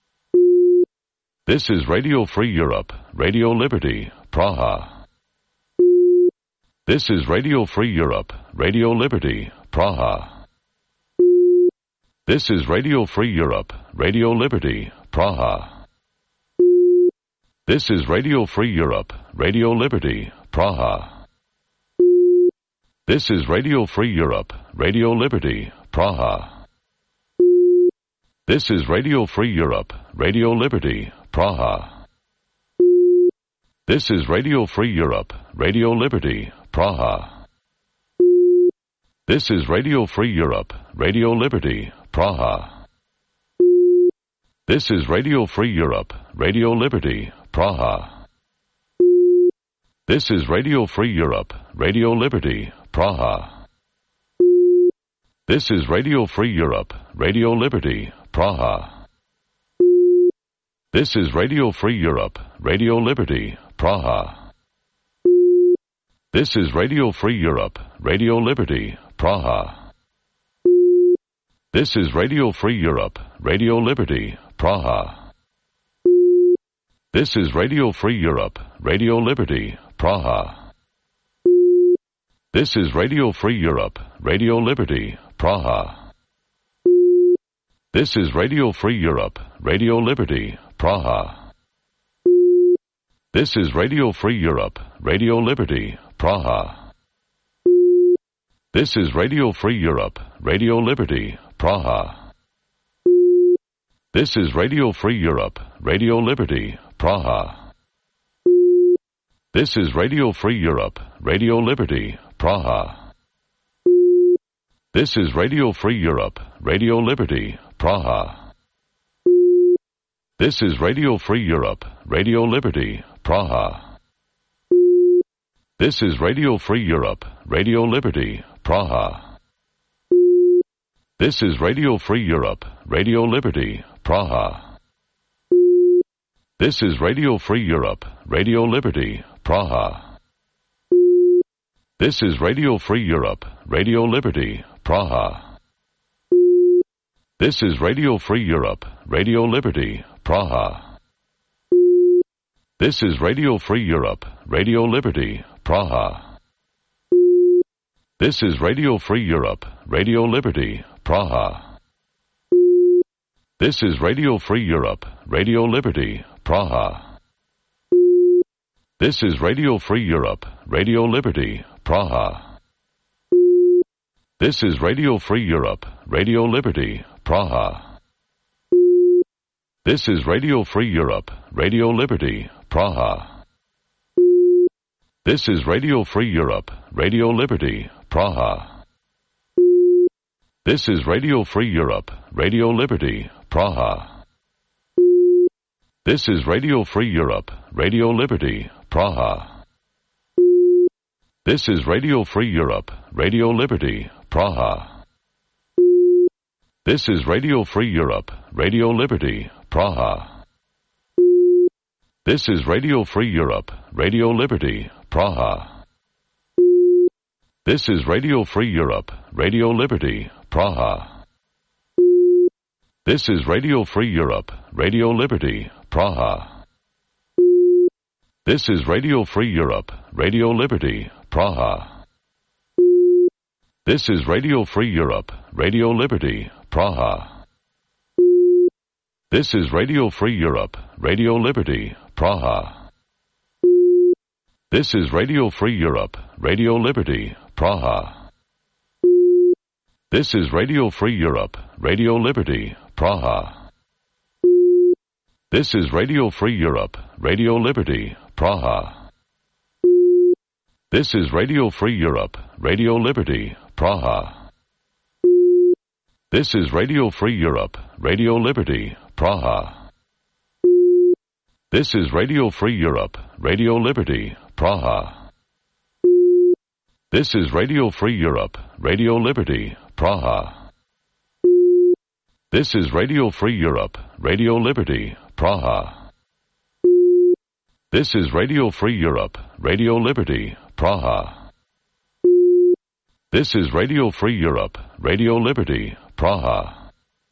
This is Radio Free Europe, Radio Liberty, Praha. This is Radio Free Europe, Radio Liberty, Praha. This is Radio Free Europe, Radio Liberty, Praha. This is Radio Free Europe, Radio Liberty, Praha. This is Radio Free Europe, Radio Liberty, Praha. This is Radio Free Europe, Radio Liberty, Praha. This is Radio Free Europe, Radio Liberty, Praha. This is Radio Free Europe, Radio Liberty, Praha. This is Radio Free Europe, Radio Liberty, Praha. This is Radio Free Europe, Radio Liberty, Praha. This is Radio Free Europe, Radio Liberty, Praha. This is Radio Free Europe, Radio Liberty, Praha. This is Radio Free Europe, Radio Liberty, Praha. This is Radio Free Europe, Radio Liberty, Praha. This is Radio Free Europe, Radio Liberty, Praha. This is Radio Free Europe, Radio Liberty, Praha. This is Radio Free Europe, Radio Liberty, Praha. This is Radio Free Europe, Radio Liberty, Praha. This is Radio Free Europe, Radio Liberty, Praha. This is Radio Free Europe, Radio Liberty, Praha. This is Radio Free Europe, Radio Liberty, Praha. This is Radio Free Europe, Radio Liberty, Praha. This is Radio Free Europe, Radio Liberty, Praha. This is Radio Free Europe, Radio Liberty, Praha. This is Radio Free Europe, Radio Liberty, Praha. This is Radio Free Europe, Radio Liberty, Praha. This is Radio Free Europe, Radio Liberty, Praha. This is Radio Free Europe, Radio Liberty, Praha. This is Radio Free Europe, Radio Liberty, Praha. This is Radio Free Europe, Radio Liberty, Praha. This is Radio Free Europe, Radio Liberty, Praha. This is Radio Free Europe, Radio Liberty, Praha. This is Radio Free Europe, Radio Liberty, Praha. This is Radio Free Europe, Radio Liberty, Praha. This is Radio Free Europe, Radio Liberty, Praha. This is Radio Free Europe, Radio Liberty, Praha. This is Radio Free Europe, Radio Liberty, Praha. This is Radio Free Europe, Radio Liberty, Praha. This is Radio Free Europe, Radio Liberty, Praha. This is Radio Free Europe, Radio Liberty, Praha. This is Radio Free Europe, Radio Liberty, Praha. This is Radio Free Europe, Radio Liberty, Praha. This is Radio Free Europe, Radio Liberty, Praha. This is Radio Free Europe, Radio Liberty, Praha. This is Radio Free Europe, Radio Liberty, Praha. This is Radio Free Europe, Radio Liberty, Praha. This is Radio Free Europe, Radio Liberty, Praha. This is Radio Free Europe, Radio Liberty, Praha. This is Radio Free Europe, Radio Liberty, Praha. This is Radio Free Europe, Radio Liberty, Praha. This is Radio Free Europe, Radio Liberty, Praha. This is Radio Free Europe, Radio Liberty, Praha. This is Radio Free Europe, Radio Liberty, Praha. This is Radio Free Europe, Radio Liberty, Praha. This is Radio Free Europe, Radio Liberty, Praha.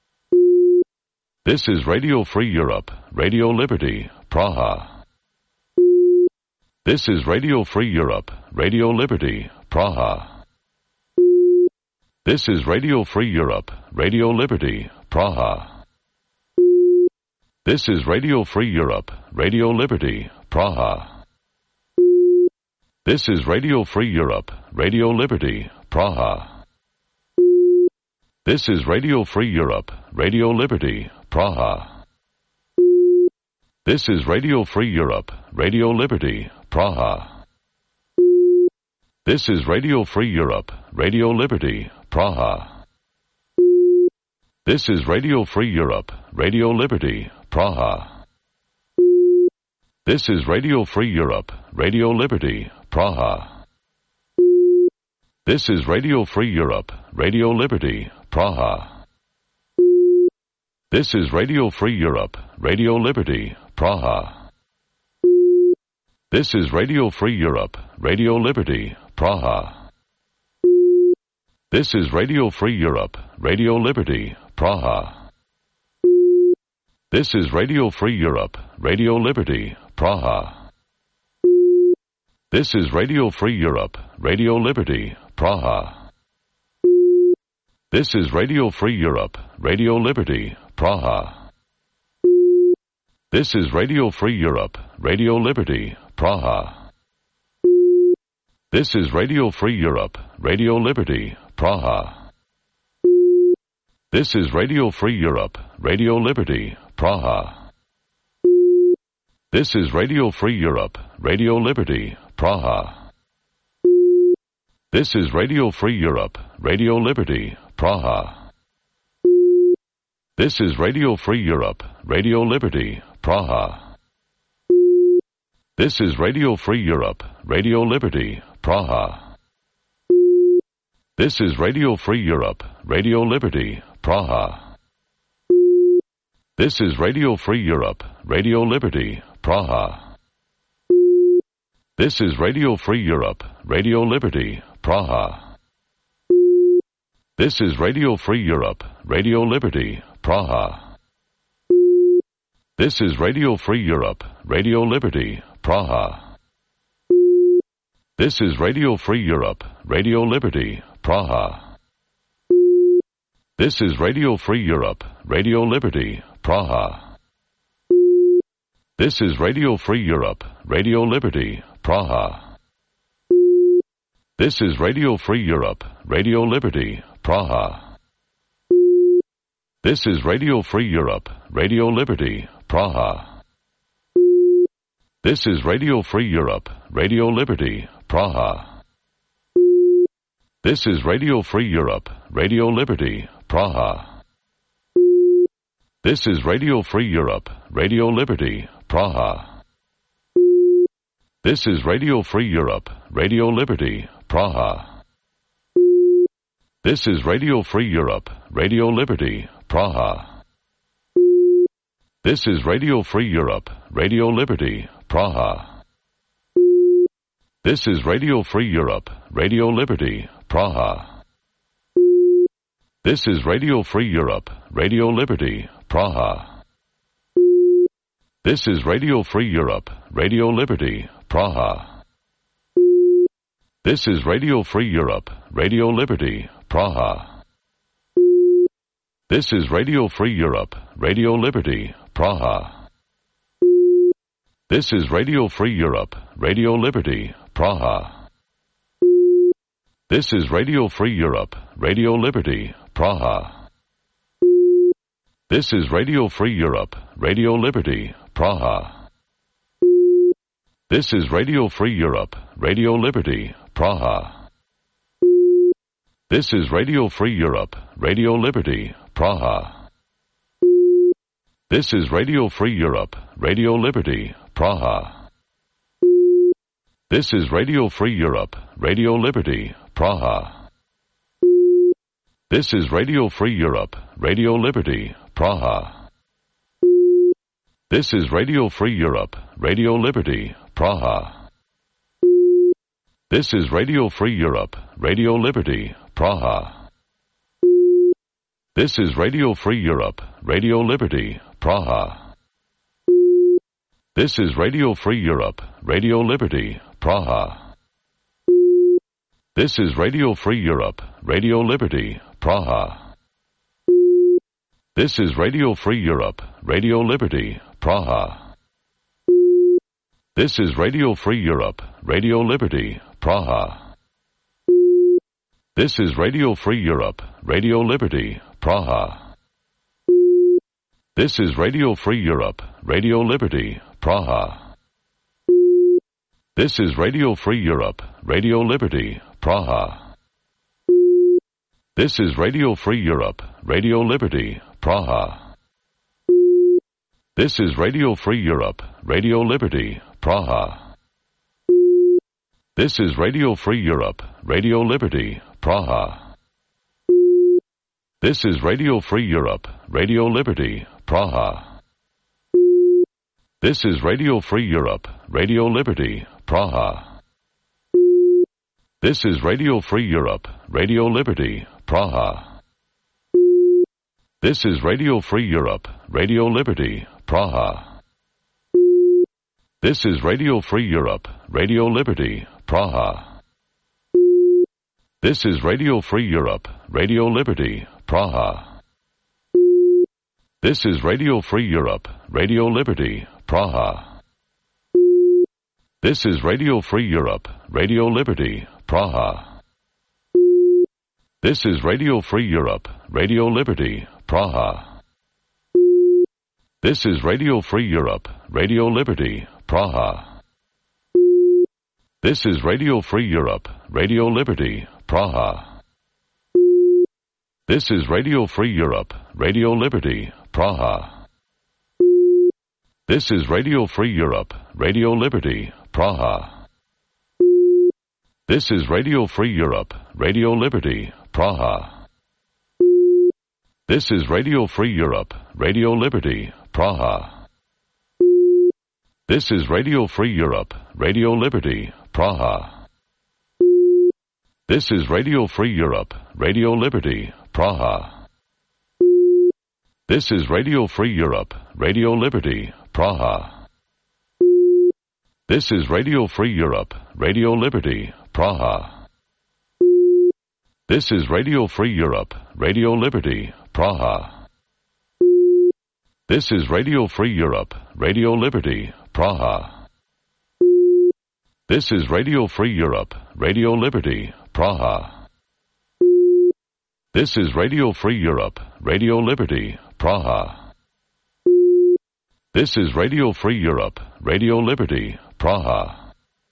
This is Radio Free Europe, Radio Liberty, Praha. This is Radio Free Europe, Radio Liberty, Praha. This is Radio Free Europe, Radio Liberty, Praha. This is Radio Free Europe, Radio Liberty, Praha. This is Radio Free Europe, Radio Liberty, Praha. This is Radio Free Europe, Radio Liberty, Praha. This is Radio Free Europe, Radio Liberty, Praha. This is Radio Free Europe, Radio Liberty, Praha. This is Radio Free Europe, Radio Liberty, Praha. This is Radio Free Europe, Radio Liberty, Praha. This is Radio Free Europe, Radio Liberty, Praha. This is Radio Free Europe, Radio Liberty, Praha. This is Radio Free Europe, Radio Liberty, Praha. This is Radio Free Europe, Radio Liberty, Praha. This is Radio Free Europe, Radio Liberty, Praha. This is Radio Free Europe, Radio Liberty, Praha. This is Radio Free Europe, Radio Liberty, Praha. This is Radio Free Europe, Radio Liberty, Praha. This is Radio Free Europe, Radio Liberty, Praha. This is Radio Free Europe, Radio Liberty, Praha. This is Radio Free Europe, Radio Liberty, Praha. This is Radio Free Europe, Radio Liberty, Praha. This is Radio Free Europe, Radio Liberty, Praha. This is Radio Free Europe, Radio Liberty, Praha. This is Radio Free Europe, Radio Liberty, Praha. This is Radio Free Europe, Radio Liberty, Praha. This is Radio Free Europe, Radio Liberty, Praha. This is Radio Free Europe, Radio Liberty, Praha. This is Radio Free Europe, Radio Liberty, Praha. This is Radio Free Europe, Radio Liberty, Praha. This is Radio Free Europe, Radio Liberty, Praha. This is Radio Free Europe, Radio Liberty, Praha. This is Radio Free Europe, Radio Liberty, Praha. This is Radio Free Europe, Radio Liberty, Praha. This is Radio Free Europe, Radio Liberty, Praha. This is Radio Free Europe, Radio Liberty, Praha. This is Radio Free Europe, Radio Liberty, Praha. This is Radio Free Europe, Radio Liberty, Praha. This is Radio Free Europe, Radio Liberty, Praha. This is Radio Free Europe, Radio Liberty, Praha. This is Radio Free Europe, Radio Liberty, Praha. This is Radio Free Europe, Radio Liberty, Praha. This is Radio Free Europe, Radio Liberty, Praha. This is Radio Free Europe, Radio Liberty, Praha. This is Radio Free Europe, Radio Liberty, Praha. This is Radio Free Europe, Radio Liberty, Praha. This is Radio Free Europe, Radio Liberty, Praha. This is Radio Free Europe, Radio Liberty, Praha. This is Radio Free Europe, Radio Liberty, Praha. This is Radio Free Europe, Radio Liberty, Praha. This is Radio Free Europe, Radio Liberty, Praha. This is Radio Free Europe, Radio Liberty, Praha. This is Radio Free Europe, Radio Liberty, Praha. This is Radio Free Europe, Radio Liberty, Praha. This is Radio Free Europe, Radio Liberty, Praha. This is Radio Free Europe, Radio Liberty, Praha. This is Radio Free Europe, Radio Liberty, Praha. This is Radio Free Europe, Radio Liberty, Praha. This is Radio Free Europe, Radio Liberty, Praha. This is Radio Free Europe, Radio Liberty, Praha. This is Radio Free Europe, Radio Liberty, Praha. This is Radio Free Europe, Radio Liberty, Praha. This is Radio Free Europe, Radio Liberty, Praha. This is Radio Free Europe, Radio Liberty, Praha. This is Radio Free Europe, Radio Liberty, Praha. This is Radio Free Europe, Radio Liberty, Praha. This is Radio Free Europe, Radio Liberty, Praha. This is Radio Free Europe, Radio Liberty, Praha. This is Radio Free Europe, Radio Liberty, Praha. This is Radio Free Europe, Radio Liberty, Praha. This is Radio Free Europe, Radio Liberty, Praha. This is Radio Free Europe, Radio Liberty, Praha. This is Radio Free Europe, Radio Liberty, Praha. This is Radio Free Europe, Radio Liberty, Praha. This is Radio Free Europe, Radio Liberty, Praha. This is Radio Free Europe, Radio Liberty, Praha. This is Radio Free Europe, Radio Liberty, Praha. This is Radio Free Europe, Radio Liberty, Praha. This is Radio Free Europe, Radio Liberty, Praha. This is Radio Free Europe, Radio Liberty, Praha. This is Radio Free Europe, Radio Liberty, Praha. This is Radio Free Europe, Radio Liberty, Praha. This is Radio Free Europe, Radio Liberty, Praha. This is Radio Free Europe, Radio Liberty, Praha. This is Radio Free Europe, Radio Liberty, Praha. This is Radio Free Europe, Radio Liberty, Praha. This is Radio Free Europe, Radio Liberty, Praha. This is Radio Free Europe, Radio Liberty, Praha. This is Radio Free Europe, Radio Liberty, Praha. This is Radio Free Europe, Radio Liberty, Praha.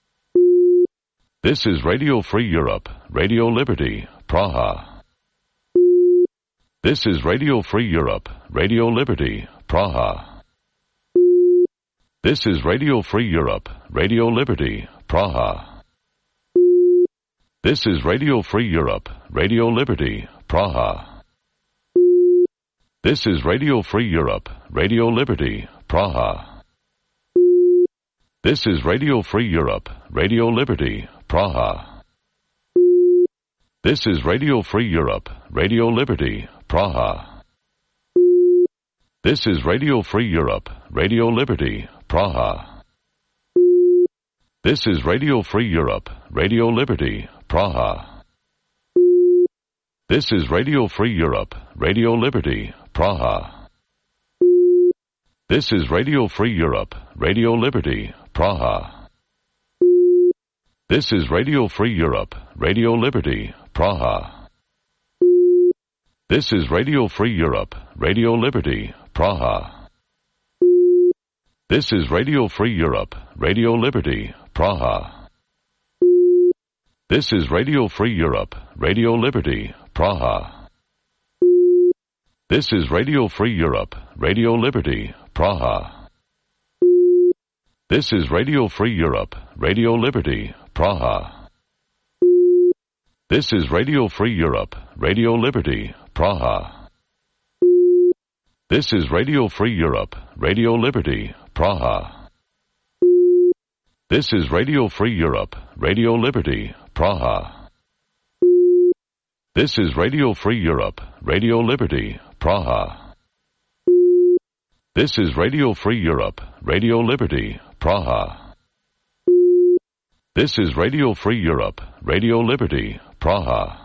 This is Radio Free Europe, Radio Liberty, Praha. This is Radio Free Europe, Radio Liberty, Praha. This is Radio Free Europe, Radio Liberty, Praha. This is Radio Free Europe, Radio Liberty, Praha. This is Radio Free Europe, Radio Liberty, Praha. This is Radio Free Europe, Radio Liberty, Praha. This is Radio Free Europe, Radio Liberty, Praha. This is Radio Free Europe, Radio Liberty, Praha. This is Radio Free Europe, Radio Liberty, Praha. This is Radio Free Europe, Radio Liberty, Praha. This is Radio Free Europe, Radio Liberty, Praha. This is Radio Free Europe, Radio Liberty, Praha. This is Radio Free Europe, Radio Liberty, Praha. This is Radio Free Europe, Radio Liberty, Praha. This is Radio Free Europe, Radio Liberty, Praha. This is Radio Free Europe, Radio Liberty, Praha. This is Radio Free Europe, Radio Liberty, Praha. This is Radio Free Europe, Radio Liberty, Praha. This is Radio Free Europe, Radio Liberty, Praha. This is Radio Free Europe, Radio Liberty, Praha. This is Radio Free Europe, Radio Liberty, Praha. This is Radio Free Europe, Radio Liberty, Praha. This is Radio Free Europe, Radio Liberty, Praha.